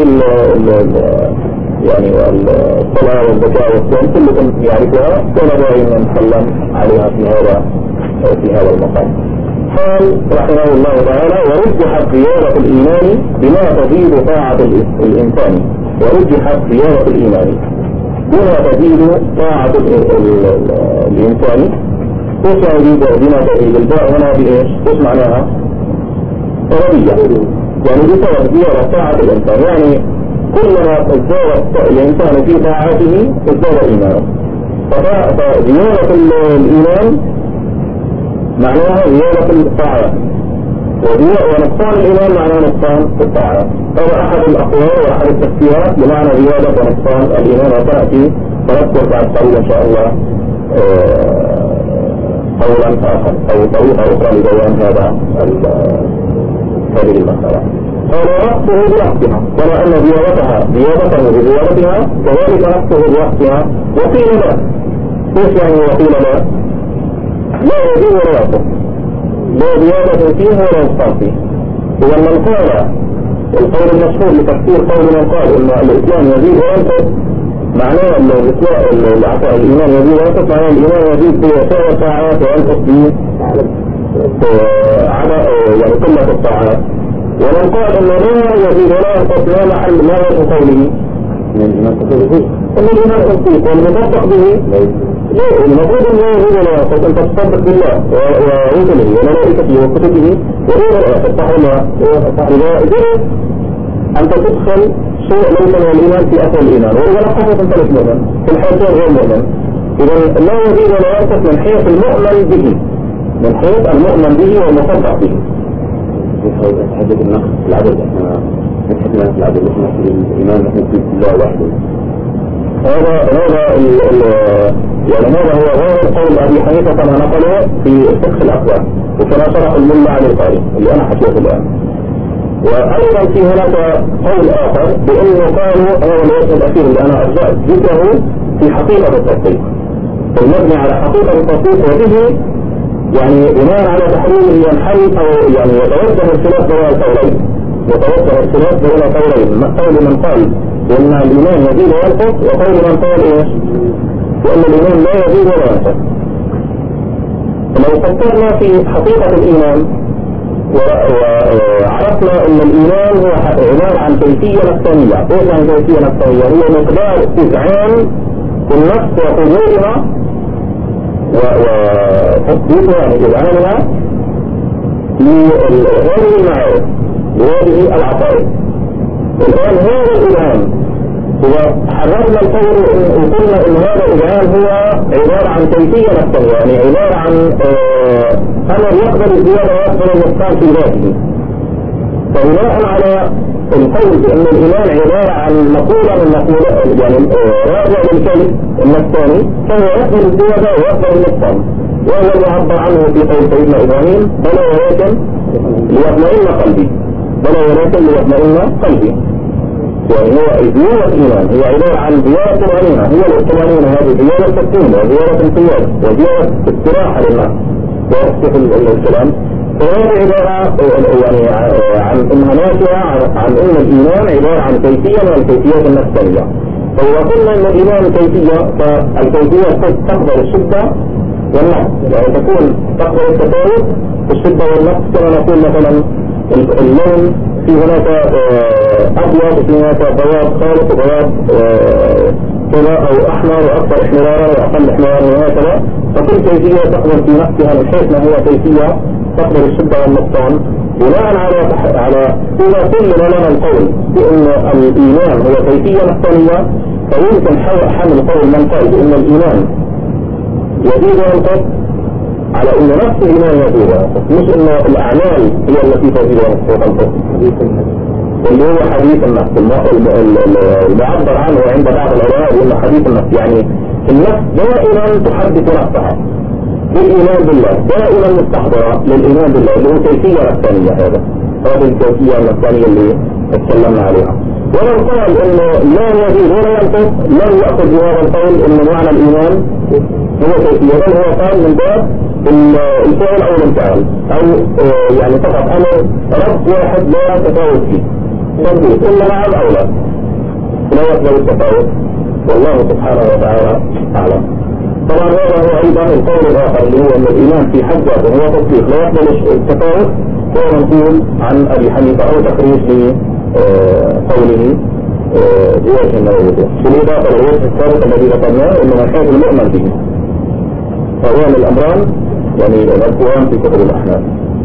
يعني الصلاة والزكاة والصيام كلكم يعرفها، كان دائما نتكلم عليها في هذا المقام. قال رحمه الله تعالى: ورجحت زيادة الإيمان بما تزيد طاعة الإنسان. ورجحت زيادة الإيمان بما تزيد طاعة الإنسان. ايش يعني بما تزيد؟ الباء هنا بإيش؟ ايش معناها؟ سببية، يعني بسبب زيادة طاعة الإنسان. يعني كلما ازداد الإنسان في طاعته ازداد إيمانه. فزيادة الإيمان معناها زيادة الطاعة، ونقصان الإيمان معناه نقصان الطاعة. هذا أحد الأقوال وأحد التفسيرات بمعنى زيادة ونقصان الإيمان، وتأتي تذكر بعد قليل إن شاء الله قولا آخر أو طريقة أخرى لبيان هذه المسألة. قال: ونقصه بوقتها، كما أن زيادته بزيادتها كذلك نقصه بوقتها. وقيل لا. ايش يعني وقيل لا؟ لا يزيد ولا ينقص، لا زيادة فيه ولا نقصان فيه. إذا من قال القول المشهور لتفسير قول من قال إن الإسلام يزيد وينقص، معناه أن الإيمان يزيد وينقص، معناه الإيمان يزيد في وسائل الطاعات وينقص في يعني قلة الطاعات. ومن قال إنه لا يزيد ولا ينقص، ما محل ما هو قوله؟ إن الإيمان تصديق، والمصدق به لا، المفروض أنه يزيد ولا ينقص. أنت تصدق بالله ورسله وملائكته وكتبه وغير الآخر، صح ولا لا؟ إذا زدت أنت تدخل شيء ليس من الإيمان في أصل الإيمان، وإذا نقصت أنت مش مؤمن في الحيث غير مؤمن. إذا لا يزيد ولا ينقص من حيث المؤمن به، من حيث المؤمن به والمصدق به. حدث النقص العدد، احنا نتحدث في العدد، نحن في الإيمان نحن في الله وحده. يعني هذا هو غير قول أبي حنيفة كما نقله في فقه الأقوال، وكما شرح الملا على القارئ اللي أنا حكيته الآن. وأيضا في هناك قول آخر بأنه قالوا هذا الوجه الأخير اللي أنا أرجعت ذكره في حقيقة التصديق، المبني على حقيقة التصديق، وبه يعني بناء على تحريمه ينحل أو يعني يتوجه الخلاف بين القولين، يتوجه الخلاف بين القولين. قول من قال بأن الإيمان يزيد وينقص، وقول من قال إيش؟ بأن الإيمان لا يزيد ولا ينقص. لو فكرنا في حقيقة الإيمان وعرفنا أن الإيمان هو عبارة عن كيفية نفسانية. إيش عن كيفية نفسانية؟ هو مقدار إذعان النفس وحضورها وتثبيتها، يعني إذعانها لهذه المعارف لهذه العقائد. الآن هذا الإذعان إذا حررنا القول وقلنا إن هذا الإذعان هو عبارة عن كيفية نفسانية، يعني عبارة عن أمر يقبل الزيادة ويقبل النقصان في ذاته. فبناء على القول بأن الإيمان عبارة عن مقولة من مقولات، يعني راجع للكلم النفساني، فهو يقبل الزيادة ويقبل النقصان، وهو يعبر عنه في قول سيدنا إبراهيم: بلى ولكن ليطمئن قلبي، بلى ولكن ليطمئن قلبي. يعني هو زيادة الإيمان هي عبارة عن زيادة طمأنينة، هي الطمأنينة هذه زيادة تسكين وزيادة انقياد وزيادة استراحة للناس ويصف الكلام. فهذه عبارة يعني عن إنها ناشئة عن إن الإيمان عبارة عن كيفية من الكيفيات النفسانية. فإذا قلنا إن الإيمان كيفية، فالكيفية تقبل الشدة والنقص، يعني تكون تقبل التفاوت في الشدة والنقص. كما نقول مثلا اللون في هناك أبيض وفي هناك بياض خالص وبياض كذا، أو أحمر وأكثر احمرارا وأقل احمرارا وهكذا. فكل كيفية تقبل في نفسها من حيث ما هو كيفية تقبل الشدة والنقصان. بناء على إذا كلنا لنا القول بأن الإيمان هو كيفية نفسانية، فيمكن حمل قول من قال بأن الإيمان يزيد وينقص على إن نفس الإيمان يزيد وينقص، مش إنه الأعمال هي التي تزيد وتنقص. اللي هو حديث النفس المعبر عنه عند بعض العلماء إنه حديث النفس، يعني النفس دائما تحدث نفسها بالإيمان بالله، دائما مستحضرة للإيمان بالله اللي هو كيفية نفسانية. هذه الكيفية النفسانية اللي اتكلمنا عليها. ولو قال إنه لا يزيد ولا ينقص لم يأخذ بهذا القول إنه معنى الإيمان هو كيفية، بل هو قال من باب الفعل أو الانفعال، أو يعني فقط أمر رب واحد لا تفاوت فيه تنبيه إلا نعم أو لا، لا يقبل التفاوت. والله سبحانه وتعالى أعلم. طبعا هذا هو أيضا القول الآخر اللي هو أن الإيمان في حد ذاته هو تصديق لا يقبل التفاوت، هو منقول عن أبي حنيفة أو تخريج لقوله بوجه ما يوجد، بالإضافة للوجه السابق الذي ذكرناه أنه من حيث المؤمن به، فهو الأمران يعني مذكوران في كتب الأحناف.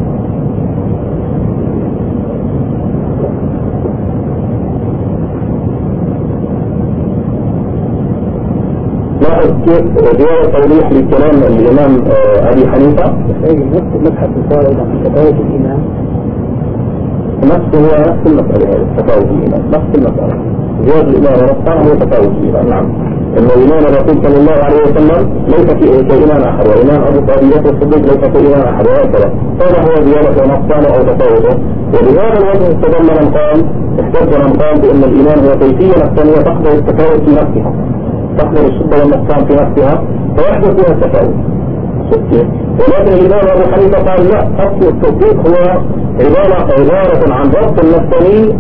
لاحظ كيف زيادة توضيح لكلام الإمام أبي حنيفة. نفس المبحث الفارغ عن تفاوت الإيمان، نفس هو نفس المسألة، تفاوت الإيمان نفس المسألة. زيادة الإيمان ونقصان هو تفاوت الإيمان. نعم، إن إيمان الرسول صلى الله عليه وسلم ليس كإيمان أحد، وإيمان أبو بكر الصديق ليس كإيمان أحد، وهكذا. هذا هو زيادة ونقصان أو تفاوته. ولهذا الوجه استدل من قال احتج من قال بأن الإيمان هو كيفية نفسانية تقدر التفاوت في نفسها، تقدر الشدة والنقصان في نفسها فيحدث فيها التفاوت. ولكن الإمام أبو حنيفة قال لا، أصل التصديق هو عبارة عن ضبط النفساني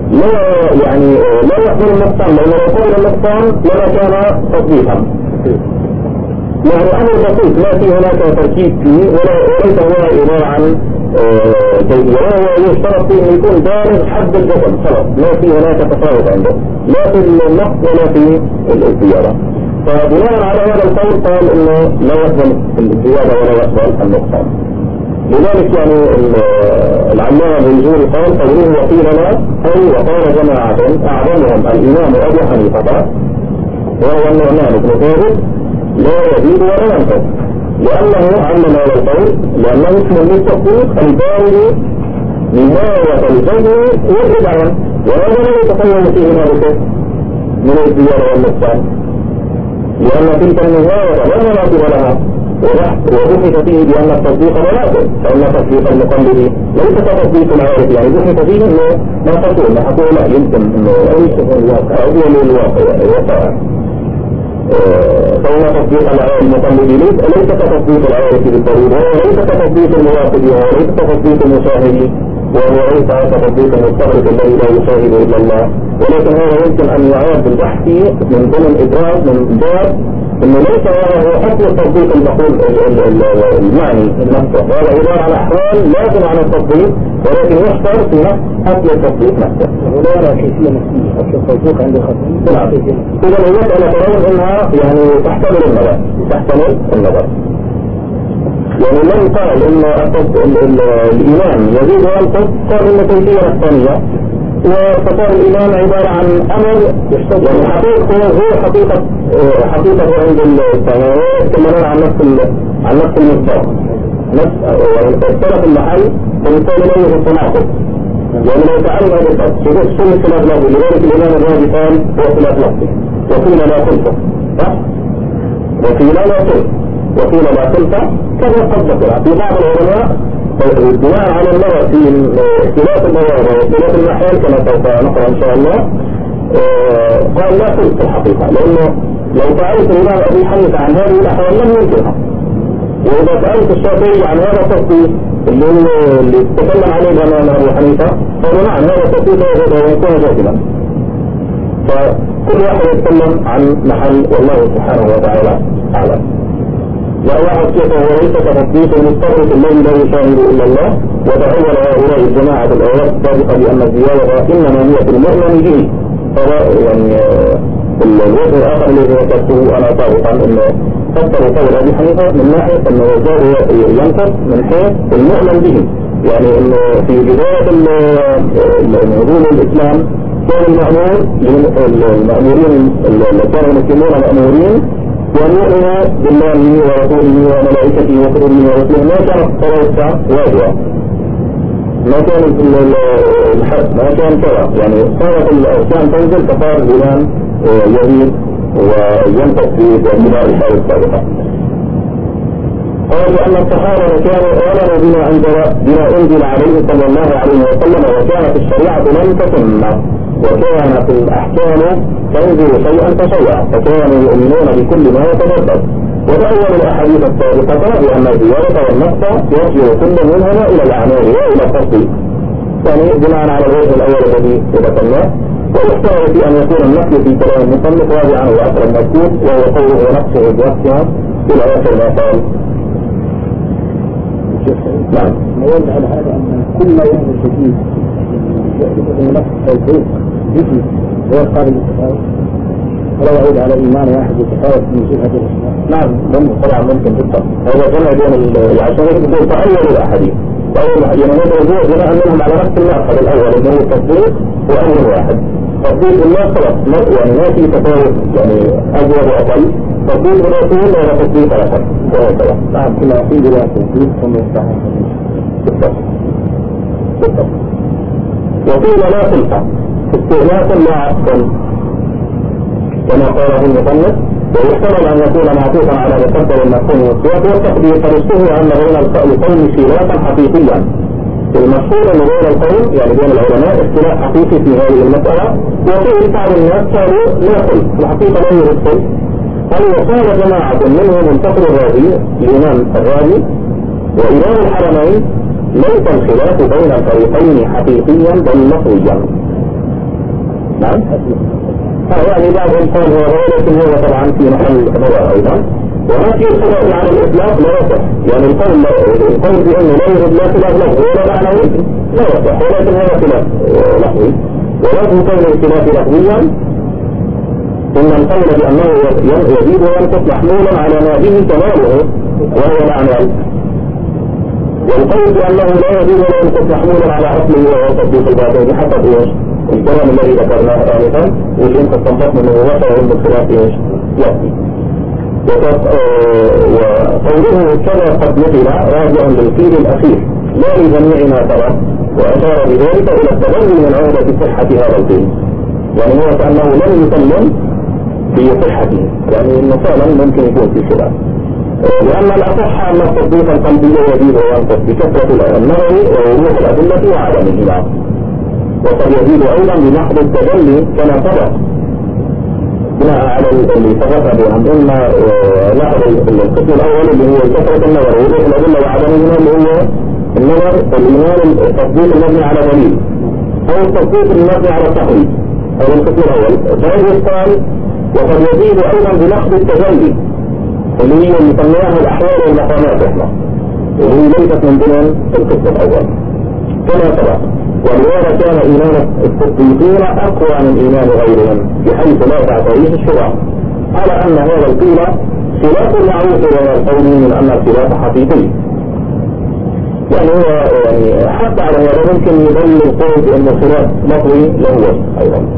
لا يقبل النقصان، لأنه لو قبل النقصان لما كان تصديقا. يعني أمر بسيط لا في هناك تركيب فيه وليس هو عبارة عن ولا يشترط فيه أن يكون بالغ حد الجسم خلاص، ما في هناك تفاوت عنده لا في النقص ولا في الزيادة. فبناء على هذا القول قال انه لا يقبل الزيادة ولا يقبل النقصان. لذلك يعني العلامة الجمهوري قال قوله وقيل لا، أي وقال جماعة أعظمهم الإمام أبو حنيفة وهو النعمان بن ثابت لا يزيد ولا ينقص، لأنه علم هذا القول لأنه اسم للتصديق البالغ نهاية الجزم والإبعاد، وهذا لا يتخيل فيه ذلك من الزيادة والنقصان، لأن تلك النهاية لا مناسب لها، وبحث فيه بأن التصديق مناسب، فإن تصديق المقلد ليس كتصديق العارف، يعني بحث فيه أنه ما تقول لا يمكن أنه يشبه الواقع أو الواقع الواقع. فإن تصديق المقلد ليس كتصديق العارف بالضرورة، وليس كتصديق المواقف، وليس كتصديق المشاهد، وهو ليس كتصديق المستغرق الذي لا يشاهد إلا الله. ولكن هذا يمكن أن يعاد بالبحث من ضمن إدراك من باب إنه ليس هو حسب التصديق المقول المعني نفسه، هذا عبارة عن أحوال لازم عن التصديق، ولكن يحصل في نفس حسب التصديق نفسه. ولا يرى كيفية نفسية حسب التصديق عند الخطيب. نعم، إذا المسألة ترون أنها يعني تحتمل النظر. يعني من قال إن الإيمان يزيد وينقص قال إن كيفية نفسانية، وفصار الإيمان عبارة عن أمر يعني حقيقة هو حقيقة عند السماوات كما عن نفس المصدر يعني اختلف المحل فبالتالي لا يوجد تناقض. يعني لو تعلم هذا الفرق يقول كل خلاف لفظي، لذلك الإمام الرازي قال هو خلاف لفظي، وقيل لا خلفه وقيل لا خلفه وقيل لا خلفه كذا قد ذكر في بعض العلماء بناء على النظر في اختلاف المواضع واختلاف المحال كما سوف نقرأ إن شاء الله. قال لا خلف الحقيقة، لأنه لو سألت الإمام أبي حنيفة عن هذه الأحوال لم ينكرها، وإذا سألت الشافعي عن هذا التصديق اللي تكلم عليه الإمام أبي حنيفة قالوا نعم هذا التصديق ويكون جاهلا. فكل واحد يتكلم عن محل والله سبحانه وتعالى أعلم. لا واحد كيف هو ليس كتصديق المستغرق الذي لا يشاهد إلا الله. وتعول هؤلاء الجماعة الآيات السابقة بأن الزيادة إنما هي في المؤمن به. هذا يعني الوجه الآخر الذي ذكرته أنا سابقا أنه فسر قول أبي حنيفة من ناحية أنه الزيادة ينقص من حيث المؤمن به، يعني أنه في بداية نزول الإسلام كان المأمورين كانوا المسلمون مأمورين وأن يؤمن بالله ورسوله وملائكته وكتبه ورسله ما كانت صلاة واجبة، ما كان الحد، ما كان كذا، يعني صارت الأركان تنزل فصار الإيمان يزيد وينقص في اتباع الحال السابقة. قال لأن الصحابة كانوا آمنوا بما أنزل عليه صلى الله عليه وسلم، وكانت الشريعة لم تتم، وكانت الأحكام تنزل شيئا فشيئا، فكانوا يؤمنون بكل ما يتدبر. وتأول الأحاديث السابقة بأن الزيادة والنقص يرجع كل منهما إلى الأعمال وإلى التصديق، يعني بناء على الوجه الأول الذي ذكرناه. ويحتاج في أن يكون النقل في كلام المصنف راجعا وأثر المذكور، وهو قوله ونقصه بوقتها إلى آخر ما قال. نعم. ويدل على هذا أن كل يوم جديد نفس التوفيق جديد غير قابل للتفاوت، ولا يعود على إيمان واحد يتفاوت من جهة الإسلام. نعم طبعا ممكن جدا. هذا جمع بين عشان يقول تأول الأحاديث، يعني هذا موضوع بناء منهم على نفس المأخذ الأول اللي هو التصديق وأول واحد. تصديق الله خلاص يعني ما في تفاوت، يعني أزود وأقل. تصديق الرسول ولا تصديق آخر. نعم كل واحد لا تصديق ثم يستحق. بالضبط. وقيل لا خلفة استئناس لا عقل كما قاله المصنف، ويحتمل أن يكون معطوفا على مقدر المفهوم والسياق والتقدير، فاشتهر أن بين القوم خلافا حقيقيا. المشهور أن بين القوم يعني بين العلماء اختلاف حقيقي في هذه المسألة، وفيه بعض الناس قالوا لا خلف، الحقيقة لا يوجد خلف. قال وقال جماعة منهم الفقر الرازي الإمام الرازي وإمام الحرمين ليس الخلاف بين الفريقين حقيقيا بل لفظيا. نعم. يعني بعضهم قال هو غير، لكن هو طبعا في محل نظر أيضا. وما في خلاف على الإطلاق لا يصح، يعني القول بأنه لا يوجد لا خلاف لفظي ولا معنوي لا يصح، ولكن هذا خلاف لفظي. ولكن كون الخلاف لفظيا إن القول بأنه يزيد وينقص محمولا على ما به كماله وهو الأعمال، والقول بأنه لا يزيد ولا ينقص محمولا على أصله وهو تطبيق الباطل بحسب إيش؟ الكلام الذي ذكرناه آنفا، واللي انت استنبط منه وقع عند الخلاف إيش؟ يأتي. وقوله كذا قد مثل راجع للقيل الأخير لا لجميع ما ترى، وأشار بذلك إلى التبري من عودة صحة هذا القيل، يعني هو كأنه لم يسلم بصحته، يعني إنه فعلا ممكن يكون في خلاف. لأن الأصح أن التصديق القلبي يزيد وينقص بكثرة النظر ووضوح الأدلة وعدمهما، وقد يزيد أيضا بمحض التجلي كما سبق بناء على اللي سبق بهم. إما لاحظ القسم الأول اللي هو كثرة النظر ووضوح الأدلة وعدمهما اللي هو النظر الإيمان التصديق المبني على دليل أو التصديق المبني على تقليد، هذا القسم الأول. فهذا قال وقد يزيد أيضا بمحض التجلي اللي هي نسميها الأحوال والمقامات احنا، وهي ليست من ضمن القسم الأول كما سبق. ولهذا كان إيمان التصديقين أقوى من إيمان غيرهم بحيث لا تعتريه الشرع، على أن هذا القيل خلاف المعروف بين القوم من أن الخلاف حقيقي. يعني هو يعني حتى على هذا ممكن يدل القول بأن الخلاف لفظي له أيضا.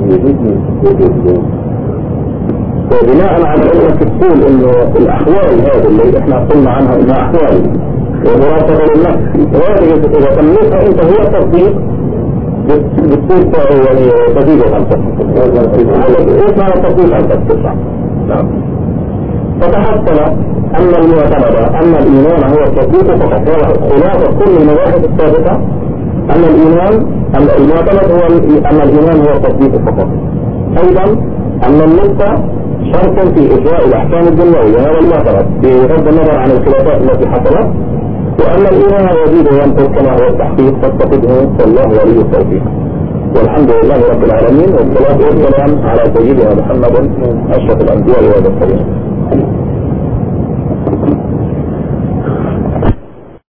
وبناء على أنك تقول إنه الأحوال هذه اللي إحنا قلنا عنها إنها أحوال ومرافقة للنفس، وهذه إذا تملكها أنت هو التصديق بتصير يعني تزيد عن تصديق. إيش معنى التصديق عن تصديق؟ نعم. فتحصل أن المعتمد أن الإيمان هو التصديق فقط، خلاصة كل المباحث السابقة أن المعتمد هو أن الإيمان هو التصديق فقط. أيضا أن النقطة شرط في إجراء الأحكام الدنيوية، هذا المعتمد بغض النظر عن الخلافات التي حصلت، وأن الإيمان يزيد وينقص كما هو التحقيق فاتخذه والله ولي التوفيق. والحمد لله رب العالمين، والصلاة والسلام على سيدنا محمد أشرف الأنبياء والمرسلين.